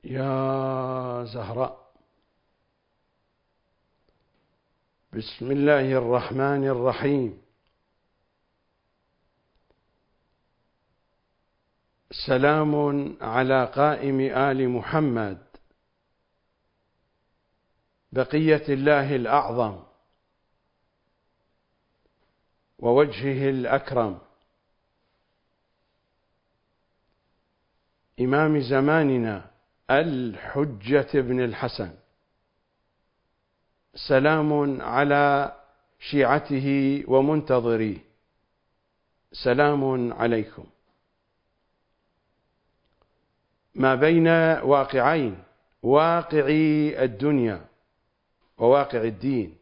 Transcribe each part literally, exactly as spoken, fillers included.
يا زهراء. بسم الله الرحمن الرحيم. سلام على قائم آل محمد، بقية الله الأعظم ووجهه الأكرم، إمام زماننا الحجة بن الحسن. سلام على شيعته ومنتظريه، سلام عليكم. ما بين واقعين، واقعي الدنيا وواقع الدين،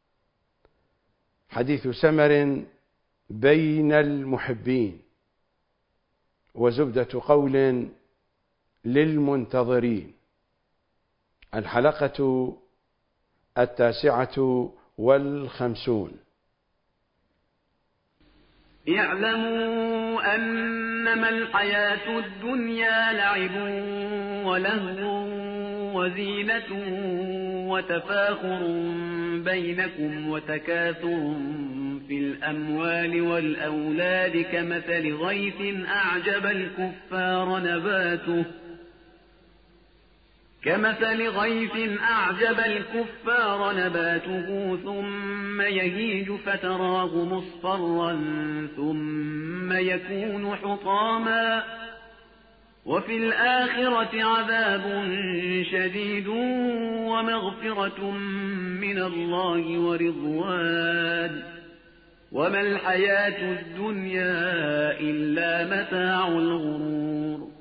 حديث سمر بين المحبين وزبدة قول للمنتظرين. الحلقة التاسعة والخمسون. اعلموا أنما الحياة الدنيا لعب ولهو وزينة وتفاخر بينكم وتكاثر في الأموال والأولاد كمثل غيث أعجب الكفار نباته كمثل غيث أعجب الكفار نباته ثم يهيج فتراه مصفرا ثم يكون حطاما وفي الآخرة عذاب شديد ومغفرة من الله ورضوان وما الحياة الدنيا إلا متاع الغرور.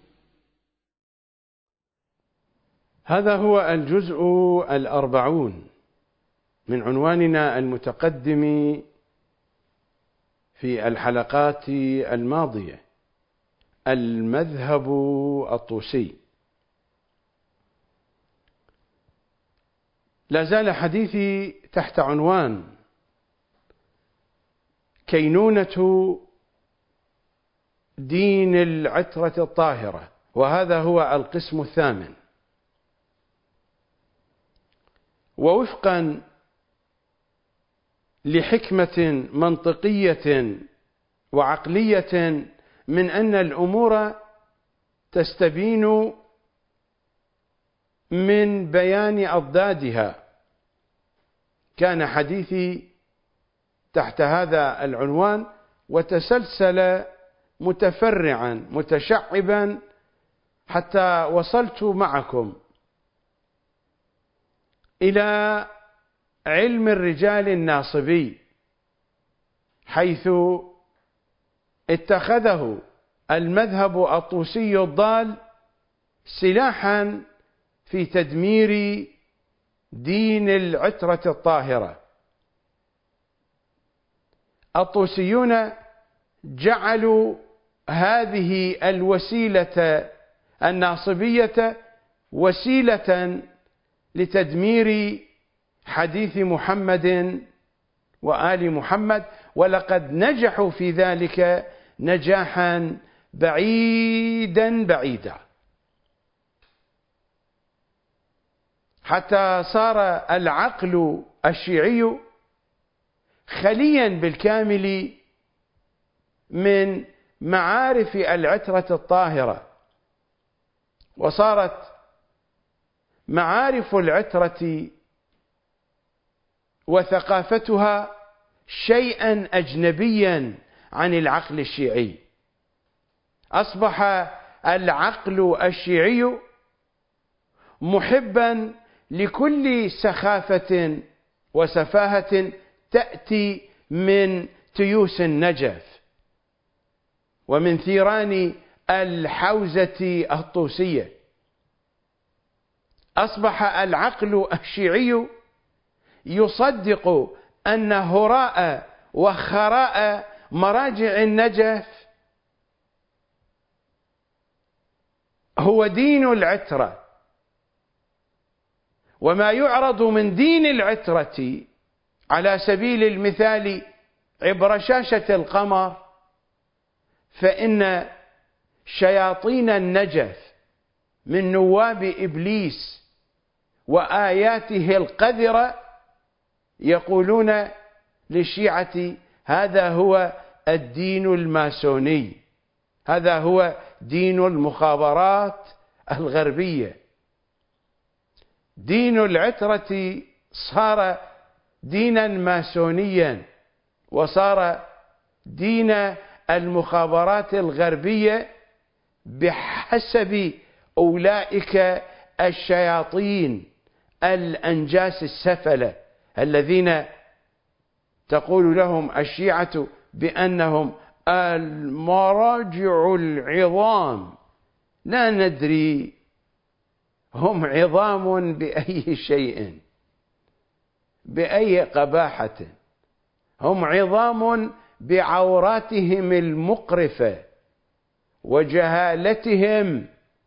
هذا هو الجزء الأربعون من عنواننا المتقدم في الحلقات الماضية، المذهب الطوسي. لا زال حديثي تحت عنوان كينونة دين العترة الطاهرة، وهذا هو القسم الثامن. ووفقا لحكمة منطقية وعقلية من أن الأمور تستبين من بيان أضدادها، كان حديثي تحت هذا العنوان وتسلسل متفرعا متشعبا حتى وصلت معكم إلى علم الرجال الناصبي، حيث اتخذه المذهب الطوسي الضال سلاحا في تدمير دين العترة الطاهرة. الطوسيون جعلوا هذه الوسيلة الناصبية وسيلة لتدمير حديث محمد وآل محمد، ولقد نجحوا في ذلك نجاحا بعيدا بعيدا، حتى صار العقل الشيعي خليا بالكامل من معارف العترة الطاهرة، وصارت معارف العترة وثقافتها شيئا أجنبيا عن العقل الشيعي. أصبح العقل الشيعي محبا لكل سخافة وسفاهة تأتي من تيوس النجف ومن ثيران الحوزة الطوسية. أصبح العقل الشيعي يصدق أن هراء وخراء مراجع النجف هو دين العترة، وما يعرض من دين العترة على سبيل المثال عبر شاشة القمر، فإن شياطين النجف من نواب إبليس وآياته القذرة يقولون للشيعة هذا هو الدين الماسوني، هذا هو دين المخابرات الغربية. دين العترة صار دينا ماسونيا، وصار دين المخابرات الغربية بحسب أولئك الشياطين الأنجاس السفلة الذين تقول لهم الشيعة بأنهم المراجع العظام. لا ندري هم عظام بأي شيء، بأي قباحة. هم عظام بعوراتهم المقرفة وجهالتهم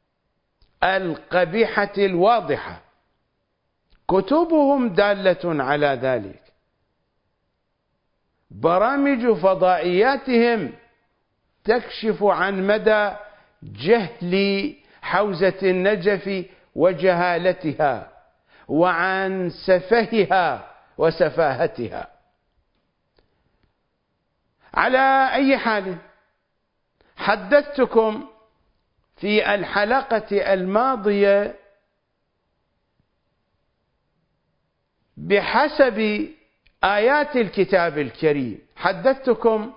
القبيحة الواضحة. كتبهم دالة على ذلك، برامج فضائياتهم تكشف عن مدى جهل حوزة النجف وجهالتها، وعن سفهها وسفاهتها. على أي حال، حدثتكم في الحلقة الماضية بحسب آيات الكتاب الكريم، حدثتكم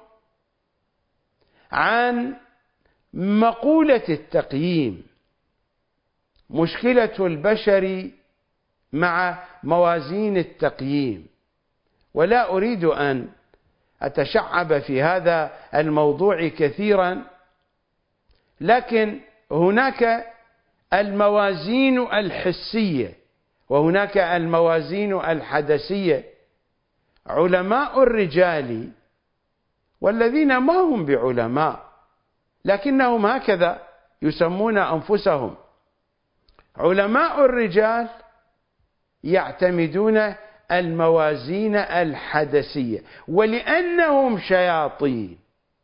عن مقولة التقييم، مشكلة البشر مع موازين التقييم. ولا أريد أن أتشعب في هذا الموضوع كثيرا، لكن هناك الموازين الحسية وهناك الموازين الحدسية. علماء الرجال والذين ما هم بعلماء لكنهم هكذا يسمون أنفسهم، علماء الرجال يعتمدون الموازين الحدسية، ولأنهم شياطين،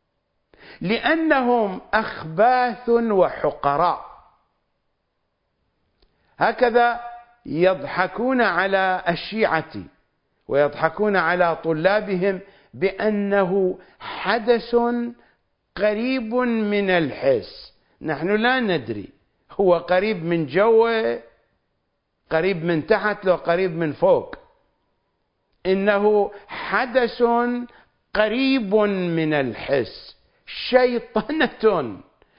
لأنهم أخباث وحقراء، هكذا يضحكون على الشيعة ويضحكون على طلابهم بأنه حدث قريب من الحس. نحن لا ندري هو قريب من جوه، قريب من تحت، لو قريب من فوق. إنه حدث قريب من الحس، شيطنة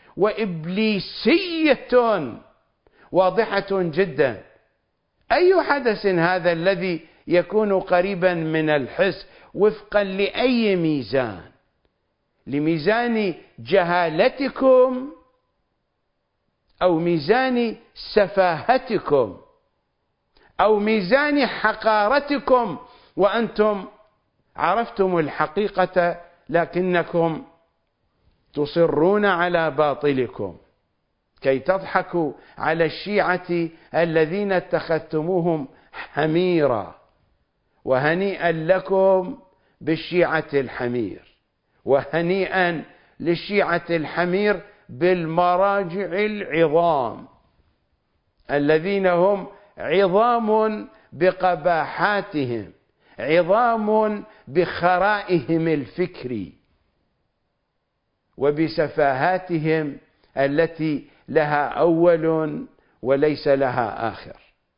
وإبليسية واضحة جدا. أي حدث هذا الذي يكون قريبا من الحس؟ وفقا لأي ميزان؟ لميزان جهالتكم أو ميزان سفاهتكم أو ميزان حقارتكم، وأنتم عرفتم الحقيقة لكنكم تصرون على باطلكم كي تضحكوا على الشيعة الذين اتخذتموهم حميرا. وهنيئا لكم بالشيعة الحمير، وهنيئا للشيعة الحمير بالمراجع العظام الذين هم عظام بقباحاتهم، عظام بخرائهم الفكري وبسفاهاتهم التي لها أول وليس لها آخر.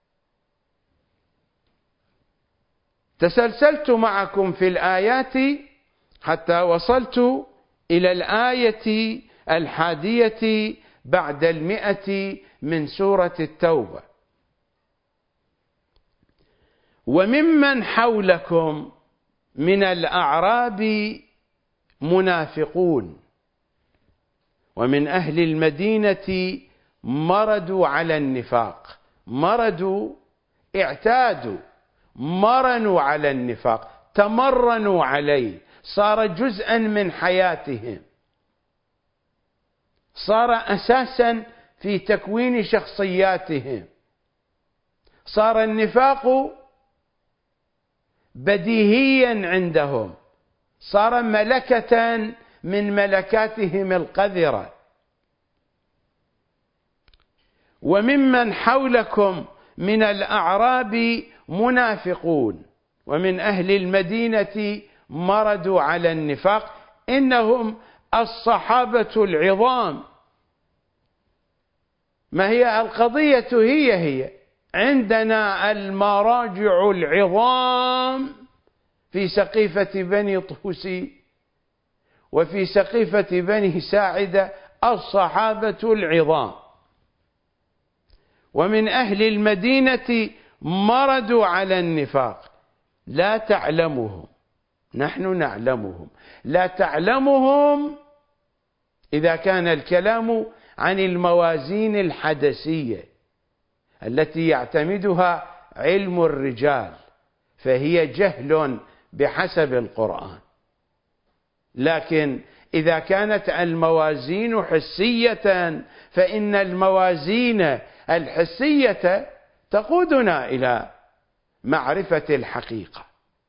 تسلسلت معكم في الآيات حتى وصلت إلى الآية الحادية بعد المئة من سورة التوبة. وممن حولكم من الأعراب منافقون ومن أهل المدينة مردوا على النفاق. مردوا، اعتادوا، مرنوا على النفاق، تمرنوا عليه، صار جزءا من حياتهم، صار أساسا في تكوين شخصياتهم، صار النفاق بديهيا عندهم، صار ملكة من ملكاتهم القذرة. وممن حولكم من الأعراب منافقون ومن أهل المدينة مردوا على النفاق إنهم الصحابة العظام. ما هي القضية؟ هي هي عندنا المراجع العظام في سقيفة بني طوسي وفي سقيفة بني ساعدة الصحابة العظام، ومن أهل المدينة مردوا على النفاق لا تعلمهم، نحن نعلمهم. لا تعلمهم إذا كان الكلام عن الموازين الحدسية التي يعتمدها علم الرجال فهي جهل بحسب القرآن. لكن إذا كانت الموازين حسية فإن الموازين الحسية تقودنا إلى معرفة الحقيقة.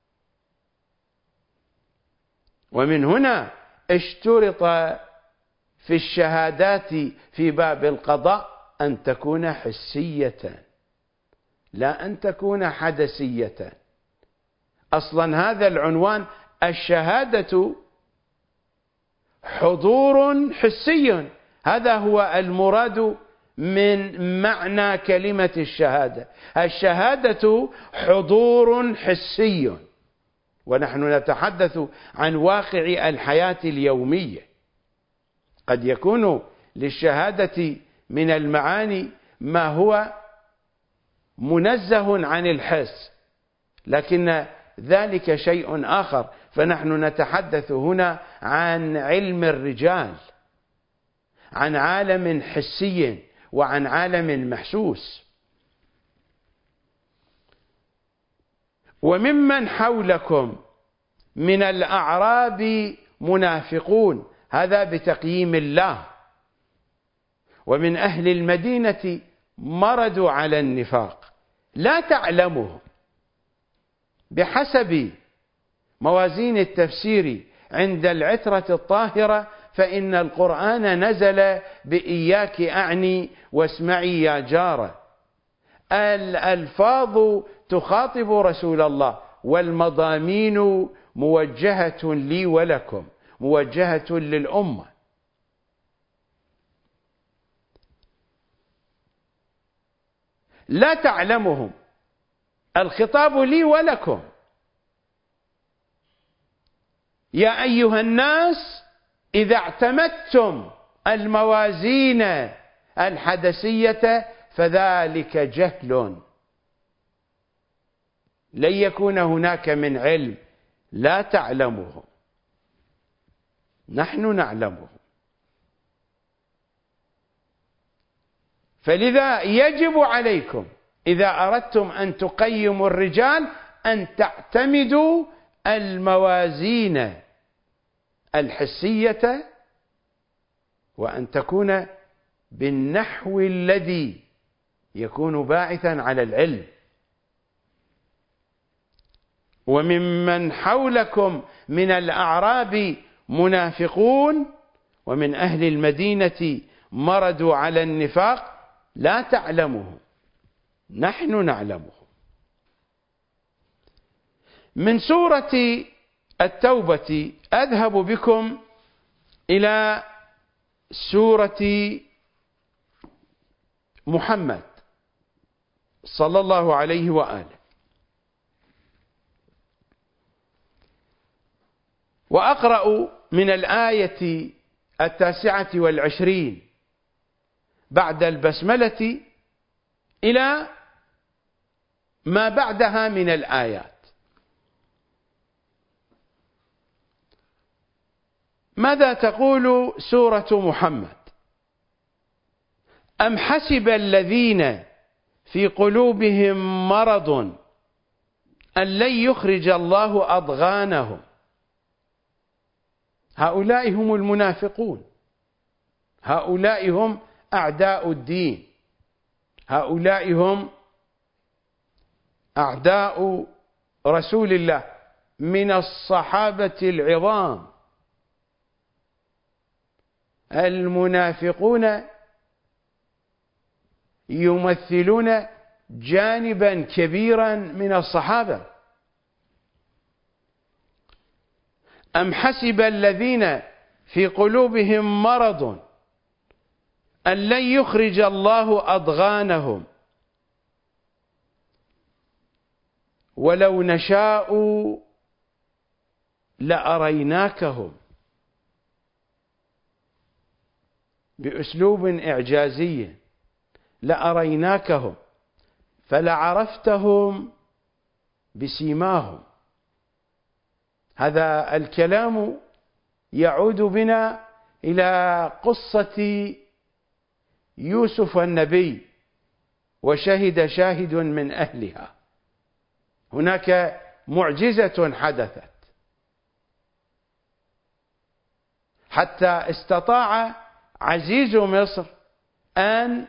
ومن هنا اشترط في الشهادات في باب القضاء أن تكون حسية لا أن تكون حدسية. أصلا هذا العنوان الشهادة حضور حسي، هذا هو المراد من معنى كلمة الشهادة. الشهادة حضور حسي، ونحن نتحدث عن واقع الحياة اليومية. قد يكون للشهادة من المعاني ما هو منزه عن الحس، لكن ذلك شيء آخر. فنحن نتحدث هنا عن علم الرجال، عن عالم حسي وعن عالم محسوس. وممن حولكم من الأعراب منافقون، هذا بتقييم الله. ومن أهل المدينة مردوا على النفاق لا تعلمهم. بحسب موازين التفسير عند العترة الطاهرة فإن القرآن نزل بإياك أعني واسمعي يا جارة. الألفاظ تخاطب رسول الله والمضامين موجهة لي ولكم، موجهة للأمة. لا تعلمهم، الخطاب لي ولكم. يا أيها الناس إذا اعتمدتم الموازين الحدسية فذلك جهل، لن يكون هناك من علم. لا تعلمهم، نحن نعلمهم. فلذا يجب عليكم إذا أردتم أن تقيموا الرجال أن تعتمدوا الموازين الحسية، وأن تكون بالنحو الذي يكون باعثا على العلم. وممن حولكم من الأعراب منافقون ومن أهل المدينة مردوا على النفاق لا تعلمهم، نحن نعلمهم. من سورة التوبة أذهب بكم إلى سورة محمد صلى الله عليه وآله، وأقرأ من الآية التاسعة والعشرين بعد البسملة إلى ما بعدها من الآيات. ماذا تقول سورة محمد؟ أم حسب الذين في قلوبهم مرض أن لن يخرج الله أضغانهم. هؤلاء هم المنافقون، هؤلاء هم أعداء الدين، هؤلاء هم أعداء رسول الله من الصحابة العظام. المنافقون يمثلون جانبا كبيرا من الصحابة. أم حسب الذين في قلوبهم مرض أن لن يخرج الله أضغانهم ولو نشاء لأريناكهم، بأسلوب إعجازي، لأريناكهم فلعرفتهم بسيماهم. هذا الكلام يعود بنا إلى قصة يوسف النبي وشهد شاهد من أهلها. هناك معجزة حدثت حتى استطاع عزيز مصر أن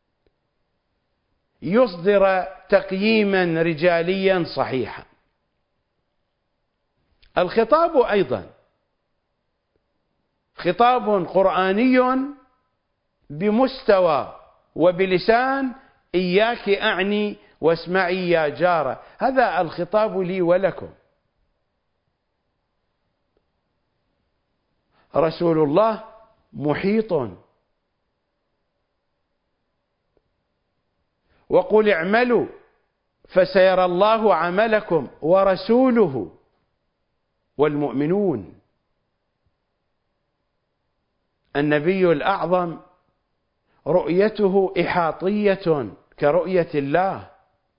يصدر تقييما رجاليا صحيحا. الخطاب أيضا خطاب قرآني بمستوى وبلسان إياك أعني واسمعي يا جارة. هذا الخطاب لي ولكم. رسول الله محيط، وقل اعملوا فسيرى الله عملكم ورسوله والمؤمنون. النبي الأعظم رؤيته إحاطية كرؤية الله.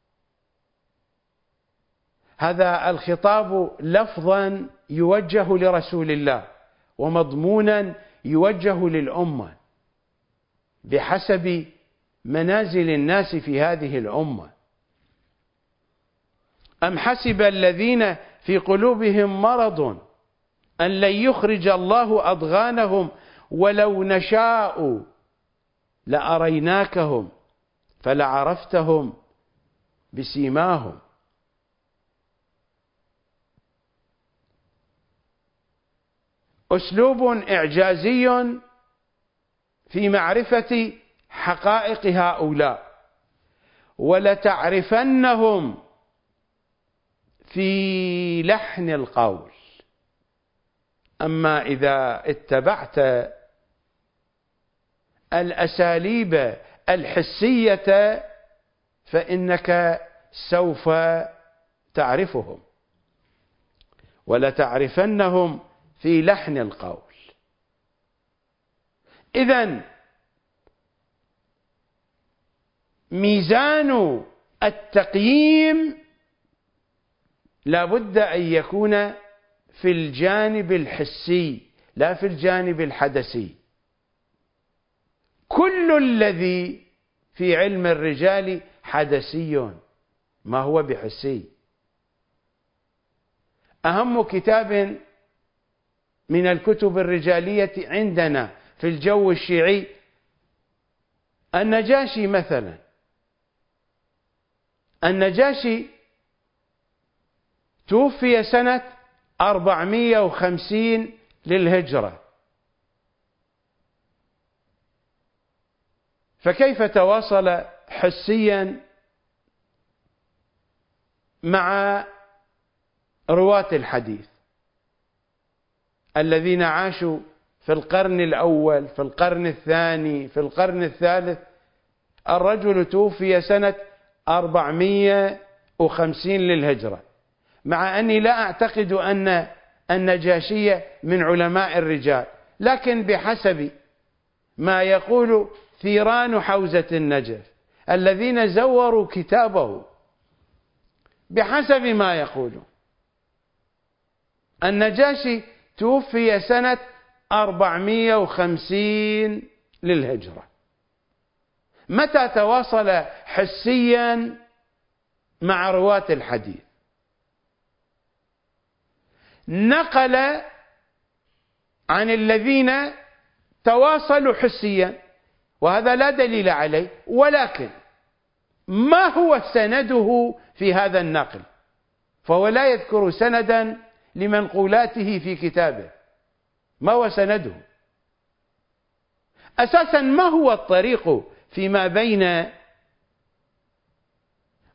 هذا الخطاب لفظا يوجه لرسول الله ومضمونا يوجه للأمة بحسب منازل الناس في هذه الأمة. أم حسب الذين في قلوبهم مرض أن لن يخرج الله أضغانهم ولو نشاء لأريناكهم فلعرفتهم بسيماهم. أسلوب إعجازي في معرفة حقائق هؤلاء. ولتعرفنهم في لحن القول. أما إذا اتبعت الأساليب الحسية فإنك سوف تعرفهم. ولتعرفنهم في لحن القول. إذن ميزان التقييم لا بد أن يكون في الجانب الحسي لا في الجانب الحدسي. كل الذي في علم الرجال حدسي ما هو بحسي. أهم كتاب من الكتب الرجالية عندنا في الجو الشيعي النجاشي مثلا. النجاشي توفي سنة أربعمائة وخمسين للهجرة، فكيف تواصل حسيا مع رواة الحديث الذين عاشوا في القرن الأول، في القرن الثاني، في القرن الثالث؟ الرجل توفي سنة أربعمائة وخمسين للهجرة، مع أني لا أعتقد أن النجاشي من علماء الرجال، لكن بحسب ما يقول ثيران حوزة النجف الذين زوروا كتابه، بحسب ما يقول النجاشي توفي سنة أربعمائة وخمسين للهجرة. متى تواصل حسيا مع رواة الحديث؟ نقل عن الذين تواصلوا حسيا، وهذا لا دليل عليه، ولكن ما هو سنده في هذا النقل؟ فهو لا يذكر سندا لمنقولاته في كتابه. ما هو سنده؟ أساسا ما هو الطريق فيما بين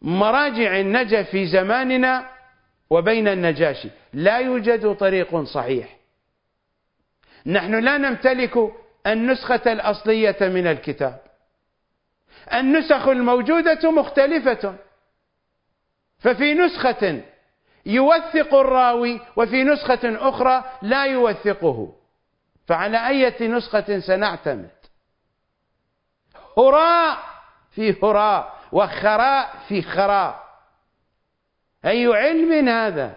مراجع النجف في زماننا وبين النجاشي لا يوجد طريق صحيح. نحن لا نمتلك النسخة الأصلية من الكتاب، النسخ الموجودة مختلفة، ففي نسخة يوثق الراوي وفي نسخة أخرى لا يوثقه، فعلى أي نسخة سنعتمد؟ هراء في هراء وخراء في خراء، أي علم هذا؟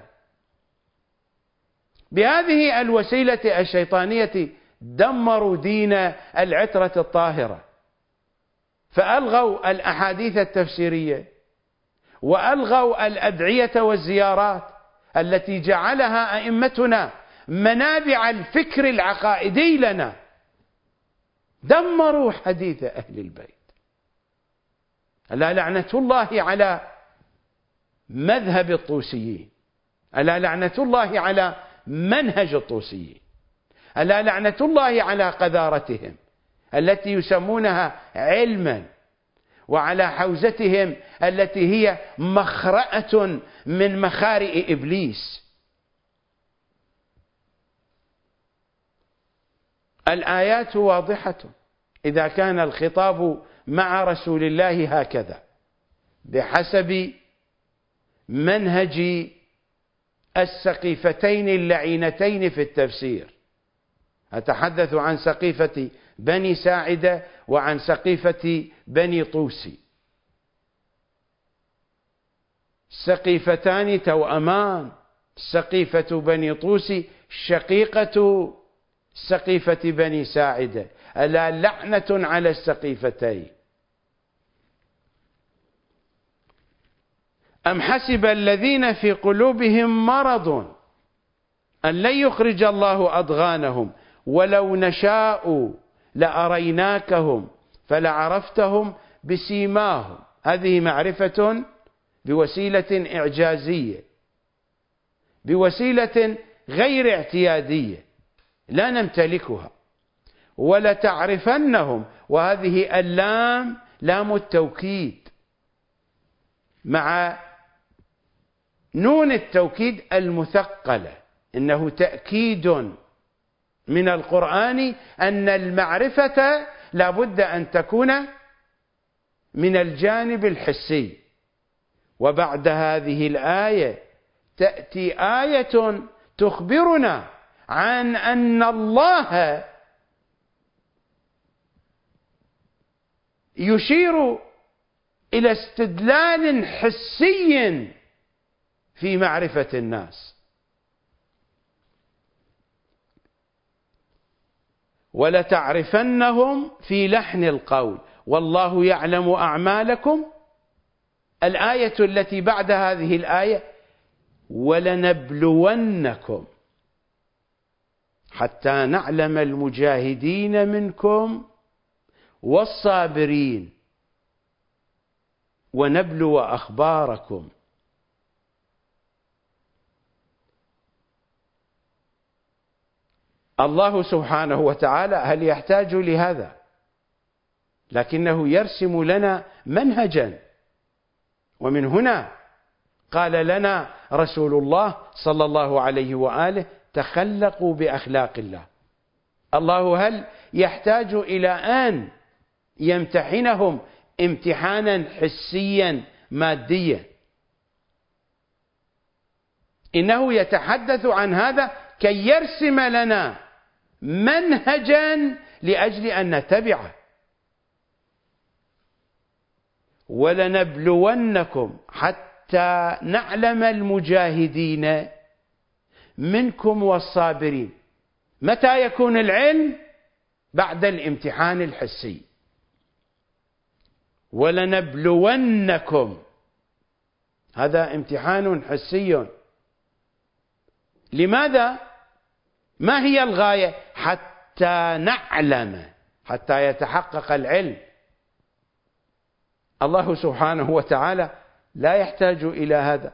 بهذه الوسيلة الشيطانية دمروا دين العترة الطاهرة، فألغوا الأحاديث التفسيرية وألغوا الأدعية والزيارات التي جعلها أئمتنا منابع الفكر العقائدي لنا. دمروا حديث أهل البيت. ألا لعنة الله على مذهب الطوسيين، ألا لعنة الله على منهج الطوسيين، ألا لعنة الله على قذارتهم التي يسمونها علما، وعلى حوزتهم التي هي مخرأة من مخارئ إبليس. الآيات واضحة. إذا كان الخطاب مع رسول الله هكذا بحسب منهج السقيفتين اللعينتين في التفسير، أتحدث عن سقيفة بني ساعدة وعن سقيفة بني طوسي، سقيفتان توأمان، سقيفة بني طوسي شقيقة سقيفة بني ساعدة، ألا لعنة على السقيفتين. أم حسب الذين في قلوبهم مرض أن لن يخرج الله أضغانهم ولو نشاء لأريناكهم فلعرفتهم بسيماهم. هذه معرفة بوسيلة إعجازية، بوسيلة غير اعتيادية لا نمتلكها. ولتعرفنهم، وهذه اللام لام التوكيد مع نون التوكيد المثقلة، إنه تأكيد من القرآن أن المعرفة لا بد أن تكون من الجانب الحسي. وبعد هذه الآية تأتي آية تخبرنا عن أن الله يشير إلى استدلال حسي في معرفة الناس. ولتعرفنهم في لحن القول والله يعلم أعمالكم. الآية التي بعد هذه الآية ولنبلونكم حتى نعلم المجاهدين منكم والصابرين ونبلو أخباركم. الله سبحانه وتعالى هل يحتاج لهذا؟ لكنه يرسم لنا منهجا، ومن هنا قال لنا رسول الله صلى الله عليه وآله تخلقوا بأخلاق الله. الله هل يحتاج إلى أن يمتحنهم امتحانا حسيا ماديا؟ إنه يتحدث عن هذا كي يرسم لنا منهجا لأجل أن نتبعه. ولنبلونكم حتى نعلم المجاهدين منكم والصابرين. متى يكون العلم؟ بعد الامتحان الحسي. ولنبلونكم، هذا امتحان حسي. لماذا؟ ما هي الغاية؟ حتى نعلم، حتى يتحقق العلم. الله سبحانه وتعالى لا يحتاج إلى هذا،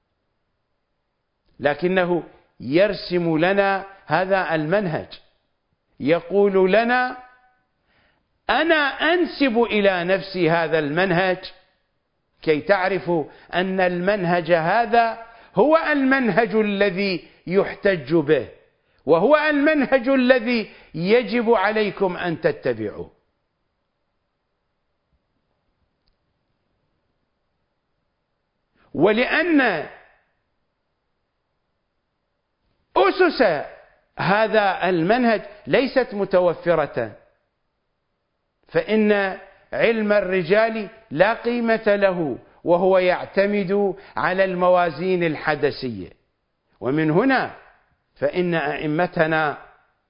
لكنه يرسم لنا هذا المنهج، يقول لنا أنا أنسب إلى نفسي هذا المنهج كي تعرفوا أن المنهج هذا هو المنهج الذي يحتج به، وهو المنهج الذي يجب عليكم أن تتبعوه. ولأن أسس هذا المنهج ليست متوفرة، فإن علم الرجال لا قيمة له وهو يعتمد على الموازين الحدسية. ومن هنا فإن أئمتنا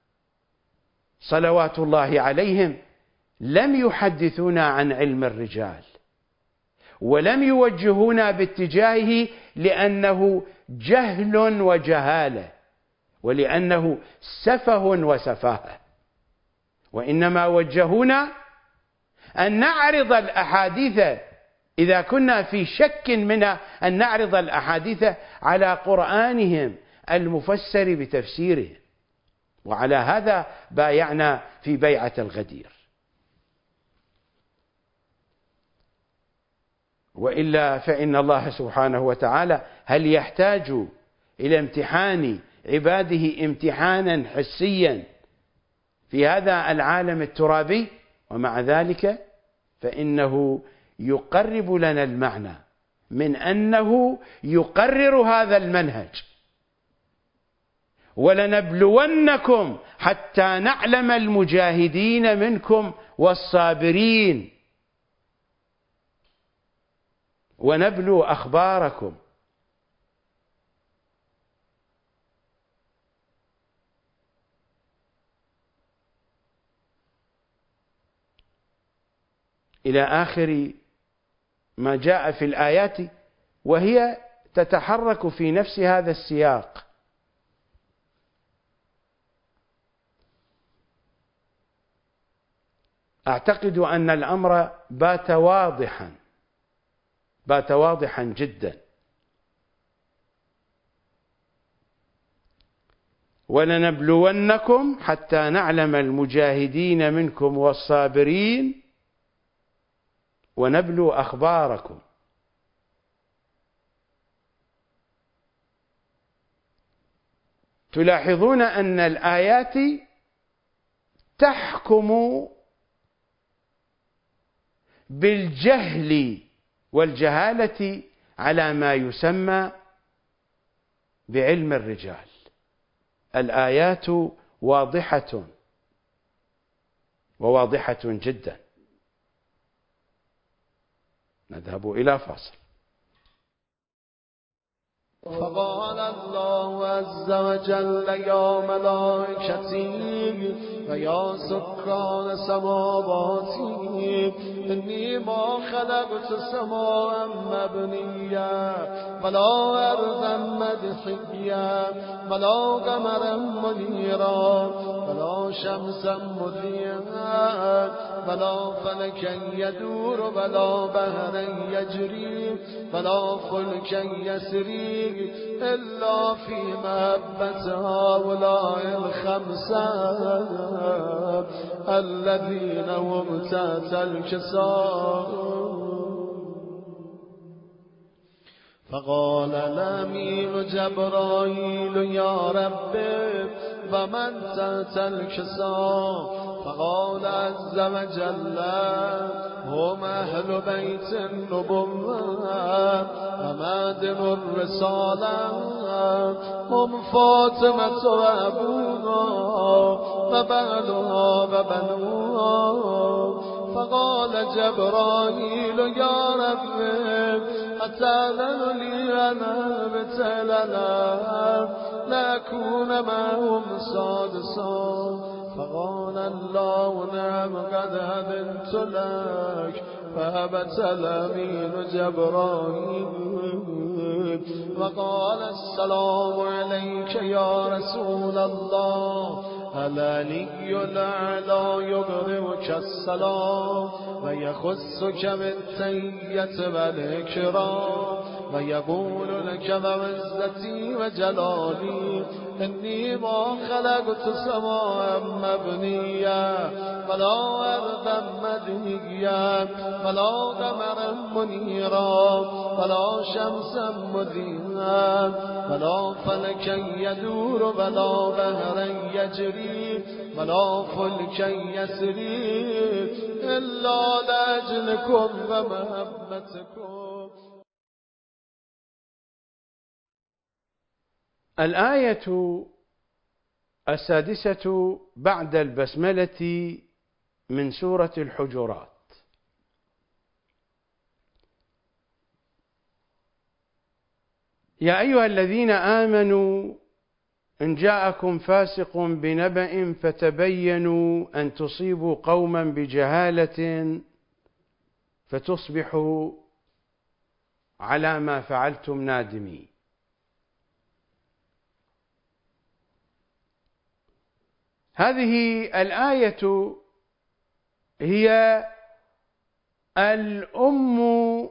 صلوات الله عليهم لم يحدثونا عن علم الرجال، ولم يوجهونا باتجاهه لأنه جهل وجهالة، ولأنه سفه وسفاهة، وإنما وجهونا أن نعرض الأحاديث إذا كنا في شك منها، أن نعرض الأحاديث على قرآنهم المفسر بتفسيره. وعلى هذا بايعنا في بيعة الغدير. وإلا فإن الله سبحانه وتعالى هل يحتاج إلى امتحان عباده امتحانا حسيا في هذا العالم الترابي؟ ومع ذلك فإنه يقرب لنا المعنى من أنه يقرر هذا المنهج. ولنبلونكم حتى نعلم المجاهدين منكم والصابرين ونبلو أخباركم. إلى آخر ما جاء في الآيات، وهي تتحرك في نفس هذا السياق. أعتقد أن الأمر بات واضحا بات واضحا جدا. ولنبلونكم حتى نعلم المجاهدين منكم والصابرين ونبلو أخباركم. تلاحظون أن الآيات تحكم بالجهل والجهالة على ما يسمى بعلم الرجال. الآيات واضحة وواضحة جدا. نذهب إلى فاصل. فقال الله عز وجل يا ملائكتي ويا سكان سماواتي إني ما خلقت سماء مبنيا ولا أرضا مدحيا ولا قمرا منيرا ولا شمسا مضيئا ولا فلكا يدور ولا بحرا يجري ولا فلكا يسري إلا في محبة هؤلاء الخمسة الذين هم تحت الكساء. فقال الأمين جبرائيل يا رب ومن تحت الكساء؟ فقال عز وجل هم أهل بيت النبوة ومادن الرسالة، هم فاطمة وأبوها وبعلها وبنوها. فقال جبرائيل يا رب أتأذن لي أن أبتلى لا أكون معهم سادسا؟ فقال الله نعم قد أذنت لك. فهبت الأمين جبرائيل وقال السلام عليك يا رسول الله. العلي الأعلى يقرئك السلام ويخصك بالتحية والإكرام ويقول لك وعزتي وجلالي إني ما خلقت سماء مبنيا ولا أرضا مدنيا ولا قمرا منيرا ولا شمسا مذيعا ولا فلكا يدور ولا بهرا يجري ولا فلكا يسري إلا لأجلكم ومحبتكم. الآية السادسة بعد البسملة من سورة الحجرات. يا أيها الذين آمنوا إن جاءكم فاسق بنبأ فتبينوا أن تصيبوا قوما بجهالة فتصبحوا على ما فعلتم نادمين. هذه الآية هي الأم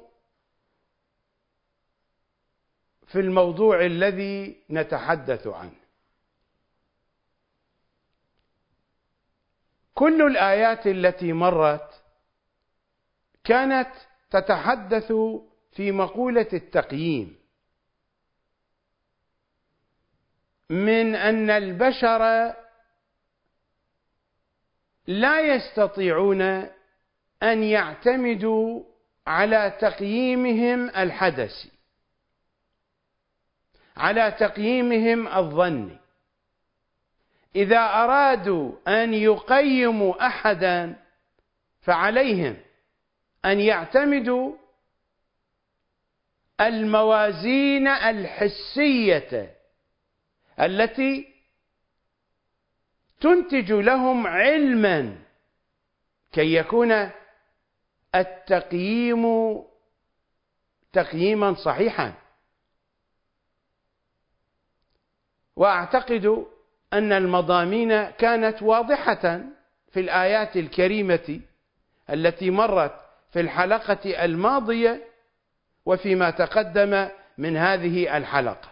في الموضوع الذي نتحدث عنه. كل الآيات التي مرت كانت تتحدث في مقولة التقييم، من أن البشر لا يستطيعون أن يعتمدوا على تقييمهم الحدسي، على تقييمهم الظني. إذا أرادوا أن يقيموا أحدا فعليهم أن يعتمدوا الموازين الحسية التي تنتج لهم علما كي يكون التقييم تقييما صحيحا. وأعتقد أن المضامين كانت واضحة في الآيات الكريمة التي مرت في الحلقة الماضية وفيما تقدم من هذه الحلقة.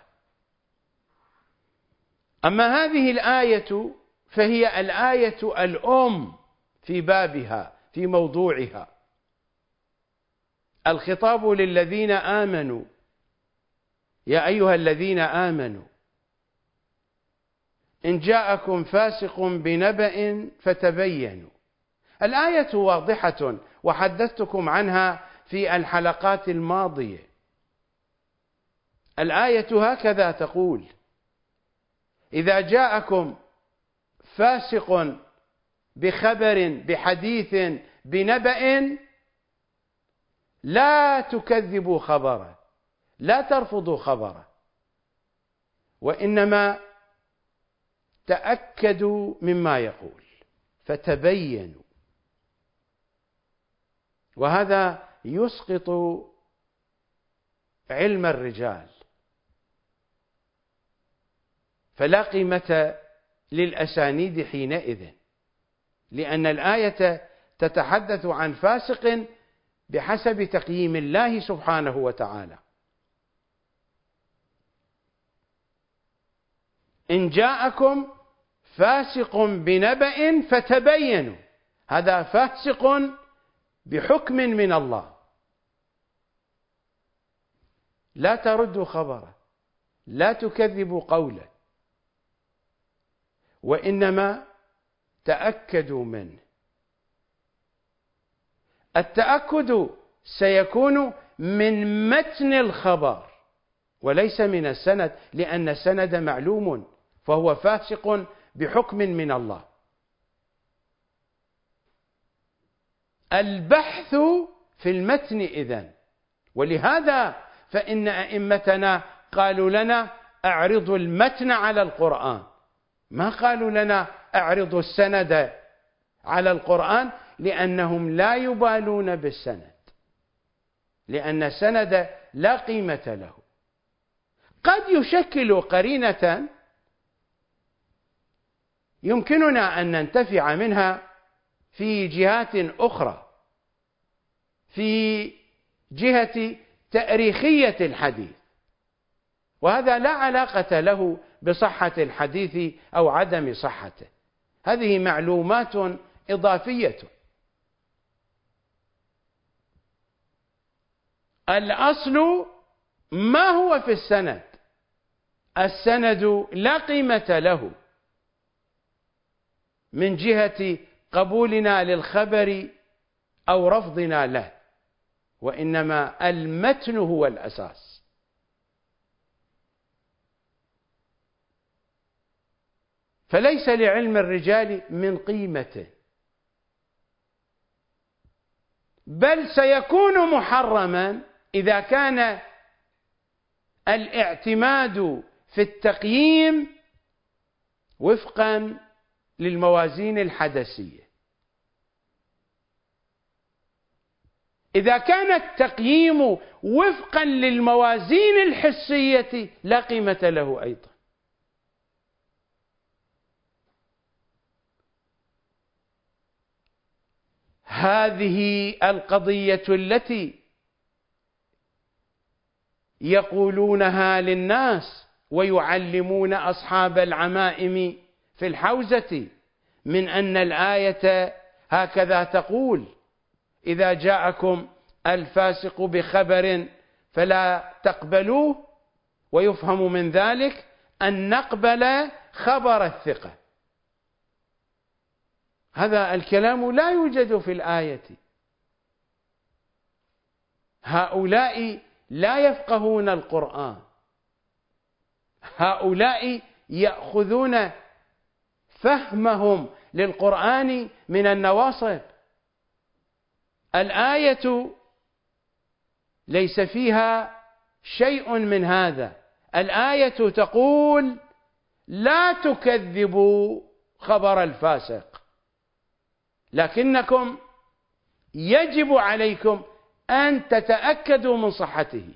أما هذه الآية فهي الآية الأم في بابها، في موضوعها. الخطاب للذين آمنوا، يا أيها الذين آمنوا إن جاءكم فاسق بنبأ فتبينوا. الآية واضحة وحدثتكم عنها في الحلقات الماضية. الآية هكذا تقول: إذا جاءكم فاسق بخبر بحديث بنبأ لا تكذبوا خبره، لا ترفضوا خبره، وإنما تأكدوا مما يقول، فتبينوا. وهذا يسقط علم الرجال، فلا قيمة للأسانيد حينئذ، لأن الآية تتحدث عن فاسق بحسب تقييم الله سبحانه وتعالى. إن جاءكم فاسق بنبأ فتبينوا، هذا فاسق بحكم من الله، لا تردوا خبره، لا تكذبوا قوله، وإنما تأكدوا منه. التأكد سيكون من متن الخبر وليس من السند، لأن السند معلوم، فهو فاسق بحكم من الله. البحث في المتن إذن، ولهذا فإن أئمتنا قالوا لنا أعرضوا المتن على القرآن، ما قالوا لنا أعرضوا السند على القرآن، لأنهم لا يبالون بالسند، لأن السند لا قيمة له. قد يشكل قرينة يمكننا أن ننتفع منها في جهات أخرى، في جهة تأريخية الحديث، وهذا لا علاقة له بصحة الحديث أو عدم صحته، هذه معلومات إضافية. الأصل ما هو في السند، السند لا قيمة له من جهة قبولنا للخبر أو رفضنا له، وإنما المتن هو الأساس. فليس لعلم الرجال من قيمة، بل سيكون محرما إذا كان الاعتماد في التقييم وفقا للموازين الحدسية. إذا كان التقييم وفقا للموازين الحسية لا قيمة له أيضا. هذه القضية التي يقولونها للناس ويعلمون أصحاب العمائم في الحوزة من أن الآية هكذا تقول: إذا جاءكم الفاسق بخبر فلا تقبلوه، ويفهم من ذلك أن نقبل خبر الثقة. هذا الكلام لا يوجد في الآية. هؤلاء لا يفقهون القرآن، هؤلاء يأخذون فهمهم للقرآن من النواصب. الآية ليس فيها شيء من هذا. الآية تقول: لا تكذبوا خبر الفاسق، لكنكم يجب عليكم أن تتأكدوا من صحته.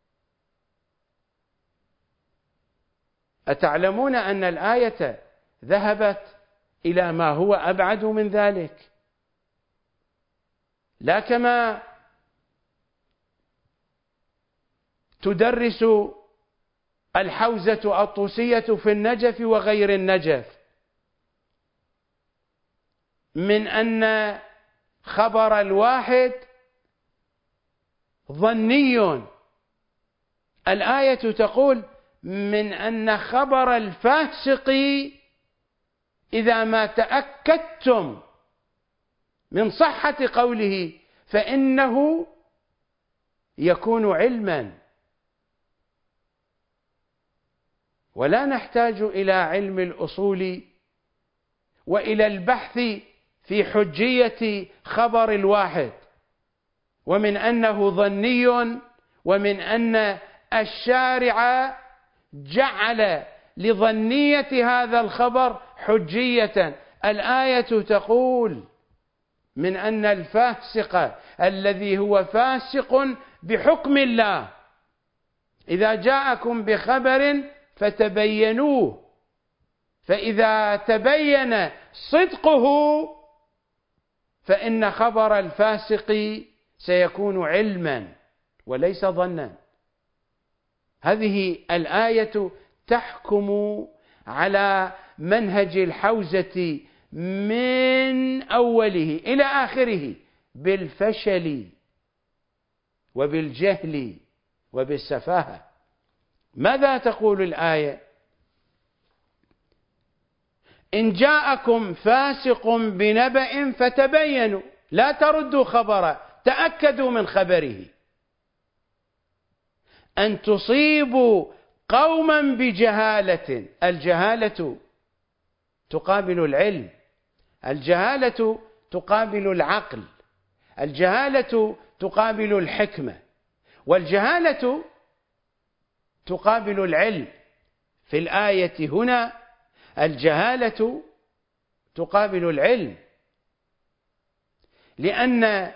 أتعلمون أن الآية ذهبت إلى ما هو أبعد من ذلك؟ لا كما تدرس الحوزة الطوسية في النجف وغير النجف من أن خبر الواحد ظني. الآية تقول من أن خبر الفاسق إذا ما تأكدتم من صحة قوله فإنه يكون علما. ولا نحتاج إلى علم الأصول وإلى البحث في حجية خبر الواحد، ومن أنه ظني، ومن أن الشارع جعل لظنية هذا الخبر حجية. الآية تقول من أن الفاسق الذي هو فاسق بحكم الله إذا جاءكم بخبر فتبينوه، فإذا تبين صدقه فإن خبر الفاسق سيكون علما وليس ظنا. هذه الآية تحكم على منهج الحوزة من أوله إلى آخره بالفشل وبالجهل وبالسفاهة. ماذا تقول الآية؟ إن جاءكم فاسق بنبأ فتبينوا، لا تردوا خبره، تأكدوا من خبره، أن تصيبوا قوما بجهالة. الجهالة تقابل العلم، الجهالة تقابل العقل، الجهالة تقابل الحكمة، والجهالة تقابل العلم. في الآية هنا الجهالة تقابل العلم، لأن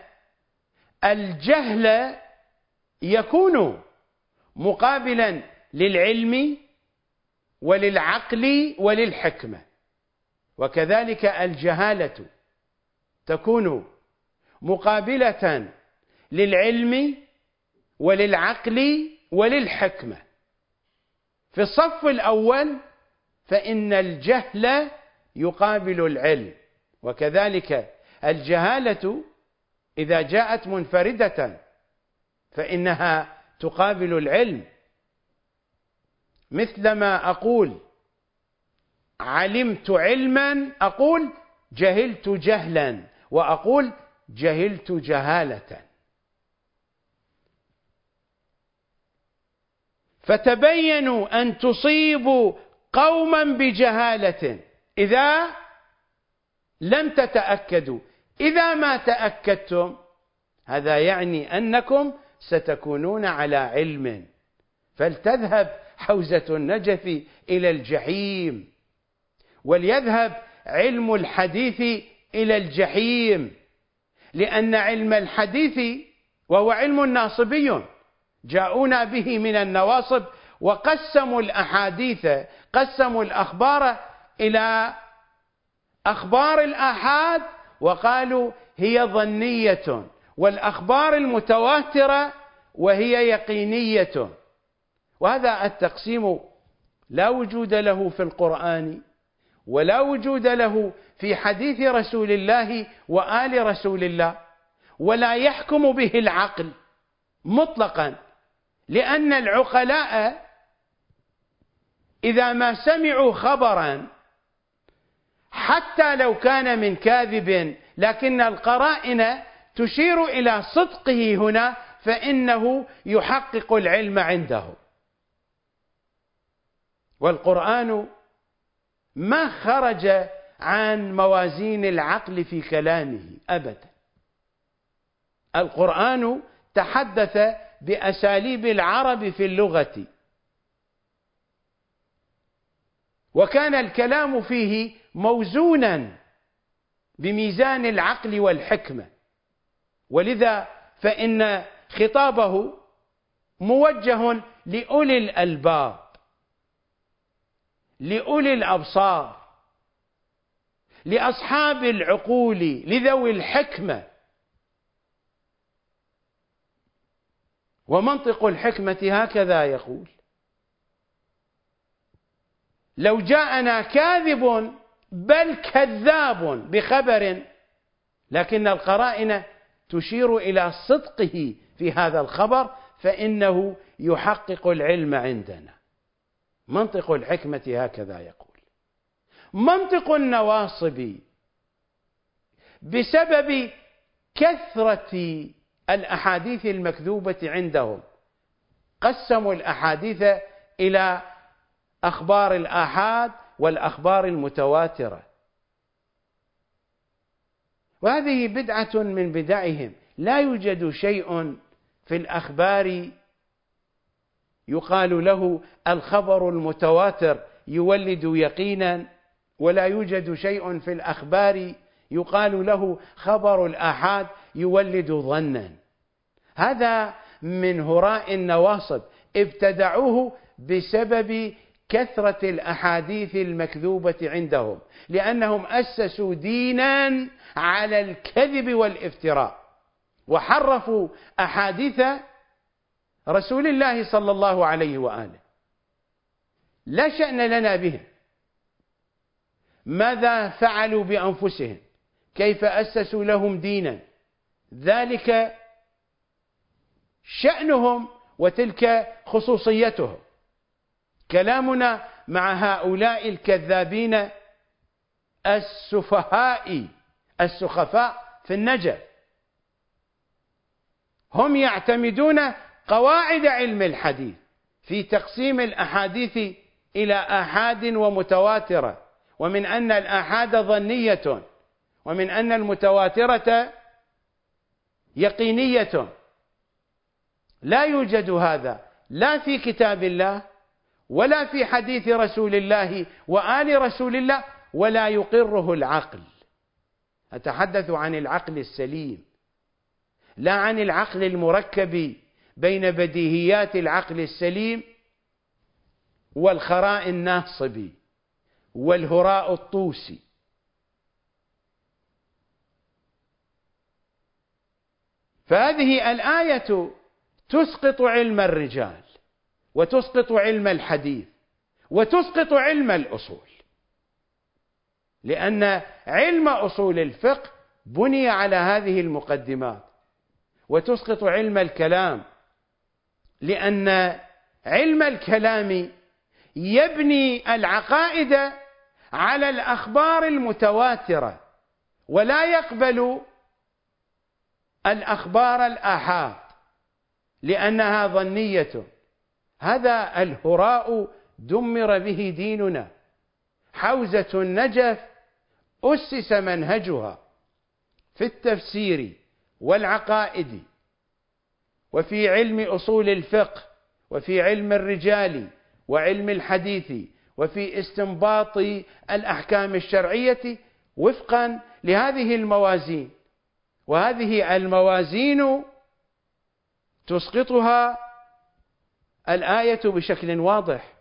الجهل يكون مقابلا للعلم وللعقل وللحكمة، وكذلك الجهالة تكون مقابلة للعلم وللعقل وللحكمة. في الصف الأول فإن الجهل يقابل العلم، وكذلك الجهالة إذا جاءت منفردة فإنها تقابل العلم. مثلما أقول علمت علما أقول جهلت جهلا، وأقول جهلت جهالة. فتبينوا أن تصيبوا قوما بجهالة إذا لم تتأكدوا. إذا ما تأكدتم هذا يعني أنكم ستكونون على علم، فلتذهب حوزة النجف إلى الجحيم، وليذهب علم الحديث إلى الجحيم، لأن علم الحديث وهو علم ناصبي جاءونا به من النواصب، وقسموا الأحاديث قسموا الأخبار إلى أخبار الآحاد وقالوا هي ظنية، والأخبار المتواترة وهي يقينية. وهذا التقسيم لا وجود له في القرآن ولا وجود له في حديث رسول الله وآل رسول الله، ولا يحكم به العقل مطلقا، لأن العقلاء إذا ما سمعوا خبرا حتى لو كان من كاذب لكن القرائن تشير إلى صدقه هنا فإنه يحقق العلم عنده. والقرآن ما خرج عن موازين العقل في كلامه أبدا. القرآن تحدث بأساليب العرب في اللغة، وكان الكلام فيه موزونا بميزان العقل والحكمة، ولذا فإن خطابه موجه لأولي الألباب، لأولي الأبصار، لأصحاب العقول، لذوي الحكمة. ومنطق الحكمة هكذا يقول: لو جاءنا كاذب بل كذاب بخبر لكن القرائن تشير إلى صدقه في هذا الخبر فإنه يحقق العلم عندنا. منطق الحكمة هكذا يقول. منطق النواصب بسبب كثرة الأحاديث المكذوبة عندهم قسموا الأحاديث إلى أخبار الآحاد والأخبار المتواترة، وهذه بدعة من بدعهم. لا يوجد شيء في الأخبار يقال له الخبر المتواتر يولد يقينا، ولا يوجد شيء في الأخبار يقال له خبر الآحاد يولد ظنا. هذا من هراء النواصب ابتدعوه بسبب كثرة الأحاديث المكذوبة عندهم، لأنهم أسسوا دينا على الكذب والافتراء، وحرفوا أحاديث رسول الله صلى الله عليه وآله. لا شأن لنا بهم. ماذا فعلوا بأنفسهم؟ كيف أسسوا لهم دينا؟ ذلك شأنهم وتلك خصوصيتهم. كلامنا مع هؤلاء الكذابين السفهاء السخفاء في النجف، هم يعتمدون قواعد علم الحديث في تقسيم الأحاديث إلى آحاد ومتواترة، ومن أن الآحاد ظنية، ومن أن المتواترة يقينية. لا يوجد هذا لا في كتاب الله ولا في حديث رسول الله وآل رسول الله، ولا يقره العقل. أتحدث عن العقل السليم، لا عن العقل المركب بين بديهيات العقل السليم والخراء الناصب والهراء الطوسي. فهذه الآية تسقط علم الرجال وتسقط علم الحديث وتسقط علم الأصول، لأن علم أصول الفقه بني على هذه المقدمات، وتسقط علم الكلام لأن علم الكلام يبني العقائد على الأخبار المتواترة ولا يقبل الأخبار الآحاد لأنها ظنية. هذا الهراء دمر به ديننا. حوزة النجف أسس منهجها في التفسير والعقائد وفي علم أصول الفقه وفي علم الرجال وعلم الحديث وفي استنباط الأحكام الشرعية وفقا لهذه الموازين، وهذه الموازين تسقطها الآية بشكل واضح.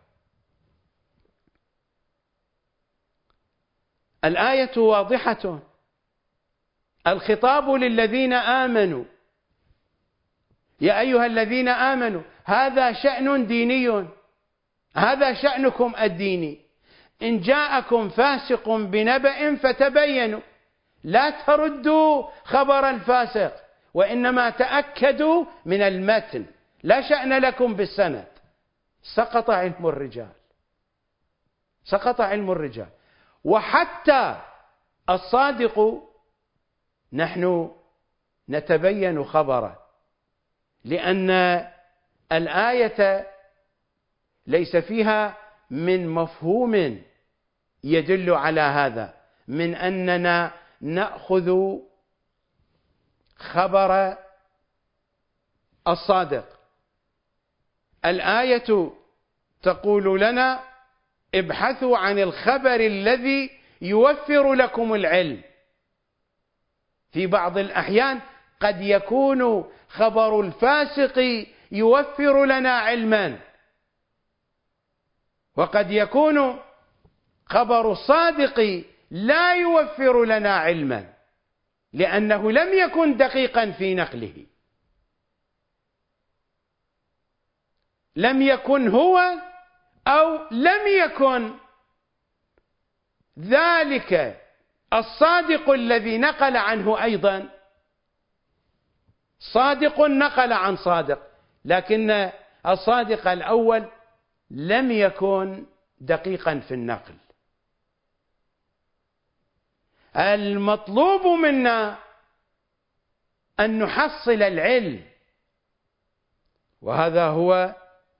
الآية واضحة، الخطاب للذين آمنوا، يا أيها الذين آمنوا، هذا شأن ديني، هذا شأنكم الديني. إن جاءكم فاسق بنبأ فتبينوا، لا تردوا خبر الفاسق، وإنما تأكدوا من المتن، لا شأن لكم بالسند. سقط علم الرجال، سقط علم الرجال. وحتى الصادق نحن نتبين خبره، لأن الآية ليس فيها من مفهوم يدل على هذا، من أننا نأخذ خبر الصادق. الآية تقول لنا ابحثوا عن الخبر الذي يوفر لكم العلم. في بعض الأحيان قد يكون خبر الفاسق يوفر لنا علما، وقد يكون خبر الصادق لا يوفر لنا علما لأنه لم يكن دقيقا في نقله، لم يكن هو أو لم يكن ذلك الصادق الذي نقل عنه أيضا صادق نقل عن صادق، لكن الصادق الأول لم يكن دقيقا في النقل. المطلوب منا أن نحصل العلم، وهذا هو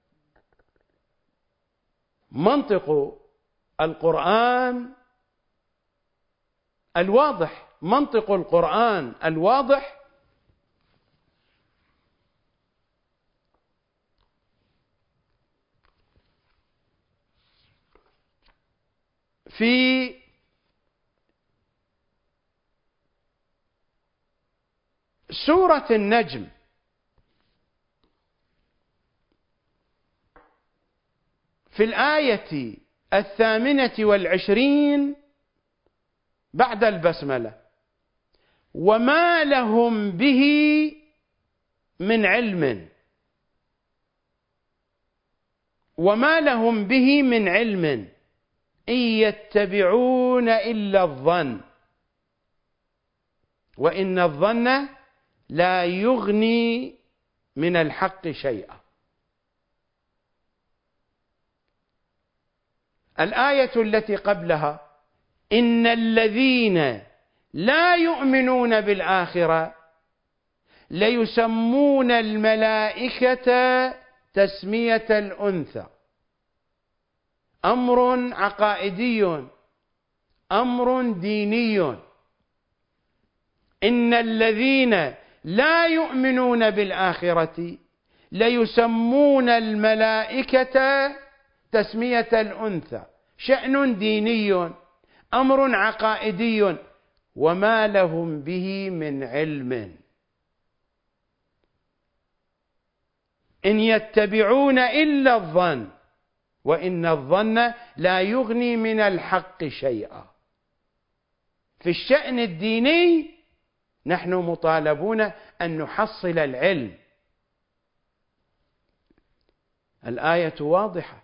منطق القرآن الواضح، منطق القرآن الواضح في سورة النجم. في الآية الثامنة والعشرين بعد البسملة: وما لهم به من علم، وما لهم به من علم إن يتبعون إلا الظن وإن الظن لا يغني من الحق شيئا. الآية التي قبلها: إن الذين لا يؤمنون بالآخرة ليسمون الملائكة تسمية الأنثى. أمر عقائدي، أمر ديني. إن الذين لا يؤمنون بالآخرة ليسمون الملائكة تسمية الأنثى. شأن ديني، أمر عقائدي، وما لهم به من علم إن يتبعون إلا الظن وإن الظن لا يغني من الحق شيئا. في الشأن الديني نحن مطالبون أن نحصل العلم، الآية واضحة: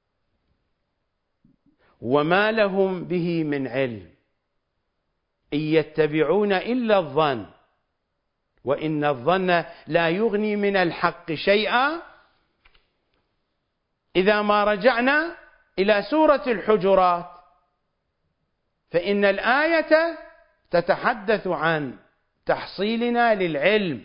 وما لهم به من علم إن يتبعون إلا الظن وإن الظن لا يغني من الحق شيئا. إذا ما رجعنا إلى سورة الحجرات فإن الآية تتحدث عن تحصيلنا للعلم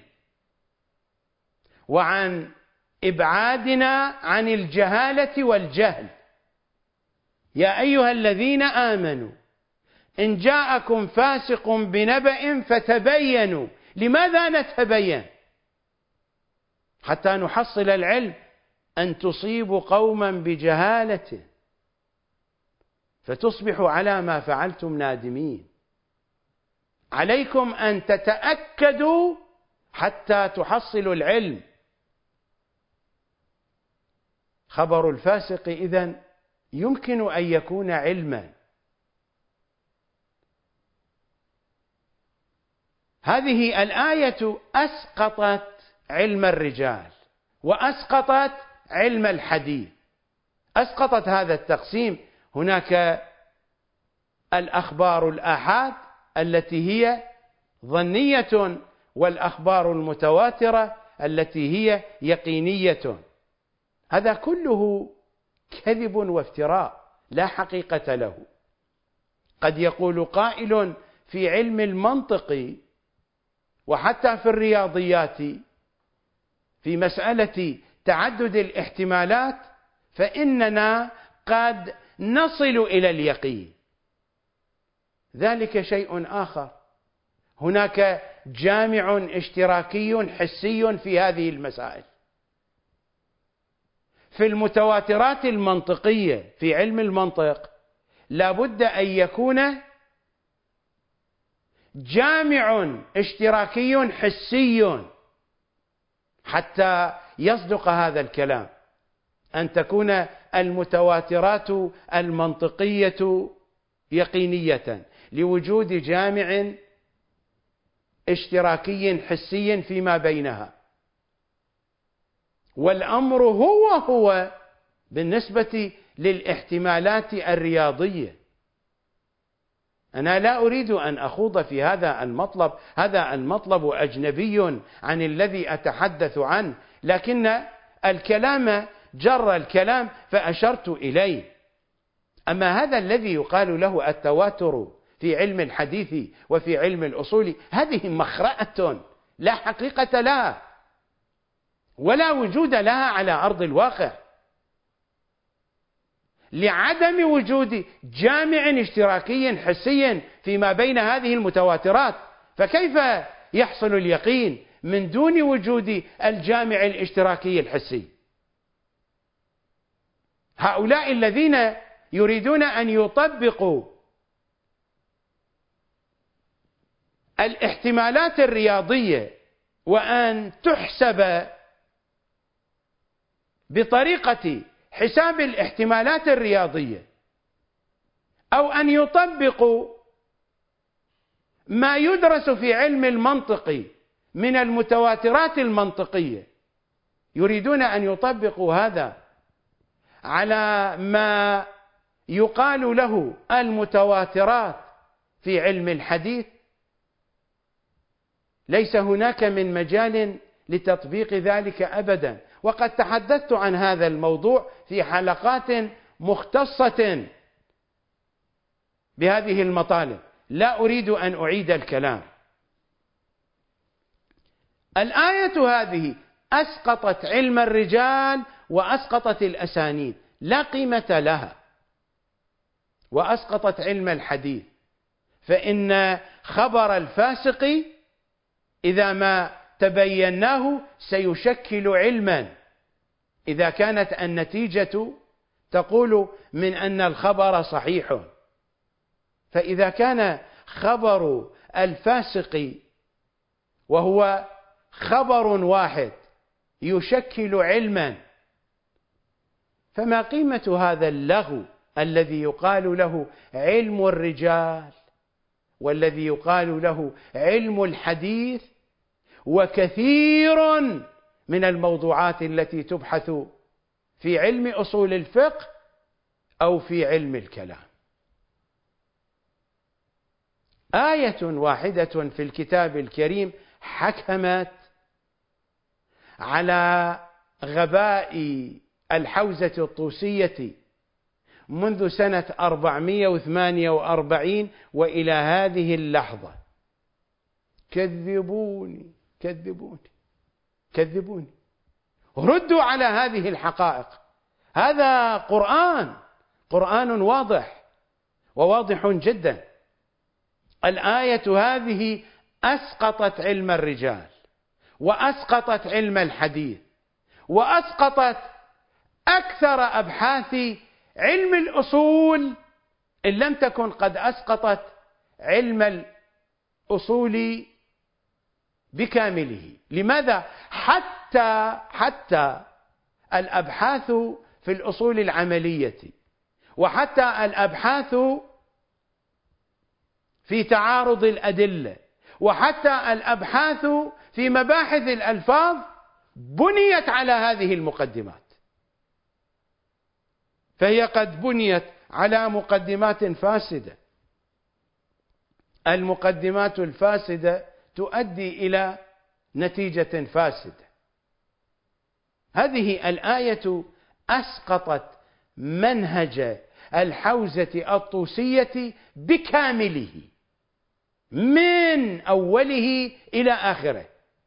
وعن إبعادنا عن الجهالة والجهل. يا أيها الذين آمنوا إن جاءكم فاسق بنبأ فتبينوا. لماذا نتبين؟ حتى نحصل العلم. أن تصيبوا قوما بجهالة فتصبحوا على ما فعلتم نادمين. عليكم أن تتأكدوا حتى تحصلوا العلم. خبر الفاسق إذن يمكن أن يكون علما. هذه الآية أسقطت علم الرجال وأسقطت علم الحديث، أسقطت هذا التقسيم. هناك الأخبار الآحاد التي هي ظنية والأخبار المتواترة التي هي يقينية. هذا كله كذب وافتراء لا حقيقة له. قد يقول قائل في علم المنطق وحتى في الرياضيات في مسألة تعدد الاحتمالات فإننا قد نصل إلى اليقين. ذلك شيء آخر. هناك جامع اشتراكي حسي في هذه المسائل. في المتواترات المنطقية في علم المنطق لا بد أن يكون جامع اشتراكي حسي حتى يصدق هذا الكلام، أن تكون المتواترات المنطقية يقينية لوجود جامع اشتراكي حسي فيما بينها. والأمر هو هو بالنسبة للاحتمالات الرياضية. أنا لا أريد أن أخوض في هذا المطلب، هذا المطلب أجنبي عن الذي أتحدث عنه، لكن الكلام جر الكلام فأشرت إليه. أما هذا الذي يقال له التواتر في علم الحديث وفي علم الأصول هذه مخرأة لا حقيقة لها ولا وجود لها على أرض الواقع، لعدم وجود جامع اشتراكي حسي فيما بين هذه المتواترات. فكيف يحصل اليقين من دون وجود الجامع الاشتراكي الحسي؟ هؤلاء الذين يريدون أن يطبقوا الاحتمالات الرياضية وأن تحسب بطريقة حساب الاحتمالات الرياضية، أو أن يطبقوا ما يدرس في علم المنطق من المتواترات المنطقية، يريدون أن يطبقوا هذا على ما يقال له المتواترات في علم الحديث. ليس هناك من مجال لتطبيق ذلك أبدا. وقد تحدثت عن هذا الموضوع في حلقات مختصة بهذه المطالب، لا أريد أن أعيد الكلام. الآية هذه أسقطت علم الرجال وأسقطت الأسانيد، لا قيمة لها، وأسقطت علم الحديث. فإن خبر الفاسق إذا ما تبيناه سيشكل علما، إذا كانت النتيجة تقول من أن الخبر صحيح. فإذا كان خبر الفاسق وهو خبر واحد يشكل علما، فما قيمة هذا اللغو الذي يقال له علم الرجال والذي يقال له علم الحديث، وكثير من الموضوعات التي تبحث في علم أصول الفقه أو في علم الكلام. آية واحدة في الكتاب الكريم حكمت على غباء الحوزة الطوسية منذ سنة أربعمائة وثمانية وأربعين وإلى هذه اللحظة. كذبوني كذبوني كذبوني، ردوا على هذه الحقائق. هذا قرآن، قرآن واضح وواضح جدا. الآية هذه أسقطت علم الرجال، وأسقطت علم الحديث، وأسقطت أكثر أبحاث علم الأصول إن لم تكن قد أسقطت علم الأصول بكامله. لماذا؟ حتى حتى الأبحاث في الأصول العملية، وحتى الأبحاث في تعارض الأدلة، وحتى الأبحاث في مباحث الألفاظ بنيت على هذه المقدمات. فهي قد بنيت على مقدمات فاسدة. المقدمات الفاسدة تؤدي إلى نتيجة فاسدة. هذه الآية أسقطت منهج الحوزة الطوسية بكامله من أوله إلى آخره.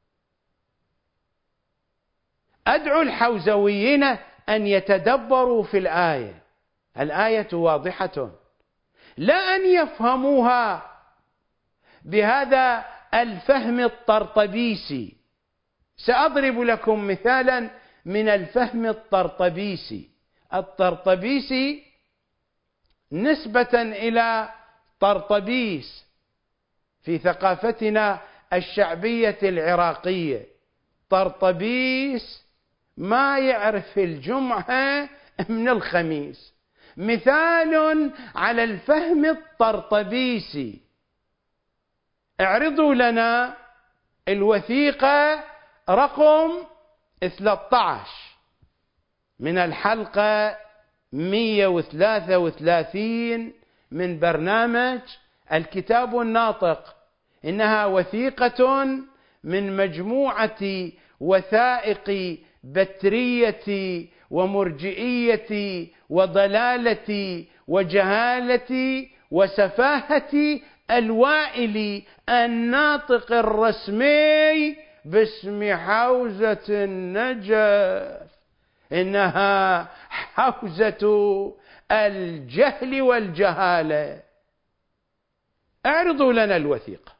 أدعو الحوزويين أن يتدبروا في الآية. الآية واضحة، لا أن يفهموها بهذا الفهم الطرطبيسي. سأضرب لكم مثالا من الفهم الطرطبيسي. الطرطبيسي نسبة إلى طرطبيس في ثقافتنا الشعبية العراقية. طرطبيس ما يعرف الجمعة من الخميس. مثال على الفهم الطرطبيسي. اعرضوا لنا الوثيقة رقم ثلاثة عشر من الحلقة مئة وثلاثة وثلاثين من برنامج الكتاب الناطق. إنها وثيقة من مجموعة وثائق بترية ومرجئية وضلالة وجهالة وسفاهة الوائل الناطق الرسمي باسم حوزة النجف. إنها حوزة الجهل والجهالة. اعرضوا لنا الوثيقة.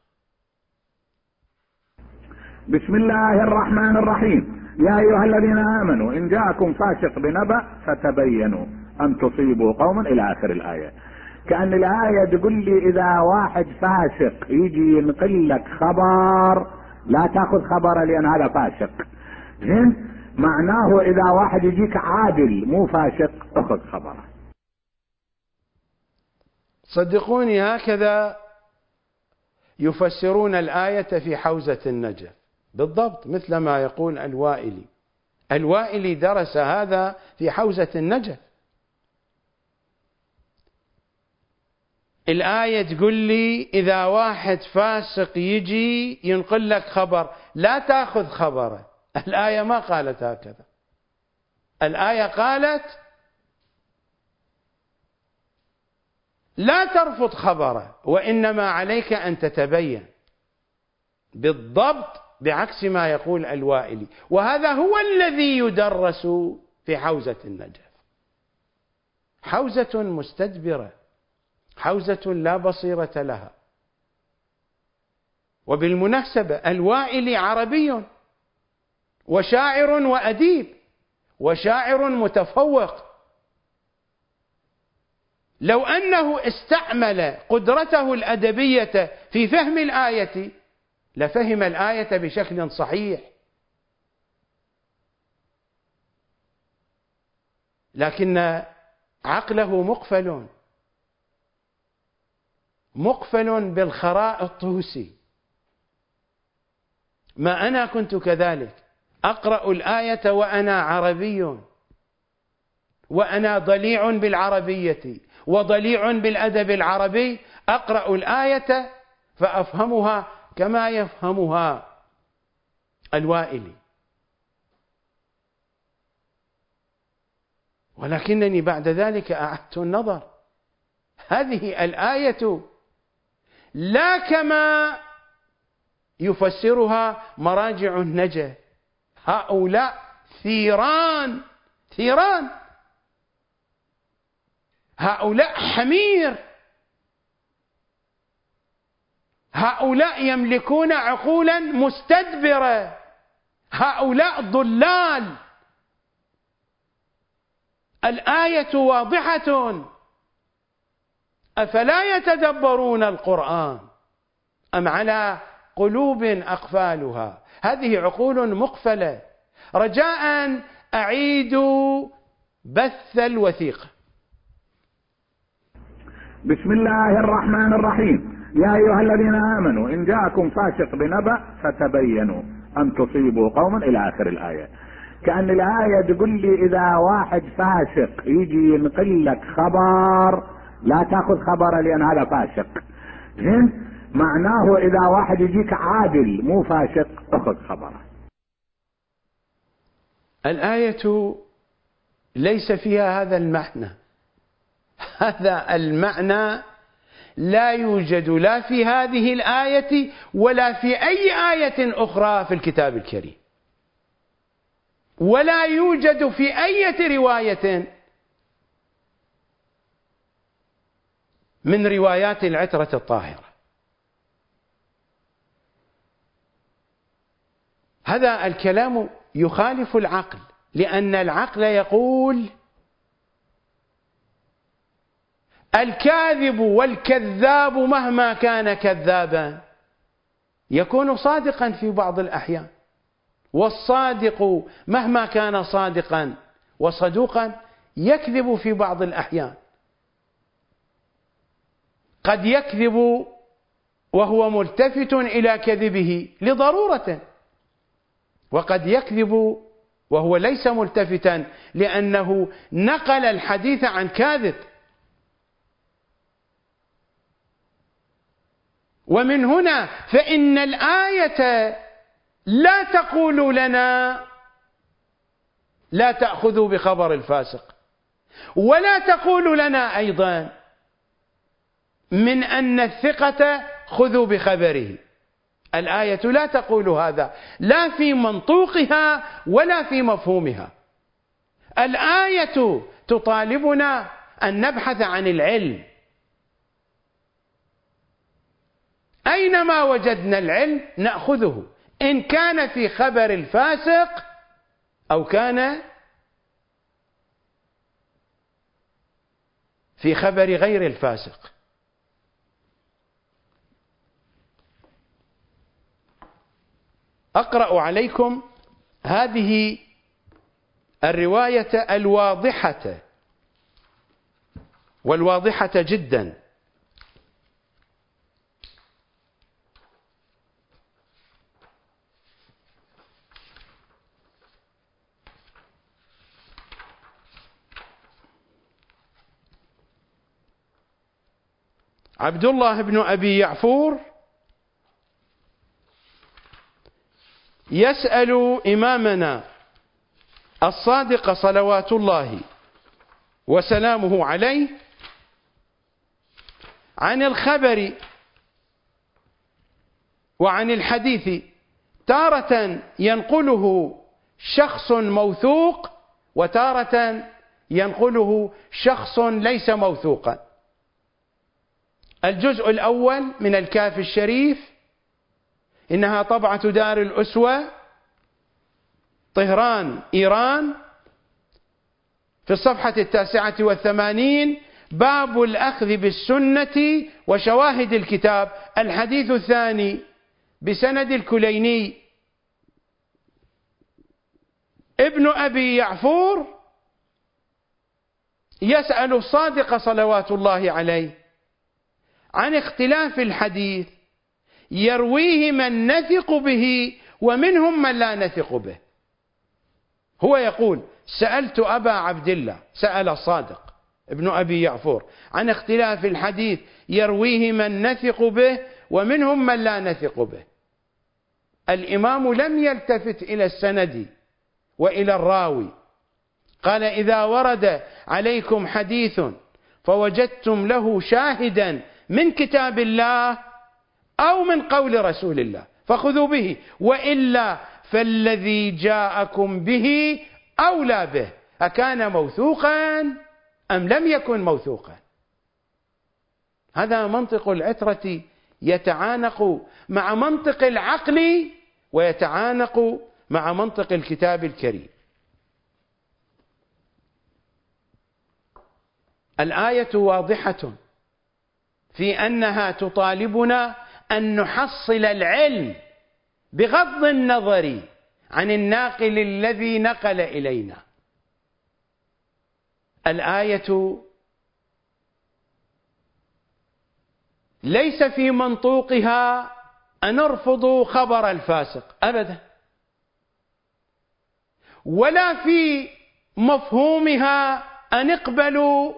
بسم الله الرحمن الرحيم. يا أيها الذين آمنوا إن جاءكم فاسق بنبأ فتبينوا أن تصيبوا قوما إلى آخر الآية. كأن الآية تقول لي إذا واحد فاسق يجي ينقل لك خبر لا تأخذ خبره لأن هذا فاسق. زين؟ معناه إذا واحد يجيك عادل مو فاسق أخذ خبره. صدقوني هكذا يفسرون الآية في حوزة النجف بالضبط، مثل ما يقول الوائلي. الوائلي درس هذا في حوزة النجف. الآية تقول لي إذا واحد فاسق يجي ينقل لك خبر لا تأخذ خبره. الآية ما قالت هكذا. الآية قالت لا ترفض خبره، وإنما عليك أن تتبين. بالضبط بعكس ما يقول الوائلي. وهذا هو الذي يدرس في حوزة النجف. حوزة مستدبرة، حوزة لا بصيرة لها. وبالمناسبة الوائلي عربي وشاعر وأديب وشاعر متفوق. لو أنه استعمل قدرته الأدبية في فهم الآية لفهم الآية بشكل صحيح، لكن عقله مقفل مقفل بالخراء الطوسي. ما أنا كنت كذلك، أقرأ الآية وأنا عربي وأنا ضليع بالعربية وضليع بالأدب العربي، أقرأ الآية فأفهمها كما يفهمها الوائلي، ولكنني بعد ذلك أعدت النظر، هذه الآية لا كما يفسرها مراجع النجا، هؤلاء ثيران ثيران، هؤلاء حمير، هؤلاء يملكون عقولا مستدبرة، هؤلاء ضلال. الآية واضحة، أفلا يتدبرون القرآن أم على قلوب أقفالها؟ هذه عقول مقفلة. رجاء أعيدوا بث الوثيقة. بسم الله الرحمن الرحيم. يا أيها الذين آمنوا إن جاءكم فاسق بنبأ فتبينوا أن تصيبوا قوما إلى آخر الآية. كأن الآية تقول لي إذا واحد فاسق يجي ينقل لك خبر لا تأخذ خبره لأن هذا فاسق. زين؟ معناه إذا واحد يجيك عادل مو فاسق أخذ خبره. الآية ليس فيها هذا المعنى، هذا المعنى لا يوجد لا في هذه الآية ولا في أي آية أخرى في الكتاب الكريم، ولا يوجد في أي رواية من روايات العترة الطاهرة. هذا الكلام يخالف العقل، لأن العقل يقول الكاذب والكذاب مهما كان كذابا يكون صادقا في بعض الأحيان، والصادق مهما كان صادقا وصدوقا يكذب في بعض الأحيان. قد يكذب وهو ملتفت إلى كذبه لضرورة، وقد يكذب وهو ليس ملتفتا لأنه نقل الحديث عن كاذب. ومن هنا فإن الآية لا تقول لنا لا تأخذوا بخبر الفاسق، ولا تقول لنا أيضا من أن الثقة خذوا بخبره. الآية لا تقول هذا، لا في منطوقها ولا في مفهومها. الآية تطالبنا أن نبحث عن العلم، أينما وجدنا العلم نأخذه، إن كان في خبر الفاسق أو كان في خبر غير الفاسق. أقرأ عليكم هذه الرواية الواضحة والواضحة جدا. عبد الله بن أبي يعفور يسأل إمامنا الصادق صلوات الله وسلامه عليه عن الخبر وعن الحديث، تارة ينقله شخص موثوق وتارة ينقله شخص ليس موثوقا. الجزء الأول من الكاف الشريف، إنها طبعة دار الأسوة طهران إيران، في الصفحة التاسعة والثمانين، باب الأخذ بالسنة وشواهد الكتاب، الحديث الثاني بسند الكليني. ابن أبي يعفور يسأل الصادق صلوات الله عليه عن اختلاف الحديث يرويه من نثق به ومنهم من لا نثق به. هو يقول سألت أبا عبد الله، سأل الصادق ابن أبي يعفور عن اختلاف الحديث يرويه من نثق به ومنهم من لا نثق به. الإمام لم يلتفت إلى السند وإلى الراوي، قال: إذا ورد عليكم حديث فوجدتم له شاهدا من كتاب الله أو من قول رسول الله فخذوا به، وإلا فالذي جاءكم به أولى به، أكان موثوقا أم لم يكن موثوقا. هذا منطق العترة يتعانق مع منطق العقل ويتعانق مع منطق الكتاب الكريم. الآية واضحة في أنها تطالبنا أن نحصل العلم بغض النظر عن الناقل الذي نقل إلينا. الآية ليس في منطوقها أن نرفض خبر الفاسق أبدا، ولا في مفهومها أن نقبل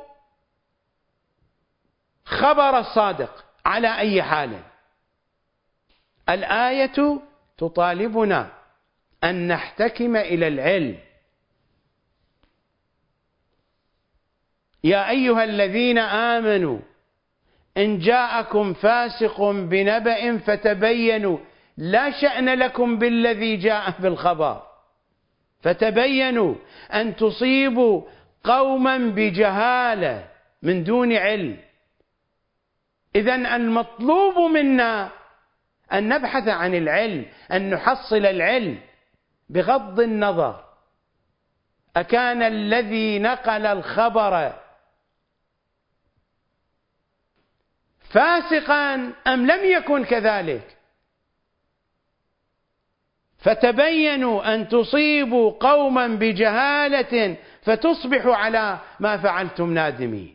خبر الصادق على أي حال. الآية تطالبنا أن نحتكم إلى العلم. يا أيها الذين آمنوا إن جاءكم فاسق بنبأ فتبينوا، لا شأن لكم بالذي جاء بالخبر، فتبينوا أن تصيبوا قوما بجهالة من دون علم. إذن المطلوب منا أن نبحث عن العلم، أن نحصل العلم بغض النظر أكان الذي نقل الخبر فاسقا أم لم يكن كذلك. فتبينوا أن تصيبوا قوما بجهالة فتصبحوا على ما فعلتم نادمين.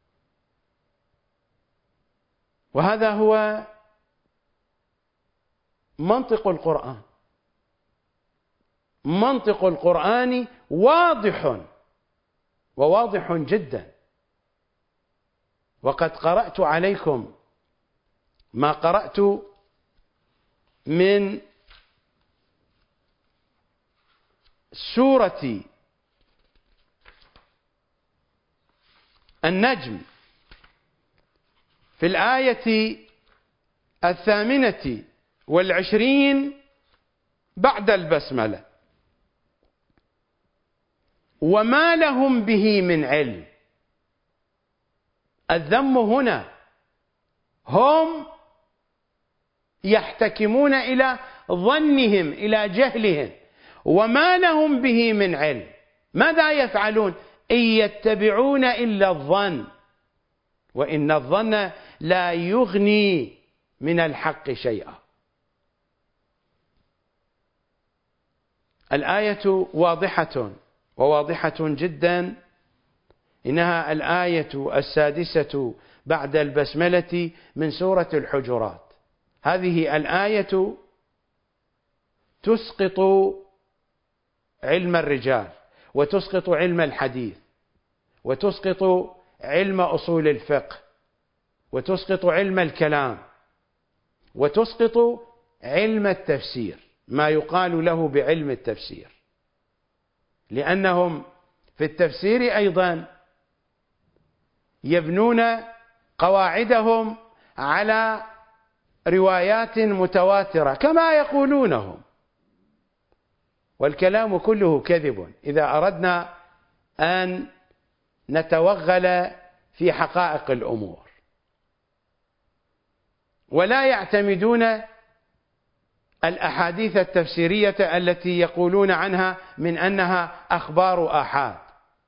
وهذا هو منطق القرآن. منطق القرآن واضح وواضح جدا. وقد قرأت عليكم ما قرأت من سورة النجم في الآية الثامنة والعشرين بعد البسملة: وما لهم به من علم. الذم هنا هم يحتكمون إلى ظنهم، إلى جهلهم. وما لهم به من علم، ماذا يفعلون؟ إن يتبعون إلا الظن، وإن الظن لا يغني من الحق شيئا. الآية واضحة وواضحة جدا. إنها الآية السادسة بعد البسملة من سورة الحجرات. هذه الآية تسقط علم الرجال، وتسقط علم الحديث، وتسقط علم أصول الفقه، وتسقط علم الكلام، وتسقط علم التفسير، ما يقال له بعلم التفسير، لأنهم في التفسير أيضا يبنون قواعدهم على روايات متواترة كما يقولونهم، والكلام كله كذب إذا أردنا أن نتوغل في حقائق الأمور. ولا يعتمدون الأحاديث التفسيرية التي يقولون عنها من أنها أخبار آحاد.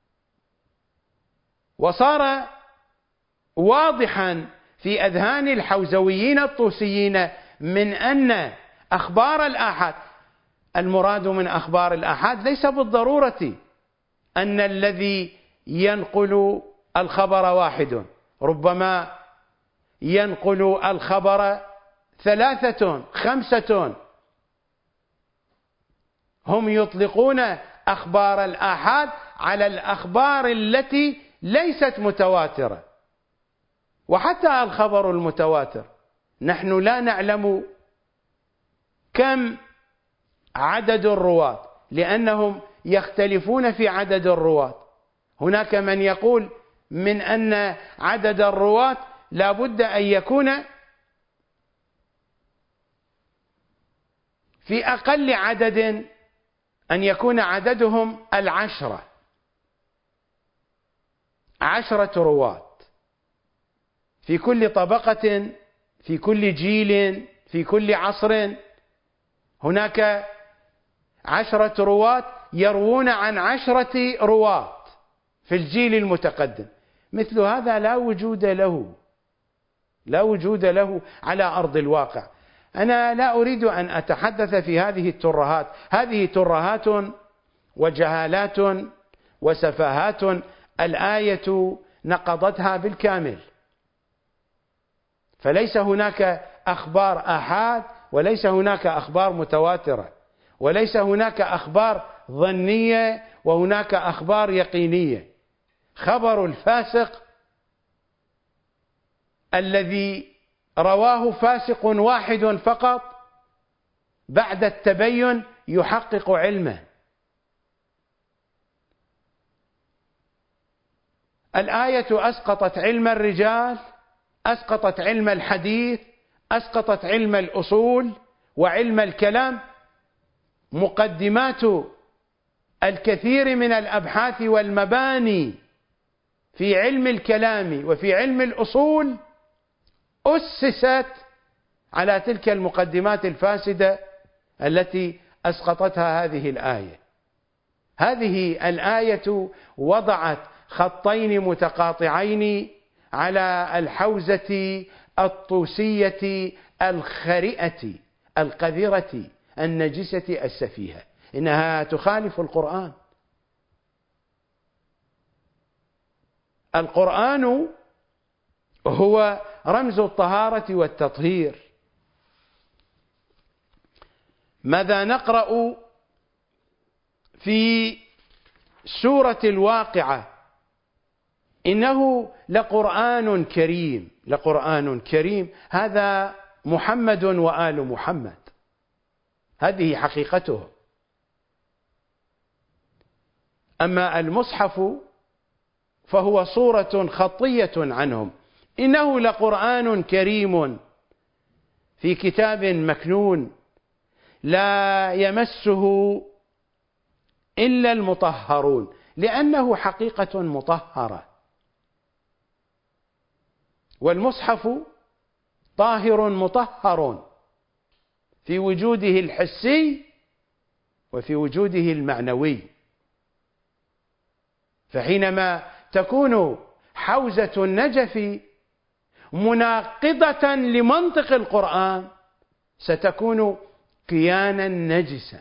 وصار واضحا في أذهان الحوزويين الطوسيين من أن أخبار الآحاد، المراد من أخبار الآحاد ليس بالضرورة أن الذي ينقل الخبر واحد، ربما ينقل الخبر ثلاثة خمسة. هم يطلقون أخبار الآحاد على الأخبار التي ليست متواترة. وحتى الخبر المتواتر نحن لا نعلم كم عدد الرواة، لأنهم يختلفون في عدد الرواة. هناك من يقول من أن عدد الرواة لا بد أن يكون في أقل عدد، أن يكون عددهم العشرة، عشرة رواة في كل طبقة، في كل جيل، في كل عصر. هناك عشرة رواة يروون عن عشرة رواة في الجيل المتقدم. مثل هذا لا وجود له، لا وجود له على أرض الواقع. أنا لا أريد أن أتحدث في هذه الترهات، هذه ترهات وجهالات وسفاهات الآية نقضتها بالكامل. فليس هناك أخبار آحاد، وليس هناك أخبار متواترة، وليس هناك أخبار ظنية وهناك أخبار يقينية. خبر الفاسق الذي رواه فاسق واحد فقط بعد التبين يحقق علمه. الآية أسقطت علم الرجال، أسقطت علم الحديث، أسقطت علم الأصول وعلم الكلام، مقدمات الكثير من الأبحاث والمباني في علم الكلام وفي علم الأصول أسست على تلك المقدمات الفاسدة التي أسقطتها هذه الآية. هذه الآية وضعت خطين متقاطعين على الحوزة الطوسية الخرئة القذرة النجسة السفيهة. إنها تخالف القرآن. القرآن هو رمز الطهارة والتطهير. ماذا نقرأ في سورة الواقعة؟ إنه لقرآن كريم، لقرآن كريم. هذا محمد وآل محمد، هذه حقيقته. أما المصحف فهو صورة خطية عنهم. إنه لقرآن كريم في كتاب مكنون لا يمسه إلا المطهرون، لأنه حقيقة مطهرة. والمصحف طاهر مطهر في وجوده الحسي وفي وجوده المعنوي. فحينما تكون حوزة النجف مناقضة لمنطق القرآن ستكون كيانا نجسا.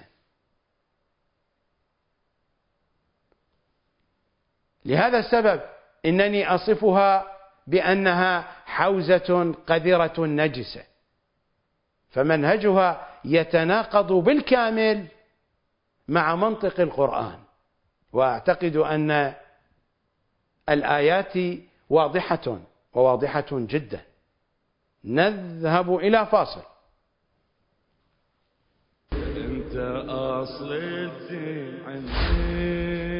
لهذا السبب إنني أصفها بأنها حوزة قذرة نجسة، فمنهجها يتناقض بالكامل مع منطق القرآن. وأعتقد أن الآيات واضحة وواضحة جدا. نذهب إلى فاصل. انت اصل الدين عندي،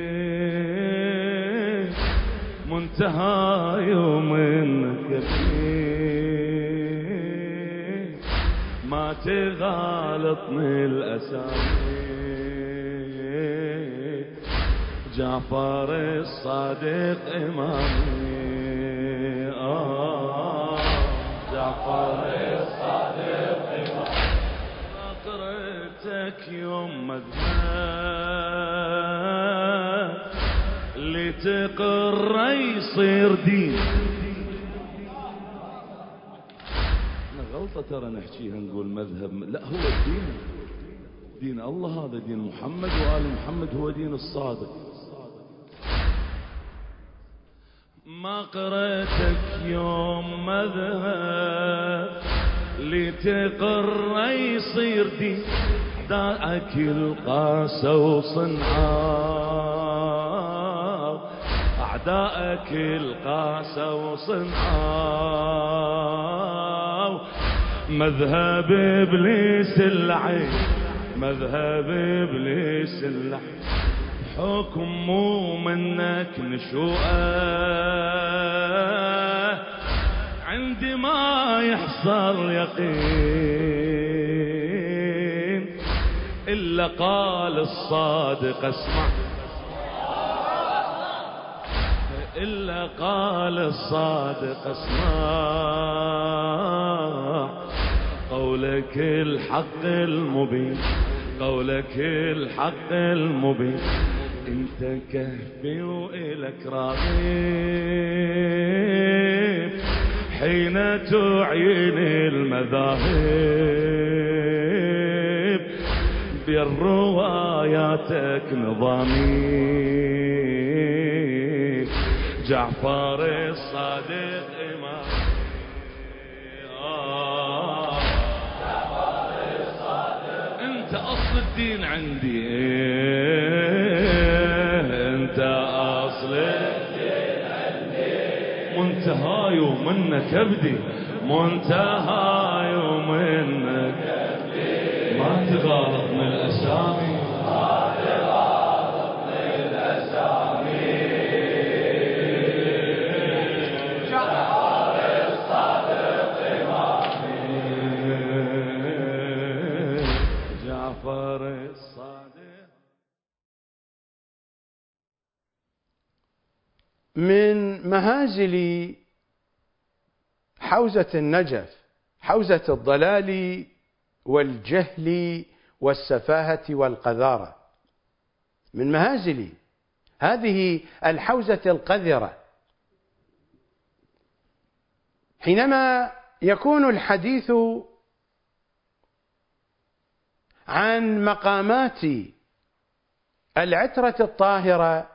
منتهى يوم كبير، ما تغالطني الاسامي. جعفر الصادق امامي، آه جعفر الصادق امامي. قريتك يوم مذهب لتقر يصير دين. احنا غلطة ترى نحكيها نقول مذهب، لا هو الدين، دين الله، هذا دين محمد وآل محمد، هو دين الصادق. ما قريتك يوم مذهب لتقر يصير دين. أعداءك القاسوا صنعاء، أعداءك القاسوا صنعاء، مذهب إبليس اللعين، مذهب إبليس اللعين، حكم مو منك نشوءه، عندما يحصل يقين إلا قال الصادق اسمع، إلا قال الصادق اسمع، قولك الحق المبين، قولك الحق المبين، انت كهفي وإلك راغب، حين تعين المذاهب، بالرواياتك نظامي، جعفر الصادق إمامي، آه جعفر الصادق، انت أصل الدين عندي، انت أصل الدين عندي، منتهاي ومنك أبدي، منتهاي ومنك أبدي، ما تغالط من الأسامي، ما تغالط من الأسامي، جعفر الصادق إمامي، جعفر الصادق. من مهازل حوزة النجف حوزة الضلال والجهل والسفاهة والقذارة، من مهازل هذه الحوزة القذرة حينما يكون الحديث عن مقامات العترة الطاهرة،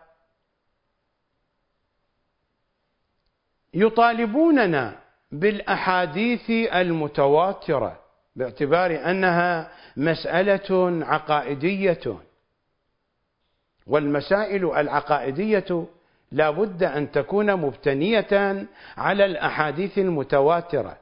يطالبوننا بالأحاديث المتواترة باعتبار أنها مسألة عقائدية، والمسائل العقائدية لا بد أن تكون مبتنية على الأحاديث المتواترة.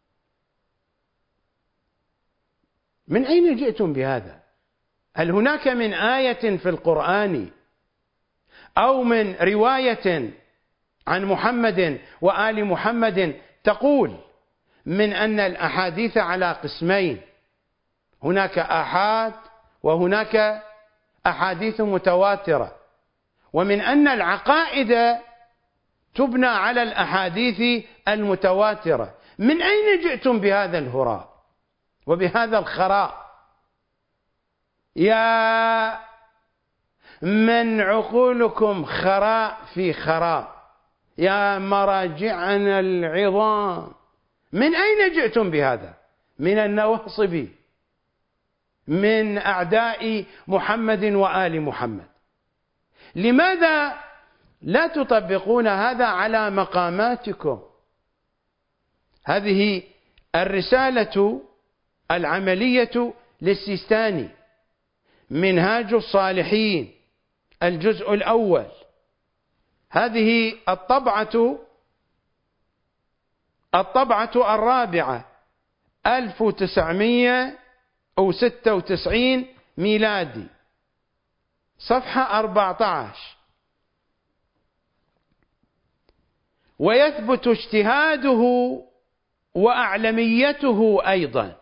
من أين جئتم بهذا؟ هل هناك من آية في القرآن أو من رواية عن محمد وآل محمد تقول من أن الأحاديث على قسمين، هناك آحاد وهناك أحاديث متواترة، ومن أن العقائد تبنى على الأحاديث المتواترة؟ من أين جئتم بهذا الهراء وبهذا الخراء يا من عقولكم خراء في خراء، يا مراجعنا العظام؟ من أين جئتم بهذا؟ من النواصب، من أعداء محمد وآل محمد. لماذا لا تطبقون هذا على مقاماتكم؟ هذه الرسالة العملية للسيستاني، منهاج الصالحين، الجزء الأول، هذه الطبعة الطبعة الرابعة ألف وتسعمئة وستة وتسعين ميلادي، صفحة أربعة عشر. ويثبت اجتهاده وأعلميته أيضا،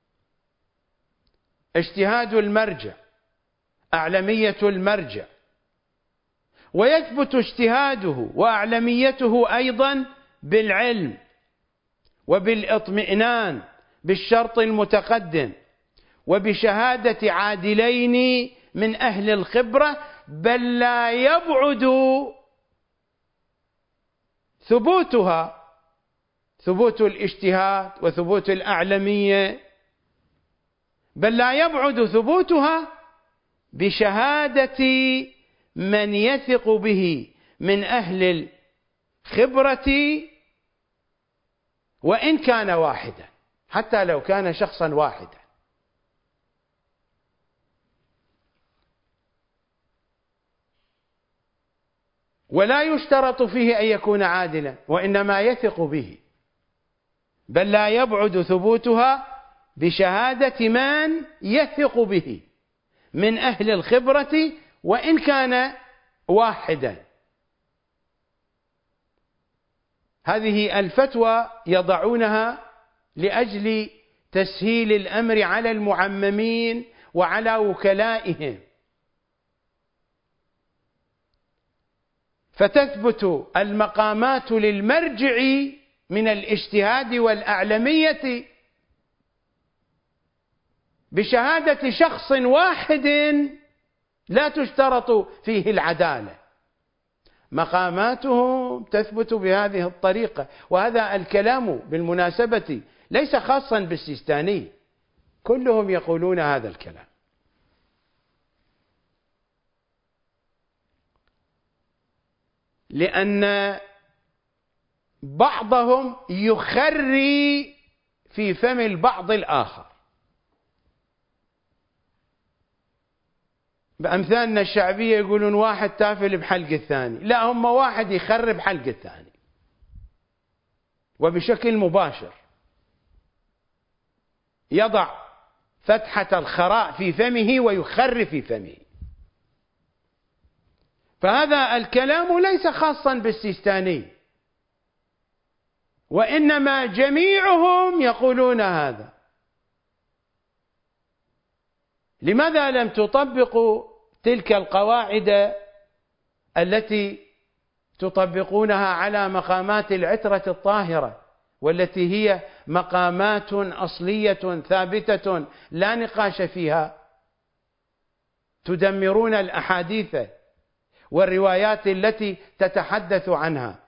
اجتهاد المرجع، أعلمية المرجع، ويثبت اجتهاده وأعلميته أيضا بالعلم وبالاطمئنان بالشرط المتقدم وبشهادة عادلين من أهل الخبرة، بل لا يبعد ثبوتها، ثبوت الاجتهاد وثبوت الأعلمية، بل لا يبعد ثبوتها بشهادة من يثق به من أهل الخبرة، وإن كان واحدا، حتى لو كان شخصا واحدا. ولا يشترط فيه أن يكون عادلا، وإنما يثق به، بل لا يبعد ثبوتها بشهادة من يثق به من أهل الخبرة وإن كان واحدا. هذه الفتوى يضعونها لأجل تسهيل الأمر على المعممين وعلى وكلائهم، فتثبت المقامات للمرجع من الاجتهاد والأعلمية بشهادة شخص واحد لا تشترط فيه العدالة. مقاماتهم تثبت بهذه الطريقة. وهذا الكلام بالمناسبة ليس خاصا بالسيستاني، كلهم يقولون هذا الكلام. لأن بعضهم يخري في فم البعض الآخر، بأمثالنا الشعبية يقولون واحد تافل بحلق الثاني، لا، هم واحد يخرب حلق الثاني وبشكل مباشر، يضع فتحة الخراء في فمه ويخر في فمه. فهذا الكلام ليس خاصا بالسيستاني، وإنما جميعهم يقولون هذا. لماذا لم تطبقوا تلك القواعد التي تطبقونها على مقامات العترة الطاهرة، والتي هي مقامات أصلية ثابتة لا نقاش فيها؟ تدمرون الأحاديث والروايات التي تتحدث عنها.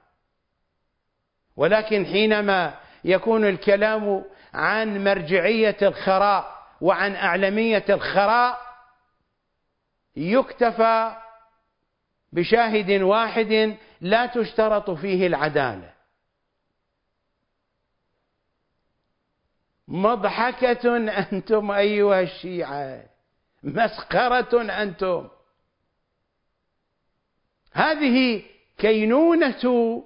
ولكن حينما يكون الكلام عن مرجعية الخراء وعن أعلمية الخراء يكتفى بشاهد واحد لا تشترط فيه العدالة. مضحكة أنتم أيها الشيعة، مسخرة أنتم. هذه كينونة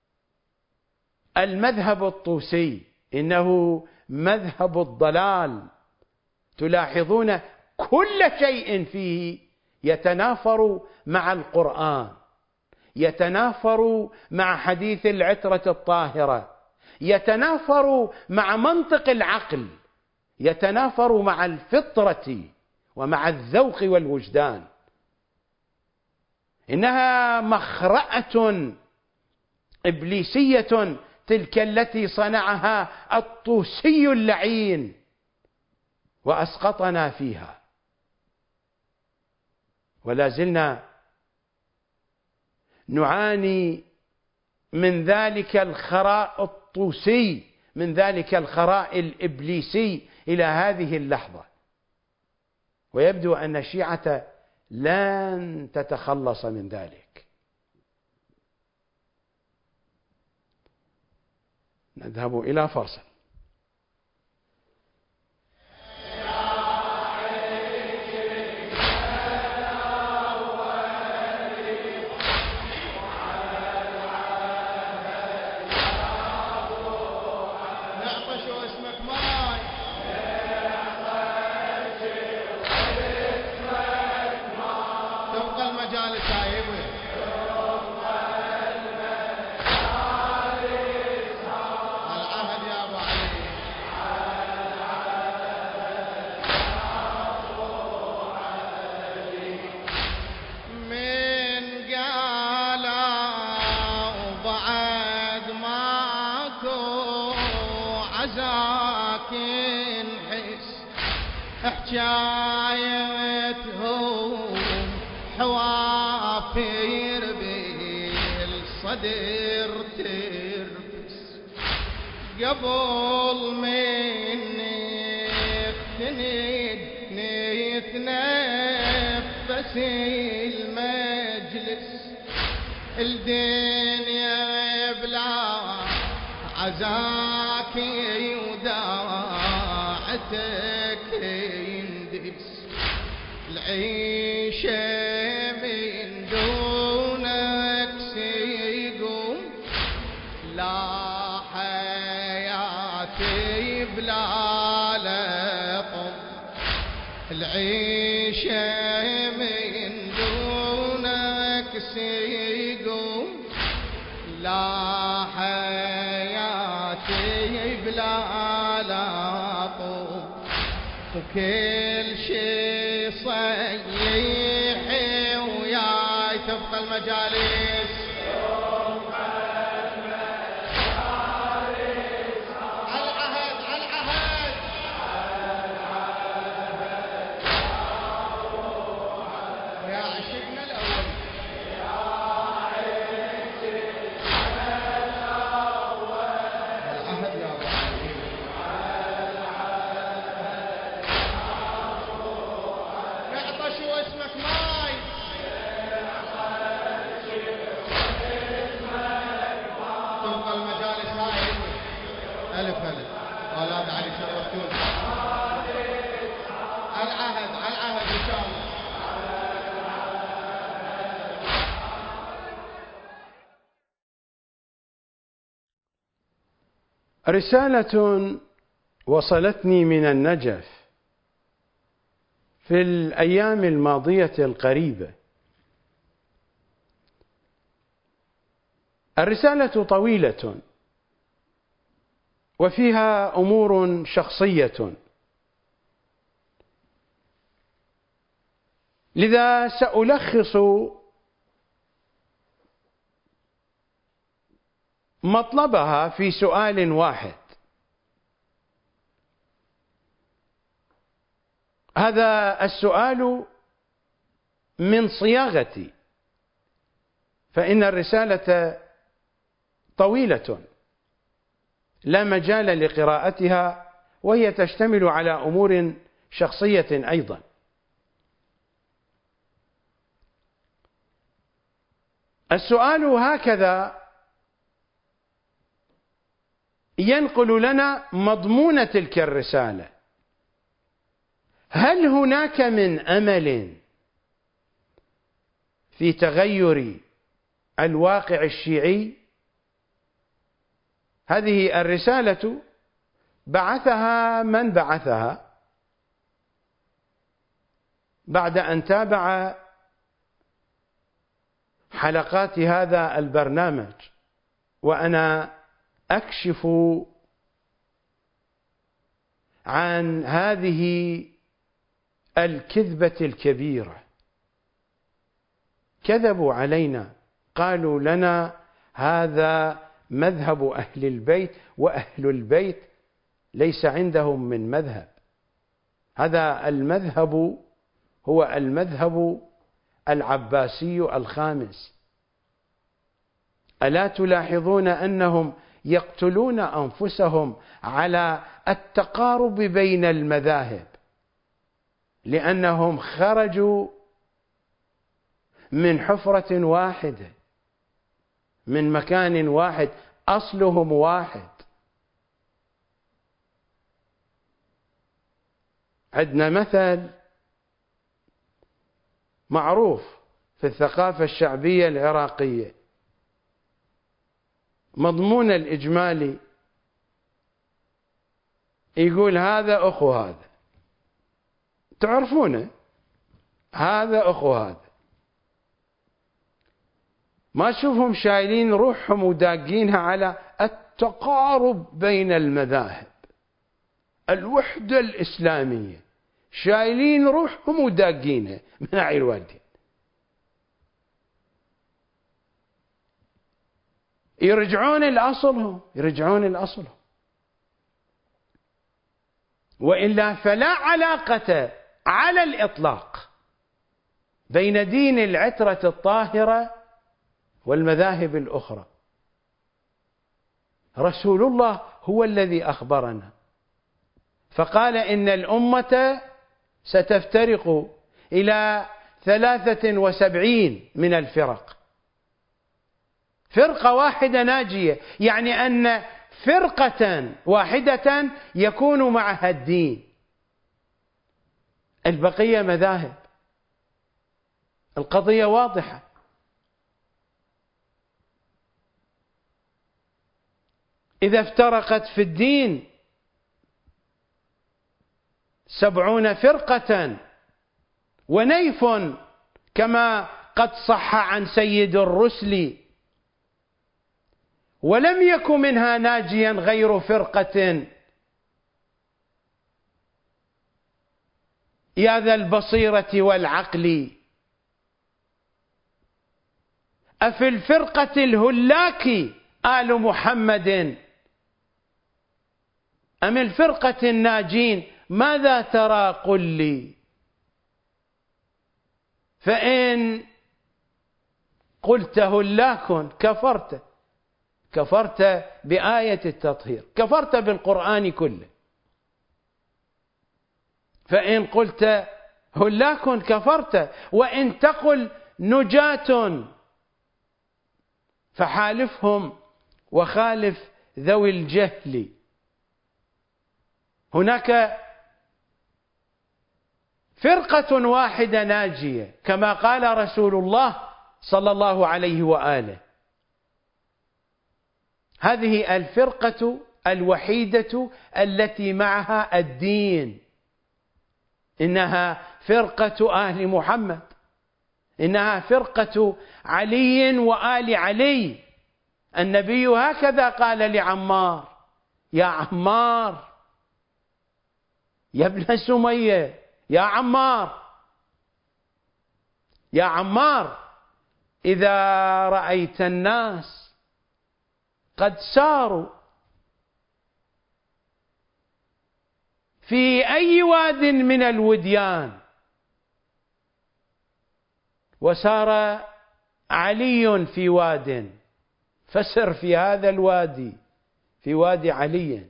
المذهب الطوسي، إنه مذهب الضلال. تلاحظون كل شيء فيه يتنافر مع القرآن، يتنافر مع حديث العترة الطاهرة، يتنافر مع منطق العقل، يتنافر مع الفطرة ومع الذوق والوجدان. إنها مخرأة إبليسية تلك التي صنعها الطوسي اللعين وأسقطنا فيها. ولا زلنا نعاني من ذلك الخراء الطوسي، من ذلك الخراء الإبليسي إلى هذه اللحظة. ويبدو أن الشيعة لن تتخلص من ذلك. نذهب إلى فاصل. حكايتهم حوافير بالصدر ترفس قبل من نفتند نتنفس المجلس. الدنيا بلا عزاك وداعتك يندس، العيشة من دونك العيشة من دونك سيقوم، لا حياتي بلا لاطوم، وكل شي صيحي وياي تبقى المجالس. عالعهد عالعهد يا عشقنا الأول، العهد يا أبو علي. اعطى شو اسمك ماي، تبقى المجالس هاي ألف ألف أولاد علي شرفتون. العهد العهد إن شاء الله. رسالة وصلتني من النجف في الأيام الماضية القريبة. الرسالة طويلة وفيها أمور شخصية، لذا سألخص مطلبها في سؤال واحد. هذا السؤال من صياغتي، فإن الرسالة طويلة لا مجال لقراءتها، وهي تشتمل على أمور شخصية أيضا. السؤال هكذا ينقل لنا مضمون تلك الرسالة: هل هناك من أمل في تغير الواقع الشيعي؟ هذه الرسالة بعثها من بعثها بعد أن تابع حلقات هذا البرنامج وأنا أكشف عن هذه الكذبة الكبيرة. كذبوا علينا، قالوا لنا هذا مذهب أهل البيت، وأهل البيت ليس عندهم من مذهب. هذا المذهب هو المذهب العباسي الخامس. ألا تلاحظون أنهم يقتلون أنفسهم على التقارب بين المذاهب، لأنهم خرجوا من حفرة واحدة، من مكان واحد، أصلهم واحد. عندنا مثل معروف في الثقافة الشعبية العراقية، مضمون الإجمالي يقول هذا أخو هذا، تعرفونه، هذا أخو هذا. ما تشوفهم شايلين روحهم وداقينها على التقارب بين المذاهب، الوحدة الإسلامية، شايلين روحهم وداقينها من ناحية الوالدين. يرجعون لأصلهم، يرجعون لأصلهم، وإلا فلا علاقة على الإطلاق بين دين العترة الطاهرة والمذاهب الأخرى. رسول الله هو الذي أخبرنا فقال إن الأمة ستفترق إلى ثلاثة وسبعين من الفرق، فرقة واحدة ناجية، يعني أن فرقة واحدة يكون معها الدين، البقية مذاهب. القضية واضحة. إذا افترقت في الدين سبعون فرقة ونيف كما قد صح عن سيد الرسل، ولم يك منها ناجيا غير فرقة. يا ذا البصيرة والعقل، أفي الفرقة الهلاك آل محمد أم الفرقة الناجين؟ ماذا ترى قل لي. فإن قلت هلاك كفرت، كفرت بآية التطهير، كفرت بالقرآن كله. فإن قلت هلاك كفرت، وإن تقل نجاة فحالفهم وخالف ذوي الجهل. هناك فرقة واحدة ناجية كما قال رسول الله صلى الله عليه وآله. هذه الفرقة الوحيدة التي معها الدين، إنها فرقة آل محمد، إنها فرقة علي وآل علي. النبي هكذا قال لعمار: يا عمار، يا ابن سمية، يا عمار، يا عمار، إذا رأيت الناس قد ساروا في أي واد من الوديان وسار علي في واد، فسر في هذا الوادي، في وادي علي.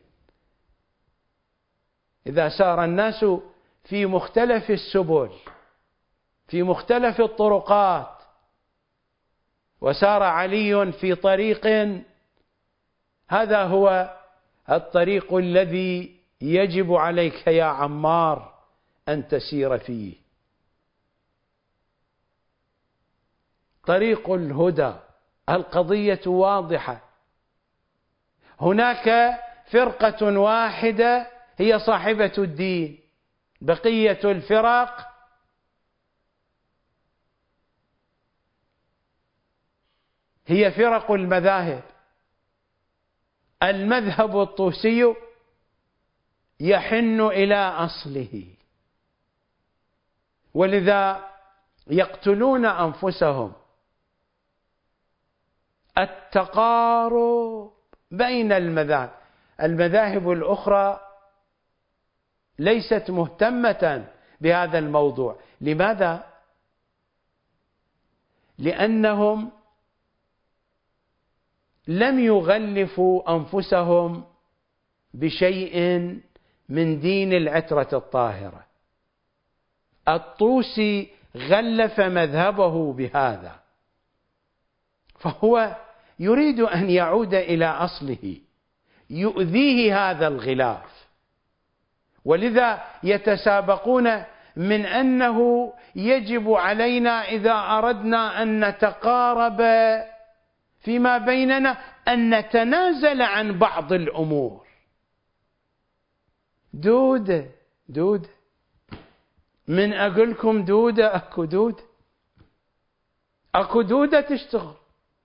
إذا سار الناس في مختلف السبل، في مختلف الطرقات، وسار علي في طريق، هذا هو الطريق الذي يجب عليك يا عمار أن تسير فيه، طريق الهدى. القضية واضحة. هناك فرقة واحدة هي صاحبة الدين، بقية الفرق هي فرق المذاهب. المذهب الطوسي يحن إلى أصله، ولذا يقتلون أنفسهم. التقارب بين المذاهب، المذاهب الأخرى ليست مهتمة بهذا الموضوع. لماذا؟ لأنهم لم يغلفوا أنفسهم بشيء من دين العترة الطاهرة. الطوسي غلف مذهبه بهذا، فهو يريد أن يعود إلى أصله، يؤذيه هذا الغلاف. ولذا يتسابقون من أنه يجب علينا إذا أردنا أن نتقارب فيما بيننا أن نتنازل عن بعض الأمور. دودة دودة من أقولكم دودة، أكو دودة، أكو دودة تشتغل،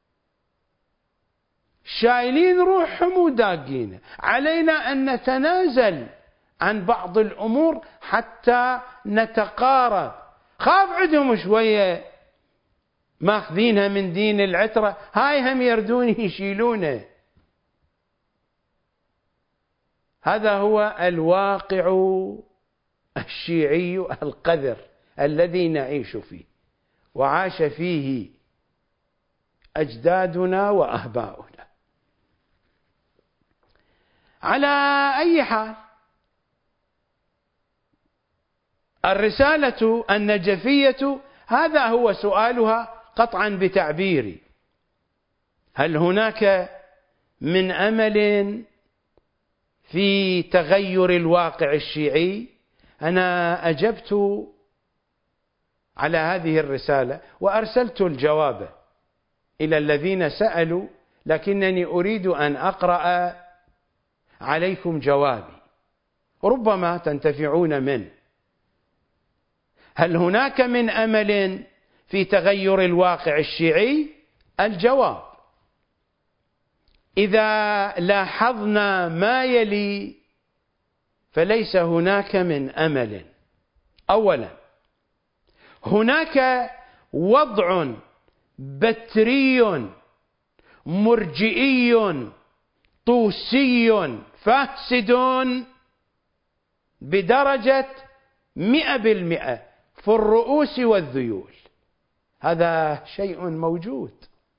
شايلين روحهم وداقين. علينا أن نتنازل عن بعض الأمور حتى نتقارب. خاف عندهم شوية ماخذينها من دين العترة، هاي هم يردون يشيلونه. هذا هو الواقع الشيعي القذر الذي نعيش فيه، وعاش فيه أجدادنا وأهباؤنا. على أي حال، الرسالة النجفية هذا هو سؤالها قطعا بتعبيري: هل هناك من أمل في تغير الواقع الشيعي؟ أنا أجبت على هذه الرسالة وأرسلت الجواب إلى الذين سألوا، لكنني أريد أن أقرأ عليكم جوابي، ربما تنتفعون منه. هل هناك من أمل في تغير الواقع الشيعي؟ الجواب: إذا لاحظنا ما يلي فليس هناك من أمل. أولا، هناك وضع بتري مرجئي طوسي فاسد بدرجة مئة بالمئة في الرؤوس والذيول. هذا شيء موجود.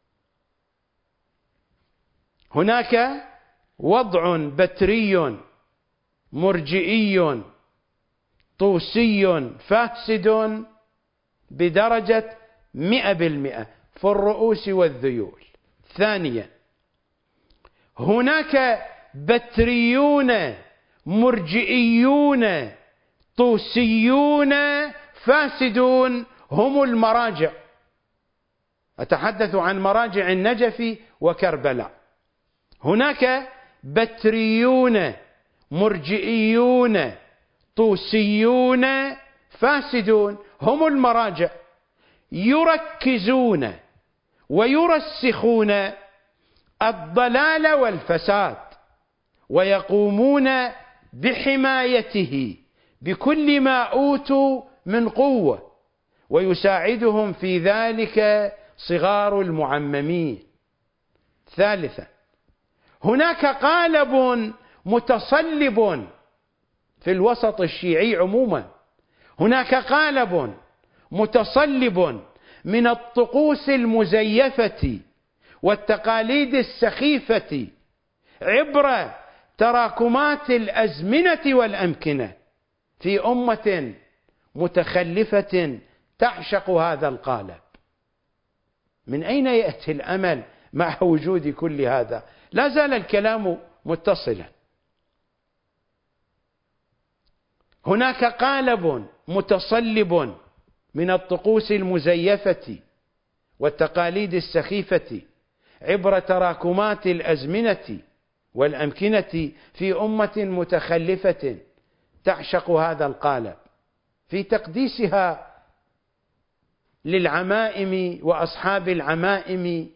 هناك وضع بتري مرجئي طوسي فاسد بدرجة مئة بالمئة في الرؤوس والذيول. ثانيا، هناك بتريون مرجئيون طوسيون فاسدون هم المراجع. أتحدث عن مراجع النجف وكربلاء. هناك بتريون مرجئيون طوسيون فاسدون هم المراجع، يركزون ويرسخون الضلال والفساد ويقومون بحمايته بكل ما أوتوا من قوة، ويساعدهم في ذلك صغار المعممين. ثالثا، هناك قالب متصلب في الوسط الشيعي عموما. هناك قالب متصلب من الطقوس المزيفة والتقاليد السخيفة عبر تراكمات الأزمنة والأمكنة في أمة متخلفة تعشق هذا القالب. من أين يأتي الأمل مع وجود كل هذا؟ لا زال الكلام متصلا. هناك قالب متصلب من الطقوس المزيفة والتقاليد السخيفة عبر تراكمات الأزمنة والأمكنة في أمة متخلفة تعشق هذا القالب في تقديسها للعمائم وأصحاب العمائم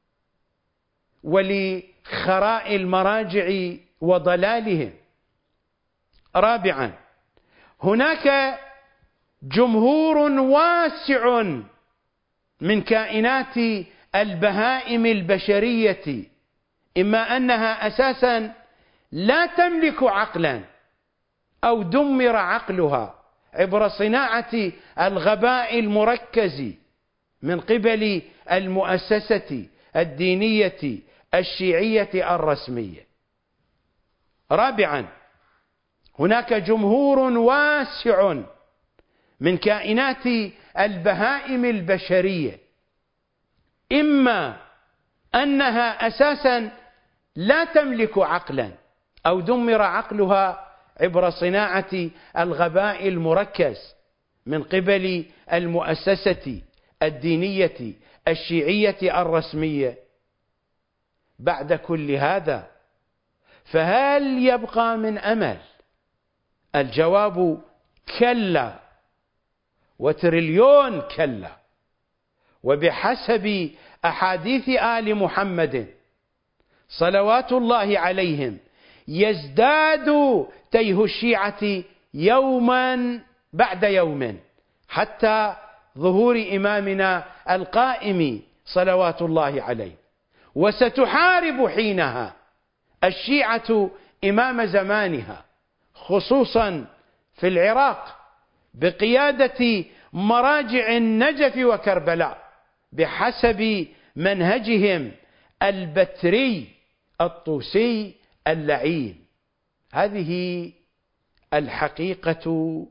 ولخراء المراجع وضلالهم. رابعا، هناك جمهور واسع من كائنات البهائم البشرية، إما أنها أساسا لا تملك عقلا أو دمر عقلها عبر صناعة الغباء المركز من قبل المؤسسة الدينية الشيعية الرسمية. رابعا، هناك جمهور واسع من كائنات البهائم البشرية، إما أنها أساسا لا تملك عقلا أو دمر عقلها عبر صناعة الغباء المركز من قبل المؤسسة الدينية الشيعية الرسمية. بعد كل هذا فهل يبقى من أمل؟ الجواب: كلا وتريليون كلا. وبحسب أحاديث آل محمد صلوات الله عليهم يزداد تيه الشيعة يوما بعد يوم حتى ظهور إمامنا القائم صلوات الله عليه، وستحارب حينها الشيعة إمام زمانها خصوصا في العراق بقيادة مراجع النجف وكربلاء بحسب منهجهم البتري الطوسي اللعين. هذه الحقيقة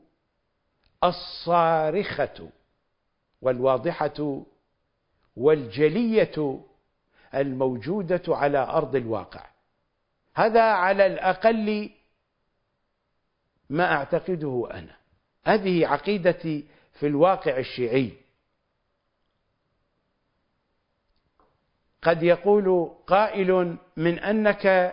الصارخة والواضحة والجلية الموجودة على أرض الواقع. هذا على الأقل ما أعتقده أنا. هذه عقيدتي في الواقع الشيعي. قد يقول قائل من أنك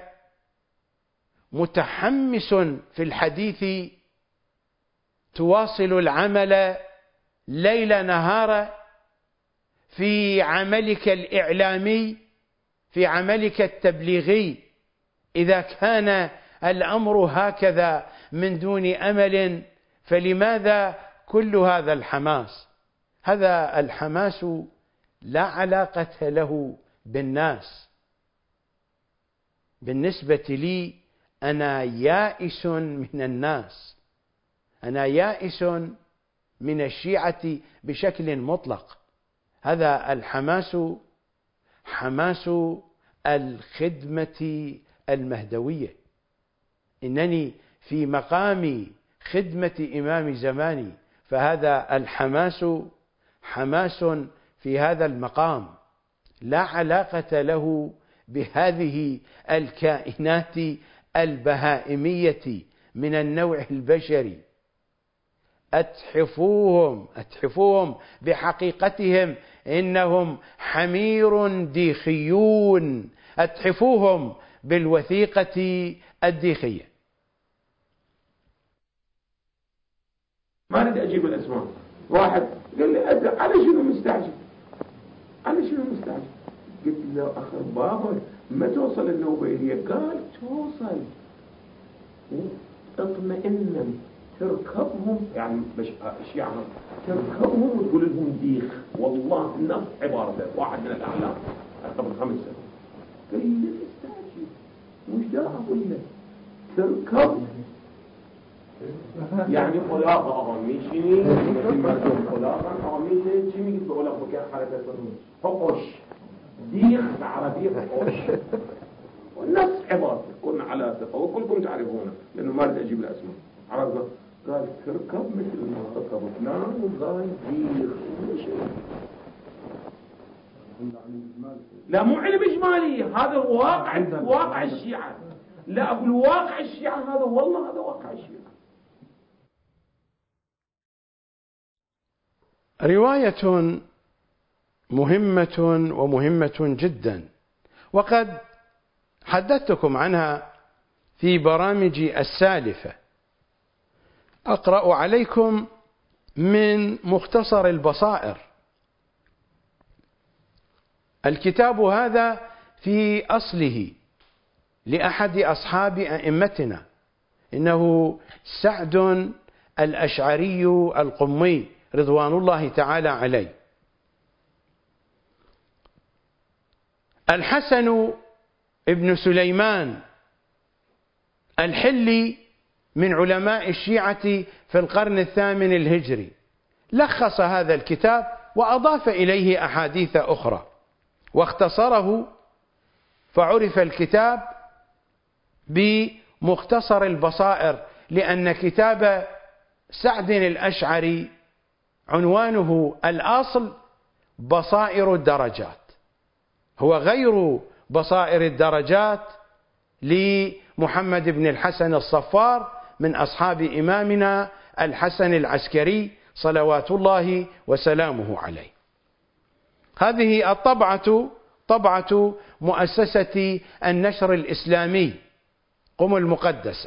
متحمس في الحديث تواصل العمل ليل نهار في عملك الإعلامي، في عملك التبليغي. إذا كان الأمر هكذا من دون أمل، فلماذا كل هذا الحماس؟ هذا الحماس لا علاقة له بالناس. بالنسبة لي أنا يائس من الناس، أنا يائس من الشيعة بشكل مطلق. هذا الحماس حماس الخدمة المهدوية. إنني في مقام خدمة إمام زماني، فهذا الحماس حماس في هذا المقام، لا علاقة له بهذه الكائنات البهائمية من النوع البشري. أتحفوهم أتحفوهم بحقيقتهم، إنهم حمير ديخيون، أتحفوهم بالوثيقة الديخية. ما أريد أجيب الأسماء. واحد قال لي على شنو مستعجل؟ على شنو مستعجل؟ قلت له أخر بابا ما توصل النوبيلية؟ قال توصل. اطمئنا، تركبهم يعني مش الشيعة، تركبهم وتقول لهم ديخ. والله نفس عبارته واحد من الأعلام قبل خمس سنين قال لي لا تستعجل، مش دا أقول لك تركب يعني خلاقة أغميشني مثل ما تقول خلاقة أغميشني شمي قلت بقول لك بكير حركة حقش ديخ بعربية حقش ونفس عبارته. كنا على ثقة وكلكم تعرفونه لأنه ما رد أجيب الأسماء. عرفنا قال تركب مثل ما ركب فلان وقال ديخ. لا مو علم إجمالي، هذا واقع واقع الشيعة. لا أقول واقع الشيعة، هذا والله هذا واقع الشيعة. رواية مهمة ومهمة جدا، وقد حدثتكم عنها في برامجي السالفة. أقرأ عليكم من مختصر البصائر. الكتاب هذا في أصله لأحد أصحاب أئمتنا، إنه سعد الأشعري القمي رضوان الله تعالى عليه. الحسن ابن سليمان الحلي من علماء الشيعة في القرن الثامن الهجري لخص هذا الكتاب وأضاف إليه أحاديث أخرى واختصره، فعرف الكتاب بمختصر البصائر، لأن كتاب سعد الأشعري عنوانه الأصل بصائر الدرجات، هو غير بصائر الدرجات لمحمد بن الحسن الصفار من أصحاب إمامنا الحسن العسكري صلوات الله وسلامه عليه. هذه الطبعة طبعة مؤسسة النشر الإسلامي قم المقدسة.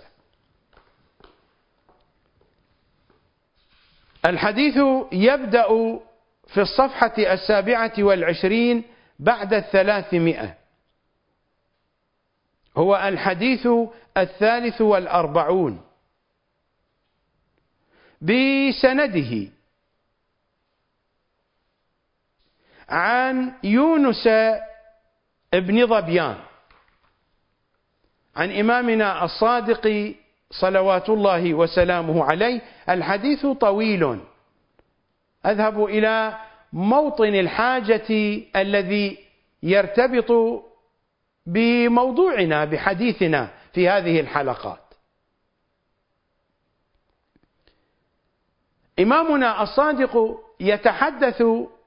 الحديث يبدأ في الصفحة السابعة والعشرين بعد الثلاثمائة، هو الحديث الثالث والأربعون بسنده عن يونس ابن ظبيان عن إمامنا الصادق صلوات الله وسلامه عليه. الحديث طويل، أذهب إلى موطن الحاجة الذي يرتبط بموضوعنا بحديثنا في هذه الحلقات. إمامنا الصادق يتحدث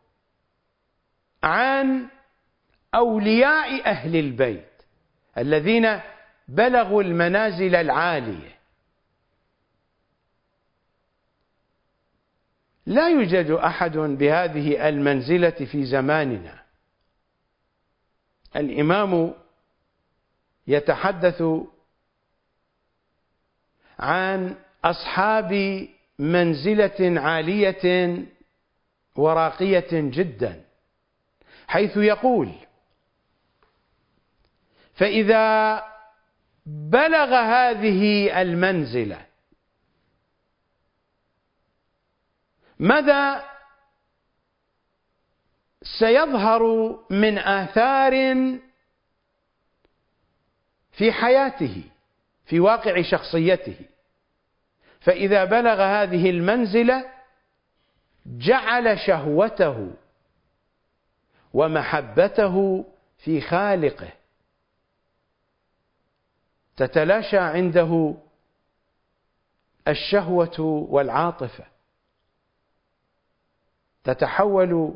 عن أولياء أهل البيت الذين بلغوا المنازل العالية. لا يوجد أحد بهذه المنزلة في زماننا. الإمام يتحدث عن أصحاب منزلة عالية وراقية جدا، حيث يقول: فإذا بلغ هذه المنزلة ماذا سيظهر من آثار في حياته، في واقع شخصيته؟ فإذا بلغ هذه المنزلة جعل شهوته ومحبته في خالقه، تتلاشى عنده الشهوة والعاطفة، تتحول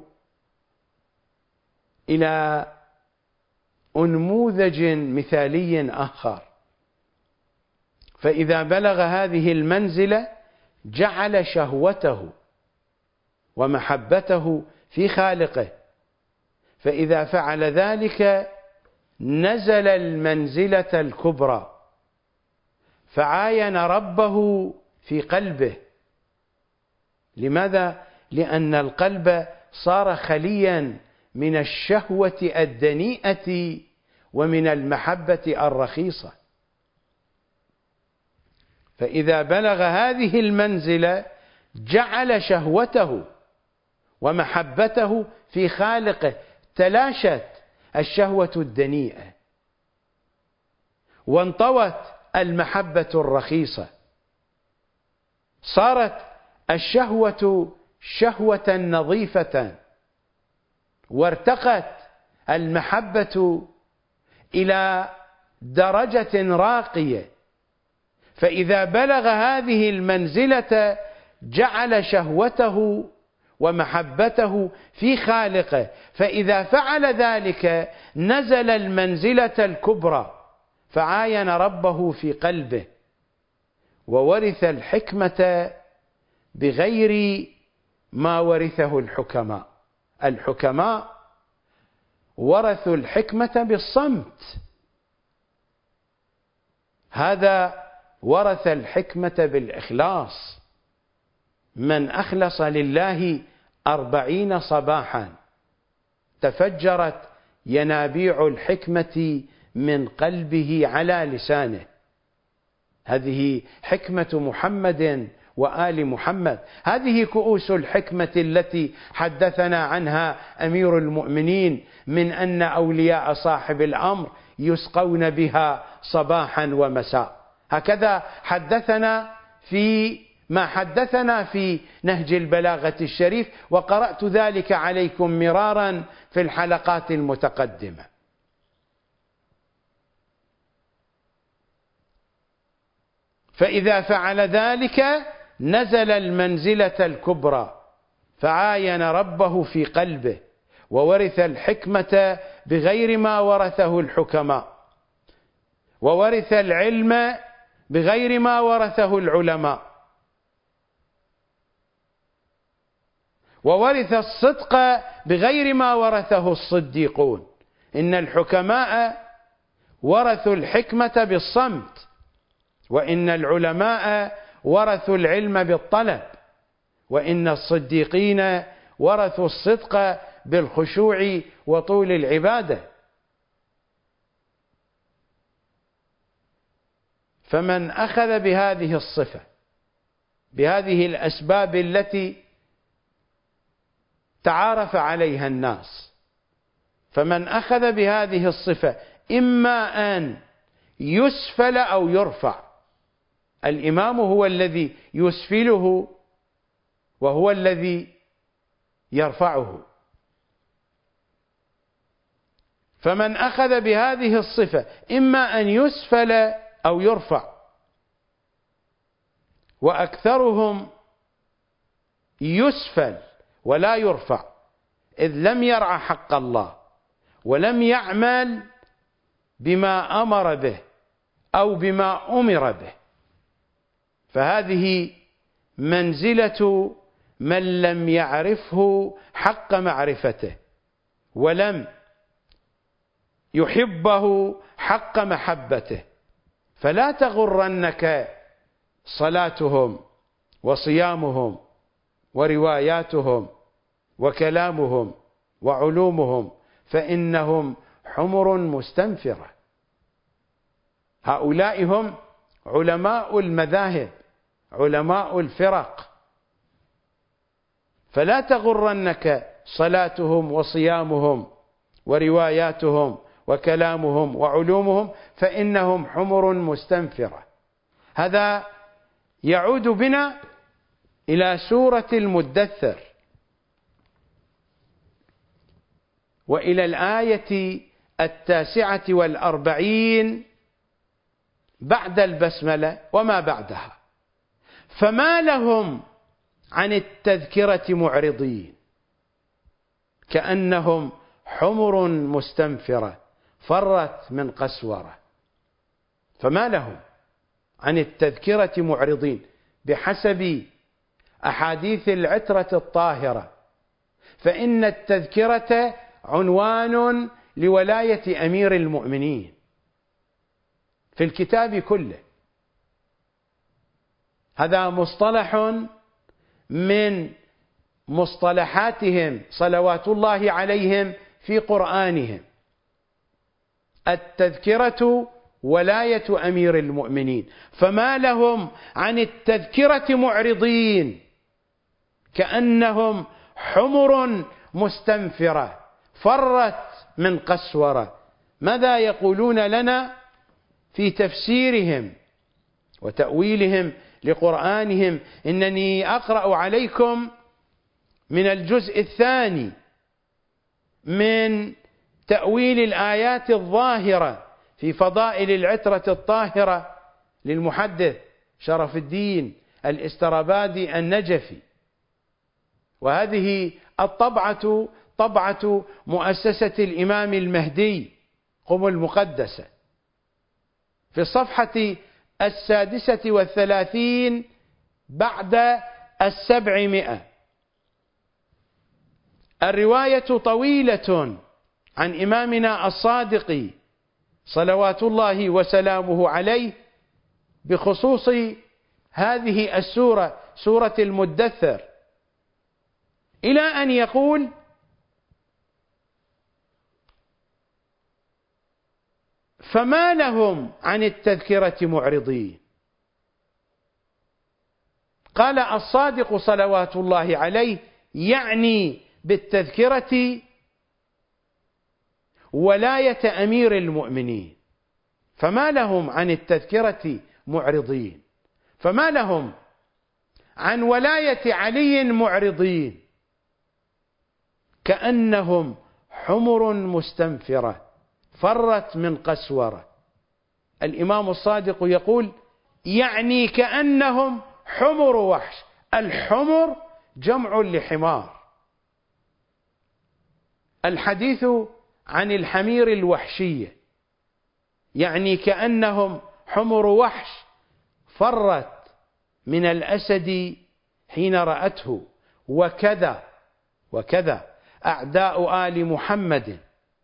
إلى أنموذج مثالي آخر. فإذا بلغ هذه المنزلة جعل شهوته ومحبته في خالقه، فإذا فعل ذلك نزل المنزلة الكبرى، فعاين ربه في قلبه. لماذا؟ لأن القلب صار خليا من الشهوة الدنيئة ومن المحبة الرخيصة. فإذا بلغ هذه المنزلة جعل شهوته ومحبته في خالقه، تلاشت الشهوة الدنيئة وانطوت المحبة الرخيصة، صارت الشهوة شهوة نظيفة، وارتقت المحبة إلى درجة راقية. فإذا بلغ هذه المنزلة جعل شهوته ومحبته في خالقه، فإذا فعل ذلك نزل المنزلة الكبرى، فعاين ربه في قلبه، وورث الحكمة بغير ما ورثه الحكماء. الحكماء ورثوا الحكمة بالصمت، هذا ورث الحكمة بالإخلاص. من أخلص لله أربعين صباحا تفجرت ينابيع الحكمة من قلبه على لسانه. هذه حكمة محمد وآل محمد، هذه كؤوس الحكمة التي حدثنا عنها أمير المؤمنين، من أن أولياء صاحب الأمر يسقون بها صباحا ومساء. هكذا حدثنا في ما حدثنا في نهج البلاغة الشريف، وقرأت ذلك عليكم مرارا في الحلقات المتقدمة. فإذا فعل ذلك نزل المنزلة الكبرى، فعاين ربه في قلبه، وورث الحكمة بغير ما ورثه الحكماء، وورث العلم بغير ما ورثه العلماء، وورث الصدق بغير ما ورثه الصديقون. إن الحكماء ورثوا الحكمة بالصمت، وإن العلماء ورثوا العلم بالطلب، وإن الصديقين ورثوا الصدق بالخشوع وطول العبادة. فمن أخذ بهذه الصفة، بهذه الأسباب التي تعارف عليها الناس، فمن أخذ بهذه الصفة إما أن يسفل أو يرفع. الإمام هو الذي يسفله وهو الذي يرفعه. فمن أخذ بهذه الصفة إما أن يسفل أو يرفع، وأكثرهم يسفل ولا يرفع، إذ لم يرعى حق الله ولم يعمل بما أمر به أو بما أمر به. فهذه منزلة من لم يعرفه حق معرفته، ولم يحبه حق محبته. فلا تغرنك صلاتهم وصيامهم ورواياتهم وكلامهم وعلومهم فإنهم حمر مستنفرة. هؤلاء هم علماء المذاهب، علماء الفرق، فلا تغرنك صلاتهم وصيامهم ورواياتهم وكلامهم وعلومهم فإنهم حمر مستنفرة. هذا يعود بنا إلى سورة المدثر وإلى الآية التاسعة والأربعين بعد البسملة وما بعدها. فما لهم عن التذكرة معرضين كأنهم حمر مستنفرة فرت من قسورة. فما لهم عن التذكرة معرضين بحسب أحاديث العترة الطاهرة، فإن التذكرة عنوان لولاية أمير المؤمنين في الكتاب كله. هذا مصطلح من مصطلحاتهم صلوات الله عليهم في قرآنهم. التذكرة ولاية أمير المؤمنين، فما لهم عن التذكرة معرضين كأنهم حمر مستنفرة فرت من قسورة. ماذا يقولون لنا في تفسيرهم وتأويلهم لقرآنهم؟ إنني أقرأ عليكم من الجزء الثاني من تأويل الآيات الظاهرة في فضائل العترة الطاهرة للمحدث شرف الدين الاسترابادي النجفي، وهذه الطبعة طبعة مؤسسة الإمام المهدي قم المقدسة، في الصفحة السادسة والثلاثين بعد السبعمائة. الرواية طويلة عن إمامنا الصادق صلوات الله وسلامه عليه بخصوص هذه السورة، سورة المدثر، إلى أن يقول: فما لهم عن التذكرة معرضين. قال الصادق صلوات الله عليه يعني بالتذكرة ولاية أمير المؤمنين. فما لهم عن التذكرة معرضين، فما لهم عن ولاية علي معرضين كأنهم حمر مستنفرة فرت من قسورة. الإمام الصادق يقول يعني كأنهم حمر وحش. الحمر جمع لحمار. الحديث عن الحمير الوحشية، يعني كأنهم حمر وحش فرت من الأسد حين رأته. وكذا وكذا أعداء آل محمد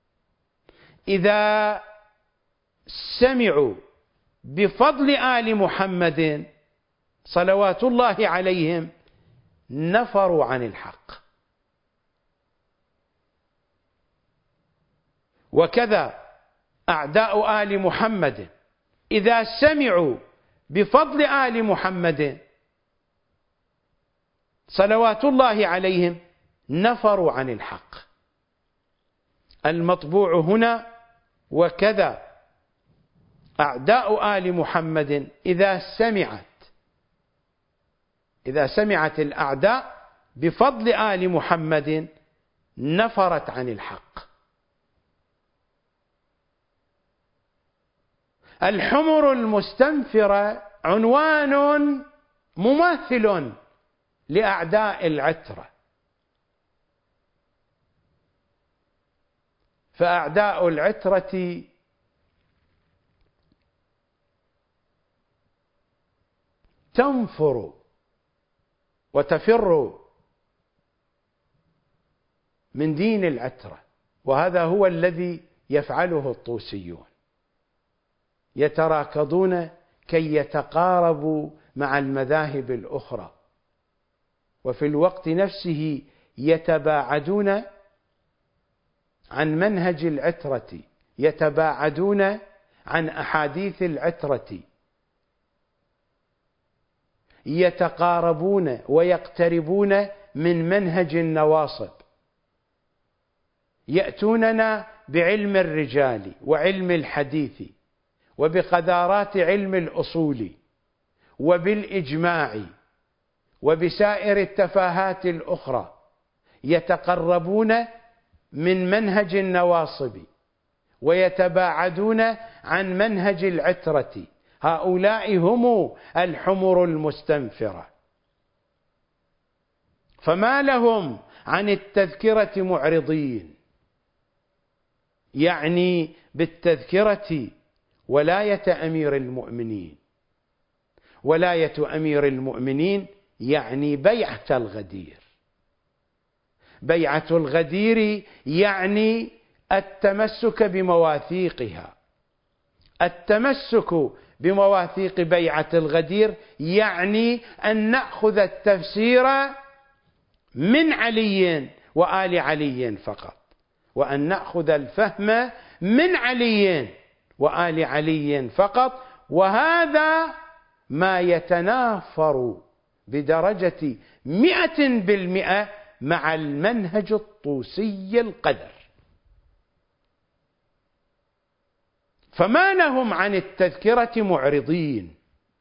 إذا سمعوا بفضل آل محمد صلوات الله عليهم نفروا عن الحق. وكذا أعداء آل محمد إذا سمعوا بفضل آل محمد صلوات الله عليهم نفروا عن الحق. المطبوع هنا: وكذا أعداء آل محمد إذا سمعت إذا سمعت الأعداء بفضل آل محمد نفرت عن الحق. الحمر المستنفرة عنوان مماثل لأعداء العترة، فأعداء العترة تنفر وتفر من دين العترة، وهذا هو الذي يفعله الطوسيون، يتراكضون كي يتقاربوا مع المذاهب الأخرى، وفي الوقت نفسه يتباعدون عن منهج العترة، يتباعدون عن أحاديث العترة، يتقاربون ويقتربون من منهج النواصب، يأتوننا بعلم الرجال وعلم الحديث وبقذارات علم الأصول وبالإجماع وبسائر التفاهات الأخرى، يتقربون من منهج النواصب ويتباعدون عن منهج العترة. هؤلاء هم الحمر المستنفرة. فما لهم عن التذكرة معرضين، يعني بالتذكرة ولاية أمير المؤمنين. ولاية أمير المؤمنين يعني بيعة الغدير. بيعة الغدير يعني التمسك بمواثيقها. التمسك بمواثيق بيعة الغدير يعني أن نأخذ التفسير من علي وآل علي فقط، وأن نأخذ الفهم من علي وآل علي فقط. وهذا ما يتنافر بدرجة مئة بالمئة مع المنهج الطوسي القدر. فما لهم عن التذكرة معرضين،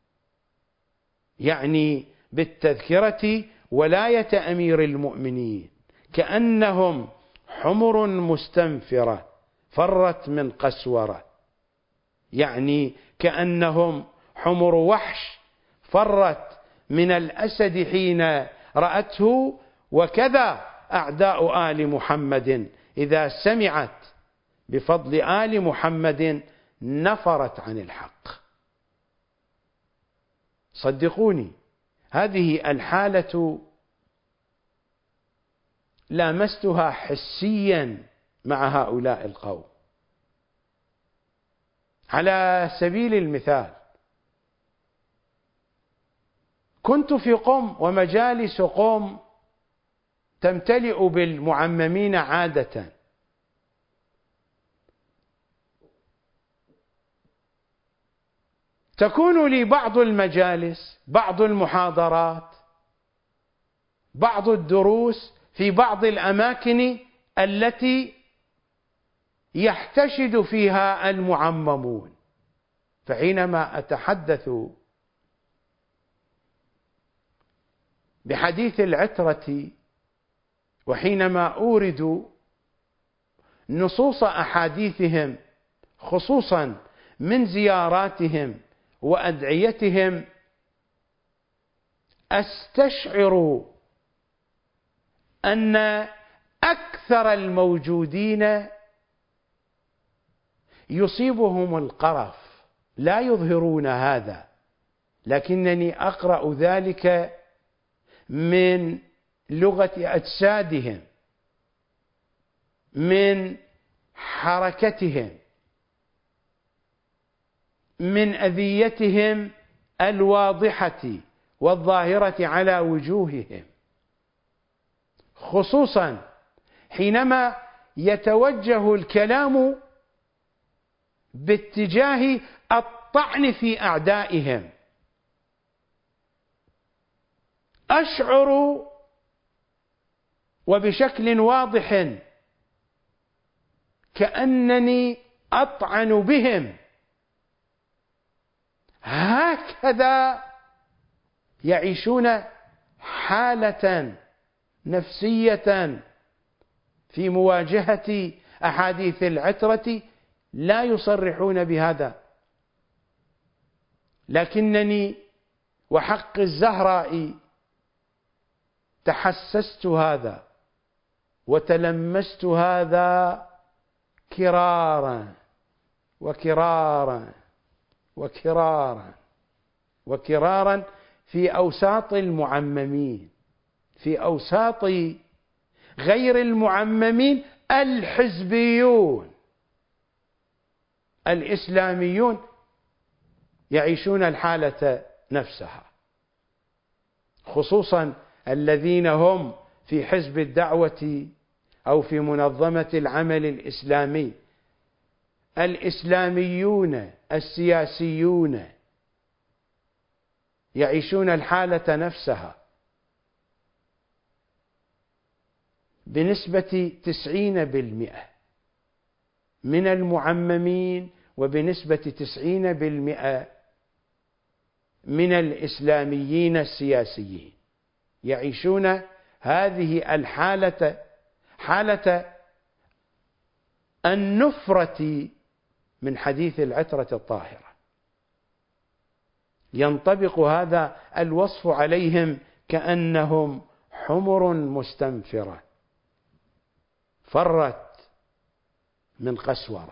يعني بالتذكرة ولاية أمير المؤمنين، كأنهم حمر مستنفرة فرت من قسورة، يعني كأنهم حمر وحش فرت من الأسد حين رأته. وكذا أعداء آل محمد إذا سمعت بفضل آل محمد نفرت عن الحق. صدقوني هذه الحالة لامستها حسيا مع هؤلاء القوم. على سبيل المثال كنت في قم، ومجالس قم تمتلئ بالمعممين عادة. تكون لي بعض المجالس، بعض المحاضرات، بعض الدروس في بعض الأماكن التي يحتشد فيها المعممون. فحينما أتحدث بحديث العترة، وحينما أورد نصوص أحاديثهم خصوصا من زياراتهم وأدعيتهم، أستشعر أن أكثر الموجودين يصيبهم القرف، لا يظهرون هذا، لكنني أقرأ ذلك من لغة أجسادهم، من حركتهم، من أذيتهم الواضحة والظاهرة على وجوههم، خصوصا حينما يتوجه الكلام باتجاه الطعن في أعدائهم. أشعر وبشكل واضح كأنني أطعن بهم. هكذا يعيشون حالة نفسية في مواجهة أحاديث العترة، لا يصرحون بهذا، لكنني وحق الزهراء تحسست هذا وتلمست هذا كرارا وكرارا وكرارا وكرارا في أوساط المعممين، في أوساط غير المعممين الحزبيون الإسلاميون يعيشون الحالة نفسها، خصوصا الذين هم في حزب الدعوة أو في منظمة العمل الإسلامي، الإسلاميون السياسيون يعيشون الحالة نفسها بنسبة تسعين بالمئة من المعممين، وبنسبة تسعين بالمئة من الإسلاميين السياسيين يعيشون هذه الحالة، حالة النفرة من حديث العترة الطاهرة. ينطبق هذا الوصف عليهم كأنهم حمر مستنفرة فرت من قسورة.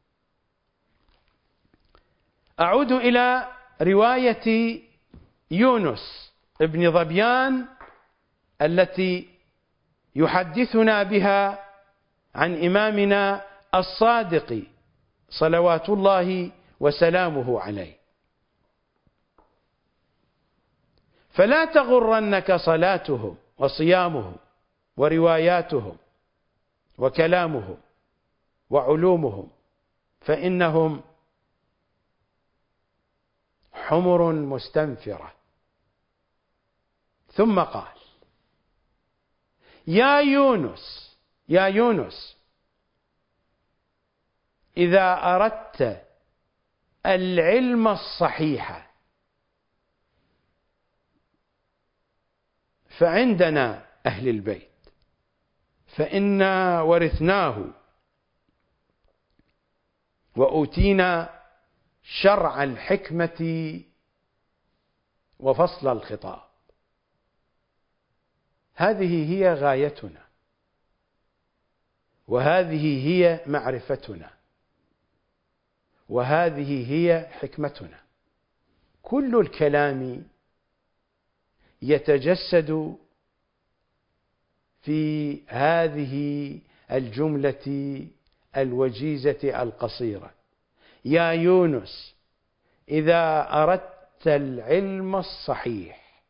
أعود إلى رواية يونس ابن ظبيان التي يحدثنا بها عن إمامنا الصادق صلوات الله وسلامه عليه: فلا تغرنك صلاتهم وصيامهم ورواياتهم وكلامهم وعلومهم، فإنهم حمر مستنفرة. ثم قال: يا يونس يا يونس إذا أردت العلم الصحيح فعندنا أهل البيت، فإنا ورثناه وأوتينا شرع الحكمة وفصل الخطاب. هذه هي غايتنا، وهذه هي معرفتنا، وهذه هي حكمتنا. كل الكلام يتجسد في هذه الجملة الوجيزة القصيرة: يا يونس إذا أردت العلم الصحيح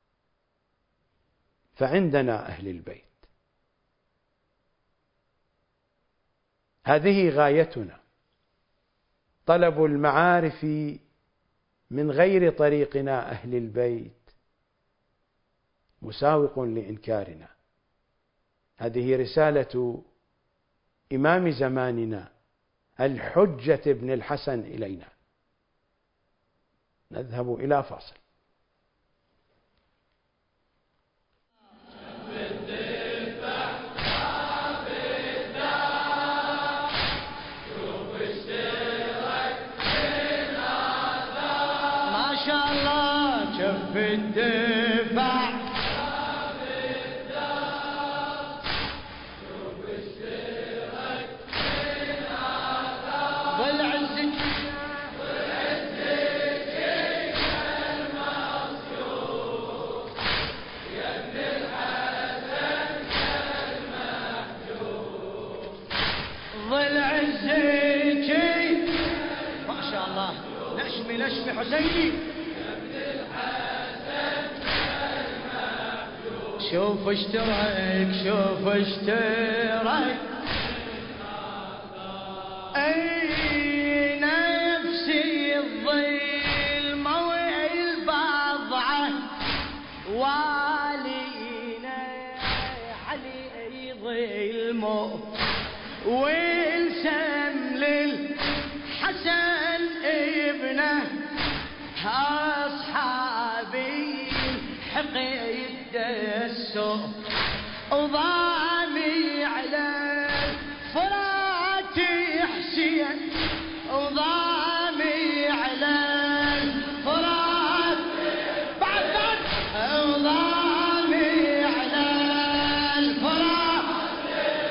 فعندنا أهل البيت. هذه غايتنا، طلب المعارف من غير طريقنا أهل البيت مساوق لإنكارنا. هذه رسالة إمام زماننا الحجة ابن الحسن إلينا. نذهب إلى فاصل. ما شاء الله شف الدفاع لشمي حسيني شوف اشترك شوف اشترك اي نفسي الظلمة والبضعة والينا علي ظلمه والسم للحسن ابنه أصحابي حقيد دسو وضامي على فرات حسين وضامي على فرات بعد بعد وضامي على الفرات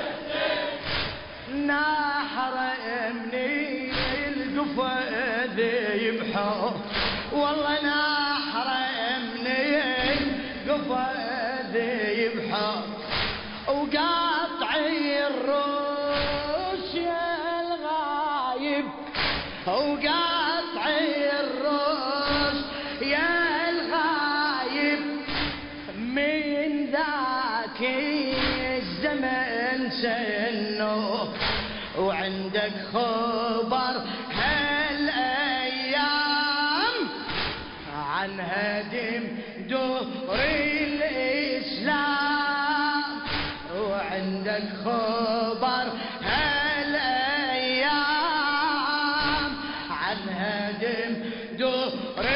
نحر مني القفا ذبحه والله نحرمني قفا ذبحه وقاطع الروس يا الغايب وقاطع الروس يا الغايب من ذاك دور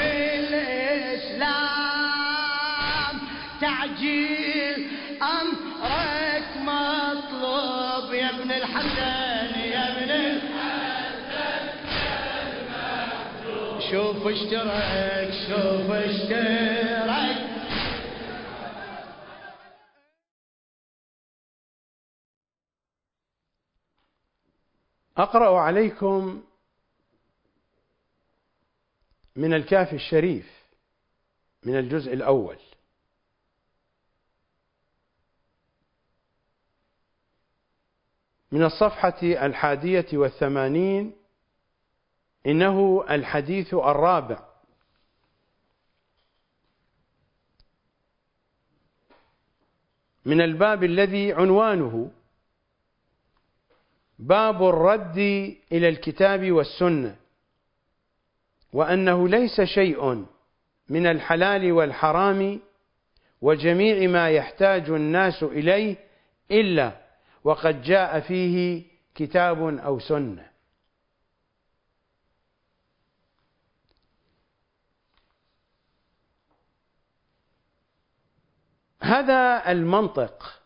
الإسلام تعجيل أمرك مطلوب يا ابن الحسن يا ابن الحسن شوف اشترك شوف اشترك. أقرأ عليكم من الكافي الشريف من الجزء الأول. من الصفحة الحادية والثمانين، إنه الحديث الرابع. من الباب الذي عنوانه باب الرد إلى الكتاب والسنة، وأنه ليس شيء من الحلال والحرام وجميع ما يحتاج الناس إليه إلا وقد جاء فيه كتاب أو سنة. هذا المنطق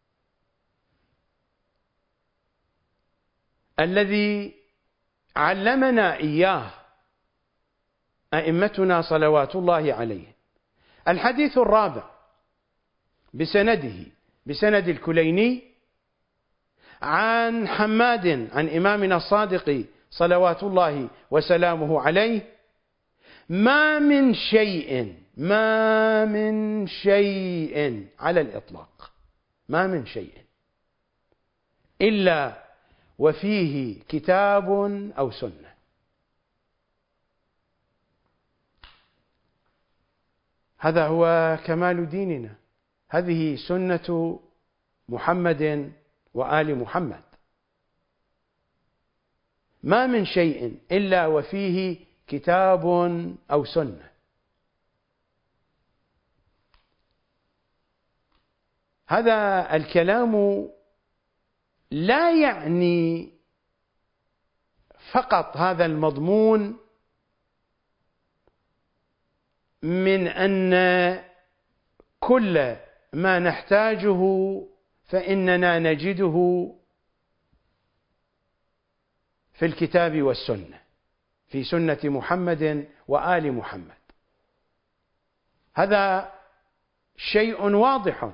الذي علمنا إياه أئمتنا صلوات الله عليه. الحديث الرابع بسنده بسند الكليني عن حماد عن إمامنا الصادق صلوات الله وسلامه عليه: ما من شيء ما من شيء على الإطلاق ما من شيء إلا وفيه كتاب أو سنة. هذا هو كمال ديننا، هذه سنة محمد وآل محمد. ما من شيء إلا وفيه كتاب أو سنة. هذا الكلام لا يعني فقط هذا المضمون من أن كل ما نحتاجه فإننا نجده في الكتاب والسنة، في سنة محمد وآل محمد. هذا شيء واضح،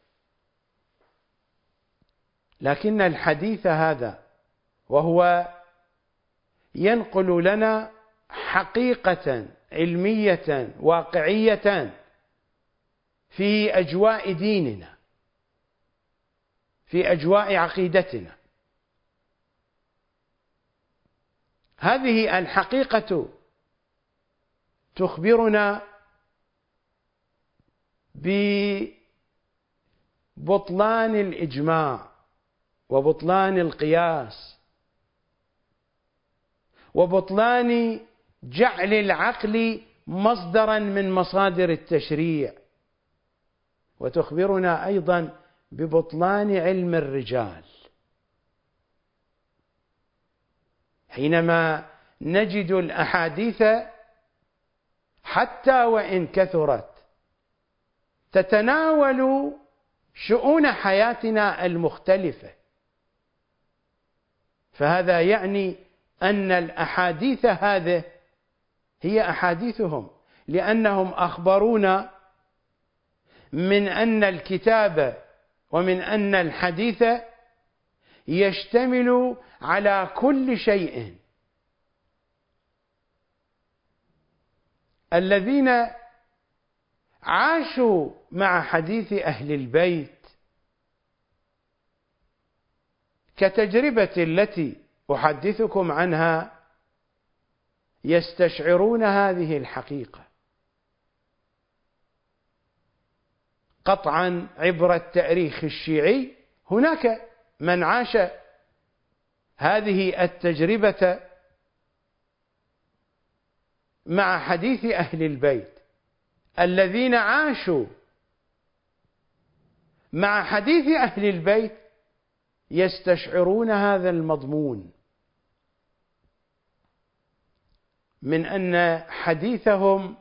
لكن الحديث هذا وهو ينقل لنا حقيقة علمية واقعية في أجواء ديننا، في أجواء عقيدتنا. هذه الحقيقة تخبرنا ببطلان الإجماع وبطلان القياس وبطلان جعل العقل مصدرا من مصادر التشريع، وتخبرنا أيضا ببطلان علم الرجال. حينما نجد الأحاديث حتى وإن كثرت تتناول شؤون حياتنا المختلفة، فهذا يعني أن الأحاديث هذه هي أحاديثهم، لأنهم أخبرونا من أن الكتاب ومن أن الحديث يشتمل على كل شيء. الذين عاشوا مع حديث أهل البيت كتجربة التي أحدثكم عنها يستشعرون هذه الحقيقة. قطعا عبر التاريخ الشيعي هناك من عاش هذه التجربة مع حديث أهل البيت. الذين عاشوا مع حديث أهل البيت يستشعرون هذا المضمون. من أن حديثهم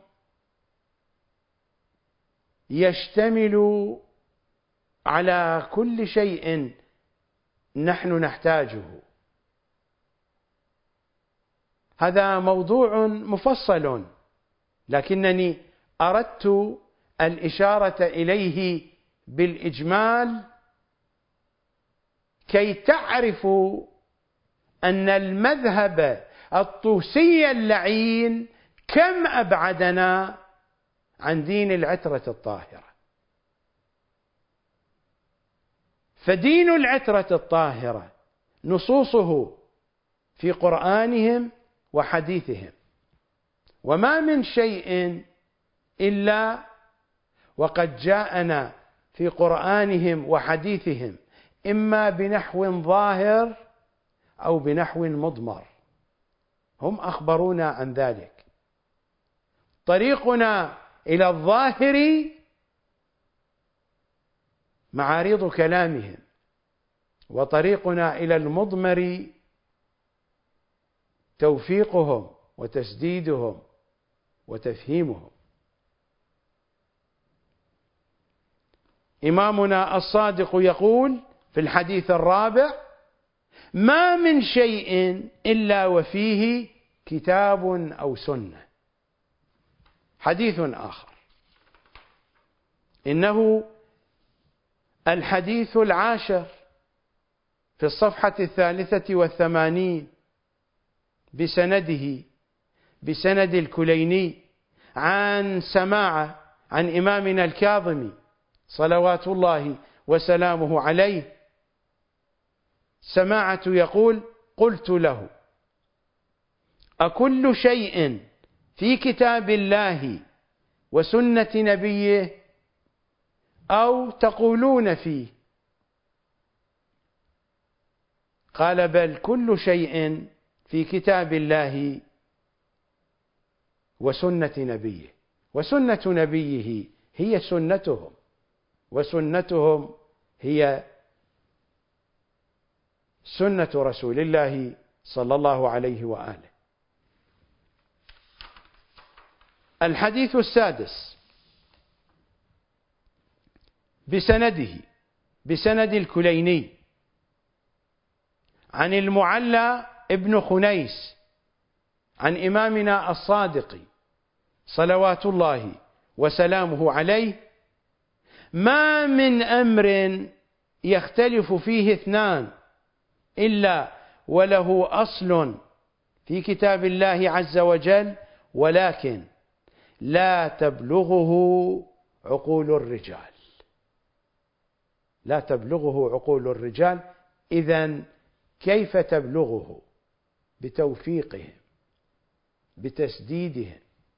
يشتمل على كل شيء نحن نحتاجه. هذا موضوع مفصل، لكنني أردت الإشارة إليه بالإجمال كي تعرفوا أن المذهب الطوسي اللعين كم أبعدنا عن دين العترة الطاهرة. فدين العترة الطاهرة نصوصه في قرآنهم وحديثهم، وما من شيء إلا وقد جاءنا في قرآنهم وحديثهم إما بنحو ظاهر أو بنحو مضمر، هم أخبرونا عن ذلك. طريقنا إلى الظاهر معارض كلامهم، وطريقنا إلى المضمر توفيقهم وتسديدهم وتفهيمهم. إمامنا الصادق يقول في الحديث الرابع: ما من شيء إلا وفيه كتاب أو سنة. حديث آخر، إنه الحديث العاشر في الصفحة الثالثة والثمانين بسنده بسند الكليني عن سماعة عن إمامنا الكاظمي صلوات الله وسلامه عليه. سماعة يقول: قلت له: أكل شيء في كتاب الله وسنة نبيه أو تقولون فيه؟ قال: بل كل شيء في كتاب الله وسنة نبيه. وسنة نبيه هي سنتهم، وسنتهم هي سنة رسول الله صلى الله عليه وآله. الحديث السادس بسنده بسند الكليني عن المعلى ابن خنيس عن إمامنا الصادق صلوات الله وسلامه عليه: ما من أمر يختلف فيه اثنان إلا وله أصل في كتاب الله عز وجل، ولكن لا تبلغه عقول الرجال. لا تبلغه عقول الرجال. إذن كيف تبلغه؟ بتوفيقهم، بتسديدهم.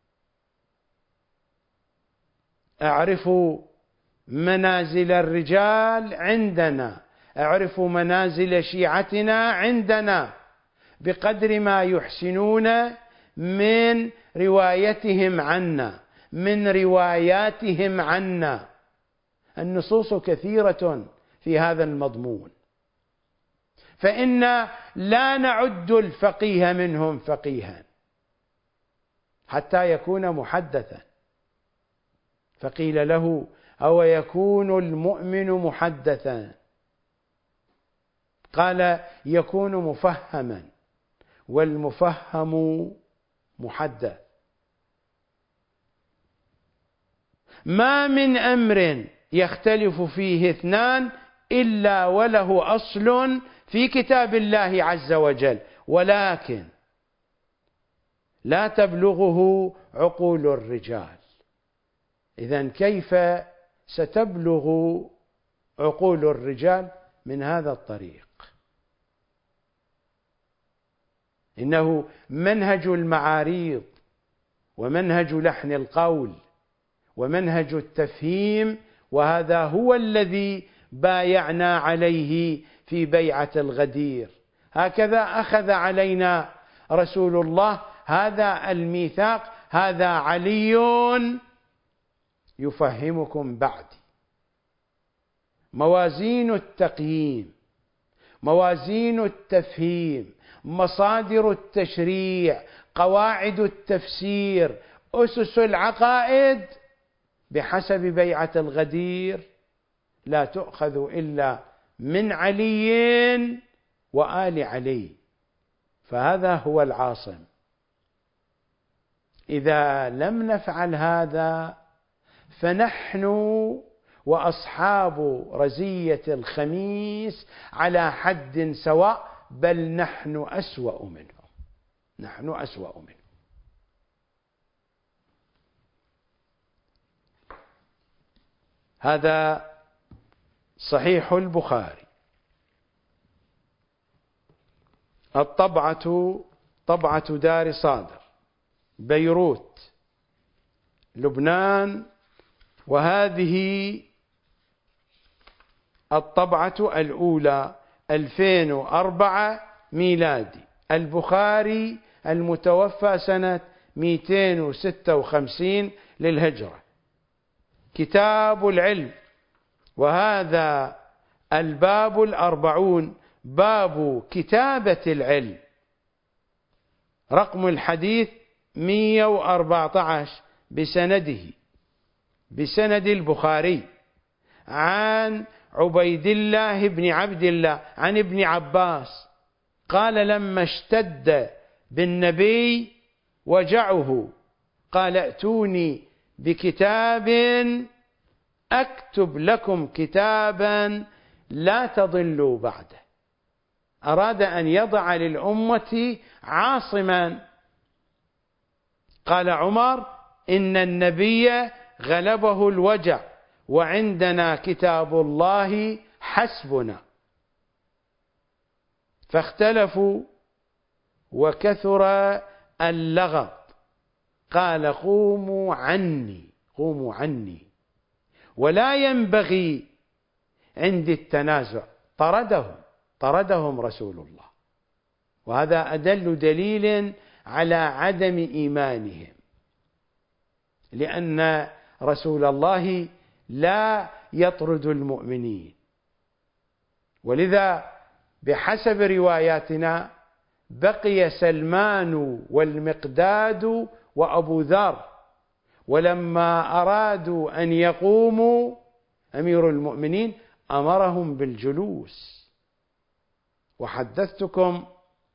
أعرفوا منازل الرجال عندنا، أعرفوا منازل شيعتنا عندنا بقدر ما يحسنون من روايتهم عنا، من رواياتهم عنا. النصوص كثيرة في هذا المضمون، فإن لا نعد الفقيه منهم فقيها حتى يكون محدثا. فقيل له: أو يكون المؤمن محدثا؟ قال: يكون مفهما، والمفهم محدث. ما من أمر يختلف فيه اثنان إلا وله أصل في كتاب الله عز وجل، ولكن لا تبلغه عقول الرجال. إذن كيف ستبلغ عقول الرجال من هذا الطريق؟ إنه منهج المعاريض، ومنهج لحن القول، ومنهج التفهيم، وهذا هو الذي بايعنا عليه في بيعة الغدير. هكذا أخذ علينا رسول الله هذا الميثاق: هذا علي يفهمكم بعدي. موازين التقييم، موازين التفهيم، مصادر التشريع، قواعد التفسير، أسس العقائد بحسب بيعة الغدير لا تؤخذ إلا من علي وآل علي، فهذا هو العاصم. إذا لم نفعل هذا فنحن وأصحاب رزية الخميس على حد سواء، بل نحن أسوأ منهم، نحن أسوأ منهم. هذا صحيح البخاري. الطبعة طبعة دار صادر، بيروت، لبنان، وهذه الطبعة الأولى ألفين وأربعة ميلادي. البخاري المتوفى سنة مئتين وستة وخمسين للهجرة. كتاب العلم، وهذا الباب الأربعون، باب كتابة العلم. رقم الحديث مئة وأربعة عشر بسنده، بسند البخاري عن عبيد الله بن عبد الله عن ابن عباس قال: لما اشتد بالنبي وجعه قال: ائتوني بكتاب أكتب لكم كتابا لا تضلوا بعده. أراد أن يضع للأمة عاصما. قال عمر: إن النبي غلبه الوجع وعندنا كتاب الله حسبنا. فاختلفوا وكثر اللغط. قال: قوموا عني، قوموا عني، ولا ينبغي عندي التنازع. طردهم طردهم رسول الله، وهذا أدل دليل على عدم إيمانهم، لأن رسول الله لا يطرد المؤمنين. ولذا بحسب رواياتنا بقي سلمان والمقداد وأبو ذر، ولما أرادوا أن يقوموا أمير المؤمنين أمرهم بالجلوس. وحدثتكم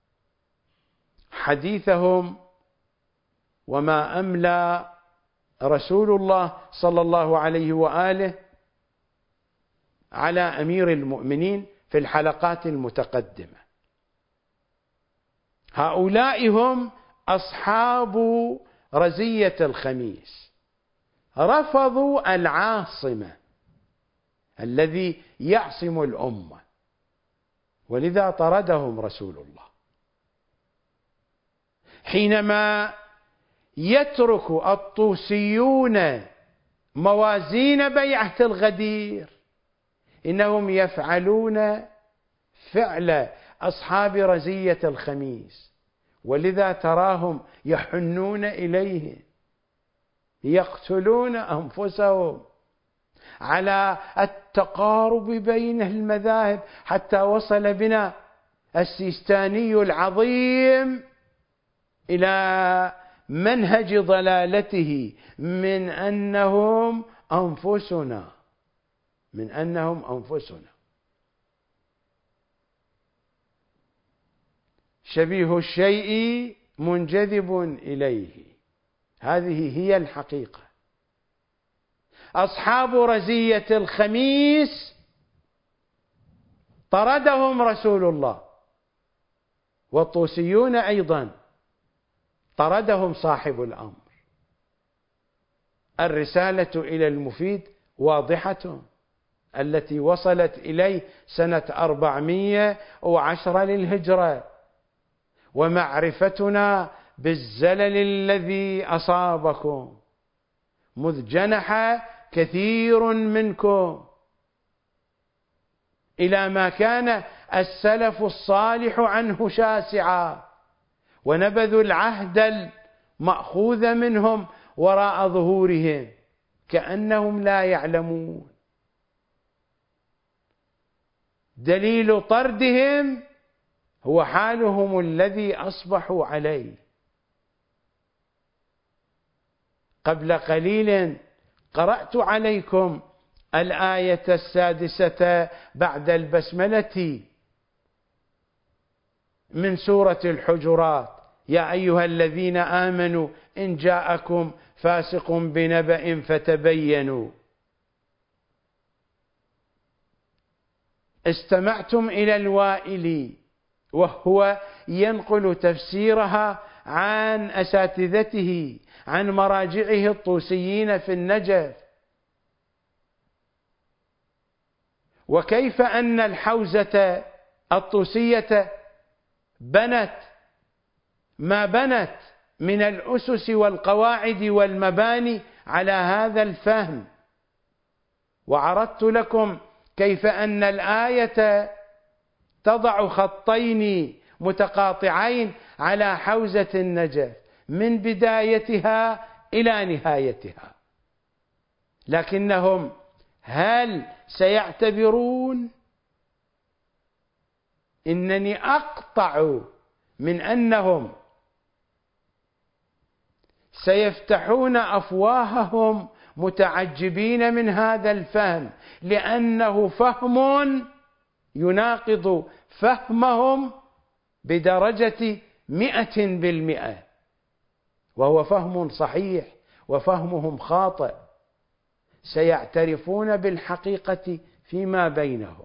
حديثهم وما أملى رسول الله صلى الله عليه وآله على أمير المؤمنين في الحلقات المتقدمة. هؤلاء هم أصحاب رزية الخميس، رفضوا العاصمة الذي يعصم الأمة، ولذا طردهم رسول الله. حينما يترك الطوسيون موازين بيعة الغدير، إنهم يفعلون فعل أصحاب رزية الخميس، ولذا تراهم يحنون إليه، يقتلون أنفسهم على التقارب بين المذاهب، حتى وصل بنا السيستاني العظيم إلى منهج ضلالته من أنهم أنفسنا، من أنهم أنفسنا. شبيه الشيء منجذب إليه، هذه هي الحقيقة. أصحاب رزية الخميس طردهم رسول الله، والطوسيون أيضا طردهم صاحب الأمر. الرسالة إلى المفيد واضحة، التي وصلت إليه سنة أربعمئة وعشرة للهجرة، ومعرفتنا بالزلل الذي أصابكم مذ جنح كثير منكم إلى ما كان السلف الصالح عنه شاسعا، ونبذوا العهد المأخوذ منهم وراء ظهورهم كأنهم لا يعلمون. دليل طردهم هو حالهم الذي أصبحوا عليه. قبل قليل قرأت عليكم الآية السادسة بعد البسملة من سورة الحجرات: يا أيها الذين آمنوا إن جاءكم فاسق بنبأ فتبينوا. استمعتم إلى الوائلي وهو ينقل تفسيرها عن أساتذته عن مراجعه الطوسيين في النجف، وكيف أن الحوزة الطوسية بنت ما بنت من الأسس والقواعد والمباني على هذا الفهم. وعرضت لكم كيف أن الآية تضع خطين متقاطعين على حوزة النجف من بدايتها إلى نهايتها، لكنهم هل سيعتبرون؟ إنني أقطع من أنهم سيفتحون أفواههم متعجبين من هذا الفهم، لأنه فهم يناقض فهمهم بدرجة مئة بالمئة، وهو فهم صحيح وفهمهم خاطئ. سيعترفون بالحقيقة فيما بينهم،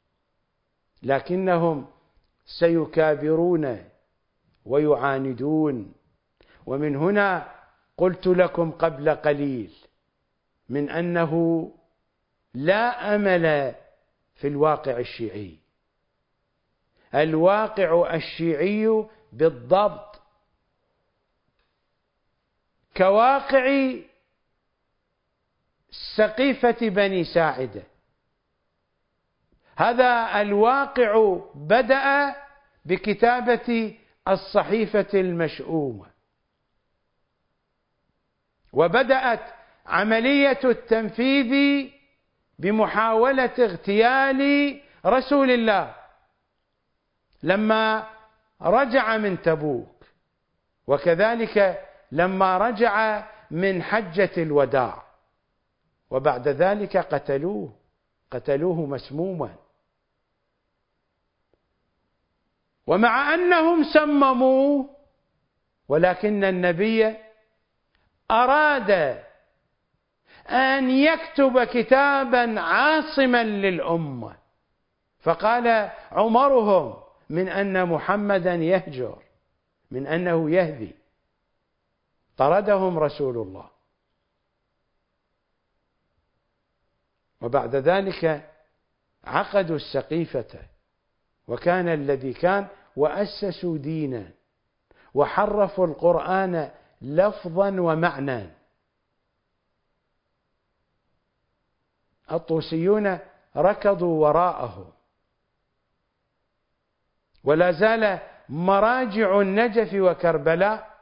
لكنهم سيكابرون ويعاندون. ومن هنا قلت لكم قبل قليل من أنه لا أمل في الواقع الشيعي. الواقع الشيعي بالضبط كواقع سقيفة بني ساعدة. هذا الواقع بدأ بكتابة الصحيفة المشؤومة، وبدأت عملية التنفيذ بمحاولة اغتيال رسول الله لما رجع من تبوك، وكذلك لما رجع من حجة الوداع، وبعد ذلك قتلوه قتلوه مسموما. ومع أنهم سمموه، ولكن النبي أراد أن يكتب كتابا عاصما للأمة، فقال عمرهم من أن محمدا يهجر، من أنه يهذي، طردهم رسول الله. وبعد ذلك عقدوا السقيفة، وكان الذي كان وأسسوا دينا وحرفوا القرآن لفظا ومعنى. الطوسيون ركضوا وراءه، ولا زال مراجع النجف وكربلاء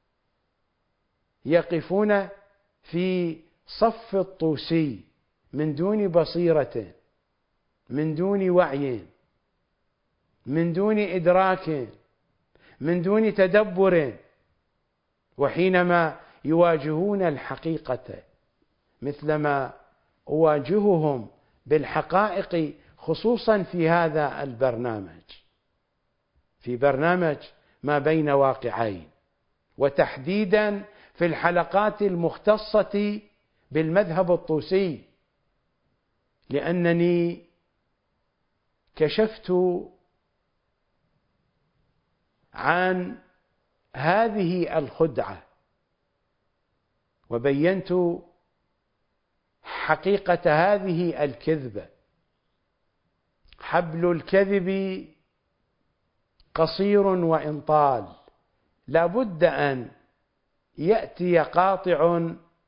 يقفون في صف الطوسي من دون بصيرة، من دون وعي، من دون إدراك، من دون تدبر. وحينما يواجهون الحقيقة مثلما أواجههم بالحقائق، خصوصا في هذا البرنامج، في برنامج ما بين واقعين، وتحديدا في الحلقات المختصة بالمذهب الطوسي، لأنني كشفت عن هذه الخدعة وبينت حقيقة هذه الكذبة. حبل الكذب قصير وإن طال، لا بد أن يأتي قاطع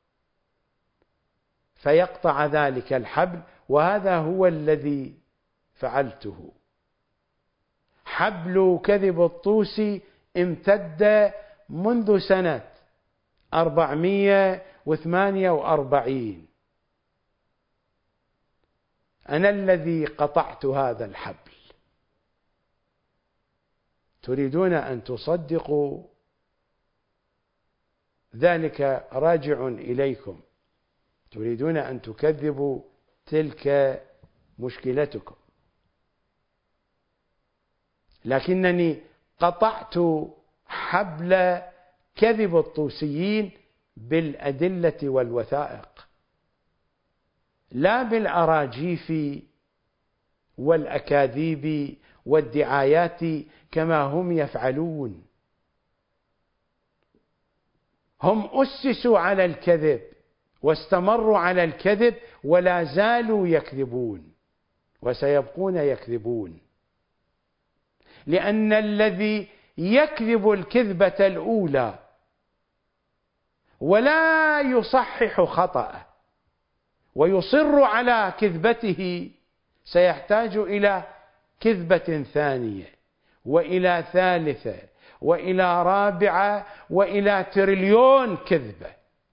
فيقطع ذلك الحبل، وهذا هو الذي فعلته. حبل كذب الطوسي امتد منذ سنة أربعمائة وثمانية وأربعين. أنا الذي قطعت هذا الحبل. تريدون أن تصدقوا ذلك راجع إليكم، تريدون أن تكذبوا، تلك مشكلتكم. لكنني قطعت حبل كذب الطوسيين بالأدلة والوثائق، لا بالأراجيف والأكاذيب والدعايات كما هم يفعلون. هم أسسوا على الكذب واستمروا على الكذب ولا زالوا يكذبون وسيبقون يكذبون، لأن الذي يكذب الكذبة الأولى ولا يصحح خطأه ويصر على كذبته سيحتاج إلى كذبة ثانية وإلى ثالثة وإلى رابعة وإلى تريليون كذبة.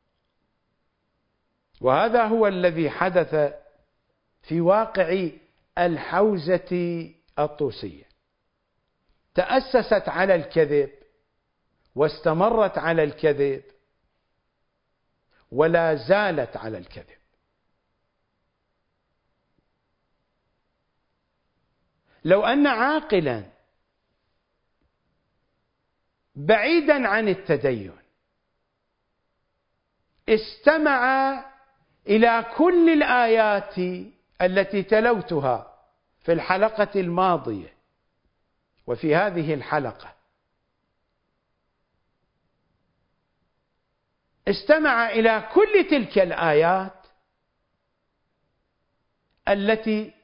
وهذا هو الذي حدث في واقع الحوزة الطوسية، تأسست على الكذب واستمرت على الكذب ولا زالت على الكذب. لو أن عاقلا بعيدا عن التدين استمع إلى كل الآيات التي تلوتها في الحلقة الماضية وفي هذه الحلقة، استمع إلى كل تلك الآيات التي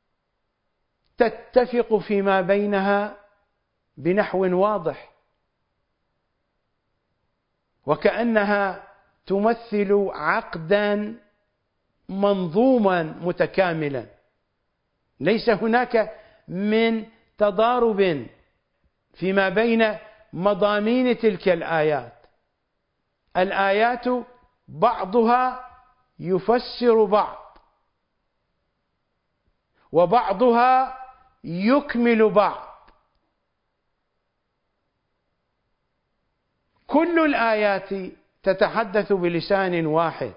تتفق فيما بينها بنحو واضح وكأنها تمثل عقدا منظوما متكاملا، ليس هناك من تضارب فيما بين مضامين تلك الآيات. الآيات بعضها يفسر بعض وبعضها يكمل بعض. كل الآيات تتحدث بلسان واحد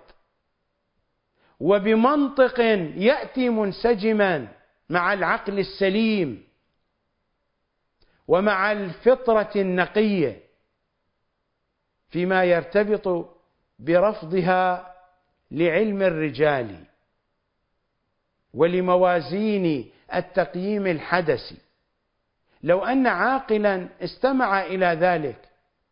وبمنطق يأتي منسجما مع العقل السليم ومع الفطرة النقية فيما يرتبط برفضها لعلم الرجال ولموازين التقييم الحدسي. لو أن عاقلا استمع إلى ذلك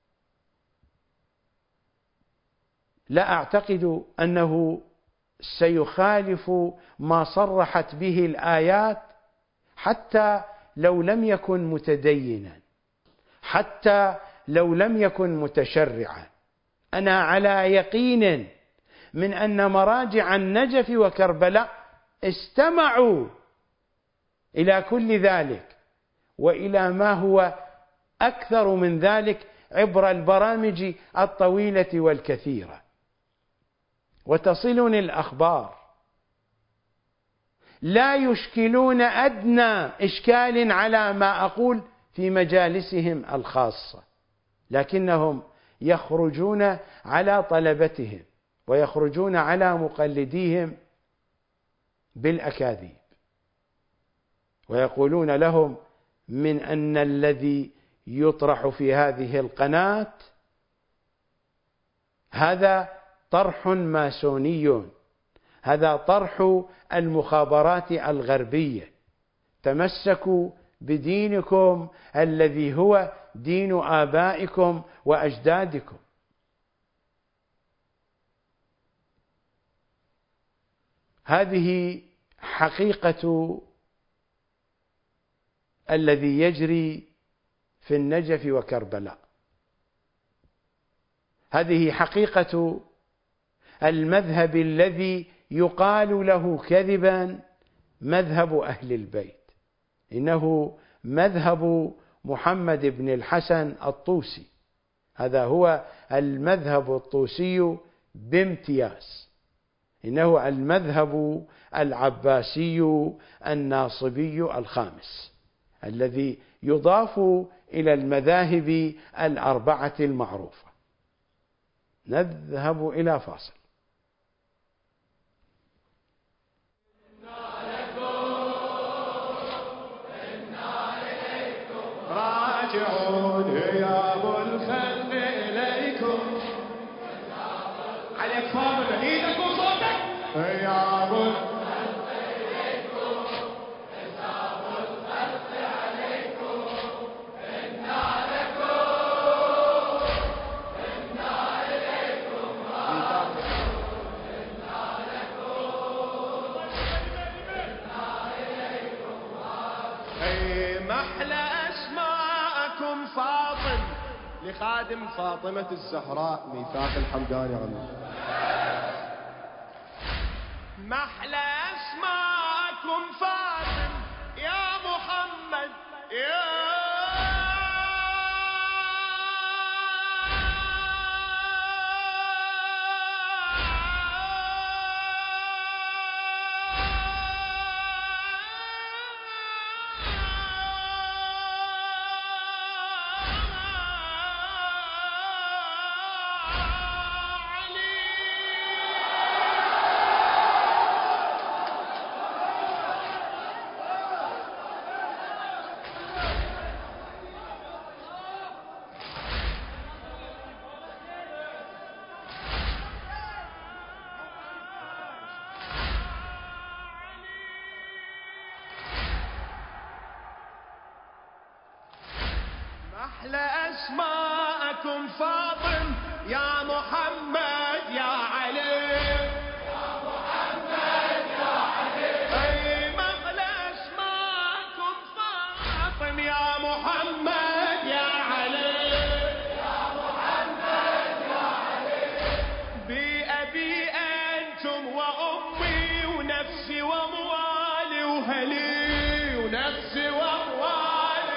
لا أعتقد أنه سيخالف ما صرحت به الآيات، حتى لو لم يكن متدينا، حتى لو لم يكن متشرعا. أنا على يقين من أن مراجع النجف وكربلاء استمعوا إلى كل ذلك وإلى ما هو أكثر من ذلك عبر البرامج الطويلة والكثيرة. وتصلني الأخبار لا يشكلون أدنى إشكال على ما أقول في مجالسهم الخاصة، لكنهم يخرجون على طلبتهم ويخرجون على مقلديهم بالأكاذيب ويقولون لهم من أن الذي يطرح في هذه القناة هذا طرح ماسوني، هذا طرح المخابرات الغربية، تمسكوا بدينكم الذي هو دين آبائكم وأجدادكم. هذه حقيقة الذي يجري في النجف وكربلاء، هذه حقيقة المذهب الذي يقال له كذبا مذهب أهل البيت، إنه مذهب محمد بن الحسن الطوسي، هذا هو المذهب الطوسي بامتياز، إنه المذهب العباسي الناصبي الخامس الذي يضاف إلى المذاهب الأربعة المعروفة. نذهب إلى فاصل. راجعون يا ابو الخلق اليكم عليك فاضل ايدك وصوتك يا ابو الخلق اليكم يا ابو الخلق عليكم انا لكم انا اليكم انا لكم انا اليكم اي محلى فاطم لخادم فاطمة الزهراء ميثاق الحمداني عمي محلى اسماءكم فاطم يا محمد يا أحلى أسماءكم فاطم يا محمد يا علي يا محمد يا علي أي محلى أسماءكم فاطم يا محمد يا علي يا محمد يا علي بأبي أنتم وأمي ونفسي وأموالي وهلي ونفسي وأموالي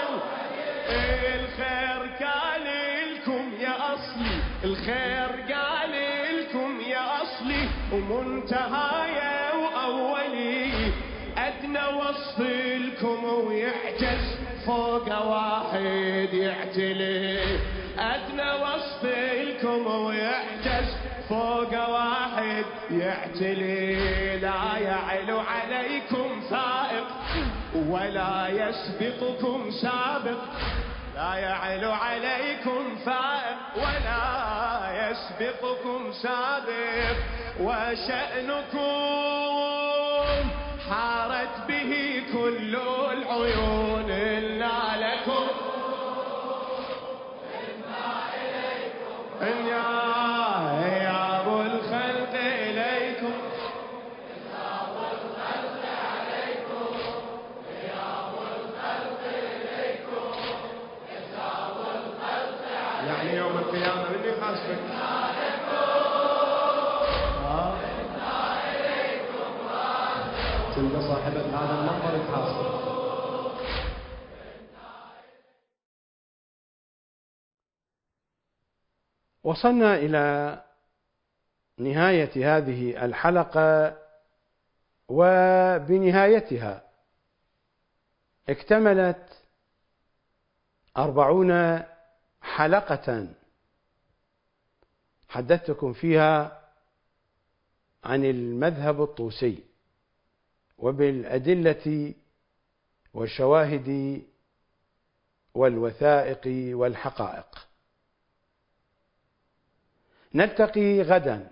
الخير قال لكم يا أصلي الخير قال لكم يا أصلي ومنتهايا وأولي أدنى وصف لكم ويعجز فوق واحد يعتلي أدنى وصف لكم ويعجز فوق واحد يعتلي لا يعلو عليكم سائق ولا يسبقكم سابق لا يعلو عليكم فائق ولا يسبقكم سابق وشأنكم حارت به كل العيون إلا لكم إنا إليكم إنا يا أبو الخلق إليكم يا أبو الخلق عليكم يا أبو الخلق إليكم يا أبو الخلق عليكم يعني يوم القيامة مني حاسبك إنا لكم إنا إليكم راجعون تلقى صاحبة هذا المنظر تحاسبك. وصلنا إلى نهاية هذه الحلقة، وبنهايتها اكتملت أربعون حلقة حدثتكم فيها عن المذهب الطوسي وبالأدلة والشواهد والوثائق والحقائق. نلتقي غدا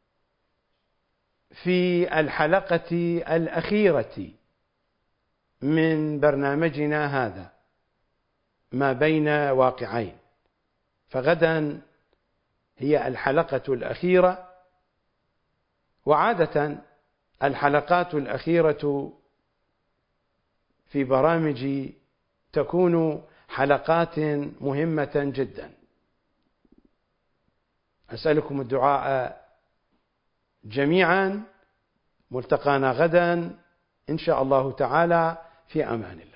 في الحلقة الأخيرة من برنامجنا هذا ما بين واقعين، فغدا هي الحلقة الأخيرة، وعادة الحلقات الأخيرة في برامجي تكون حلقات مهمة جدا. أسألكم الدعاء جميعا. ملتقانا غدا إن شاء الله تعالى، في أمان الله.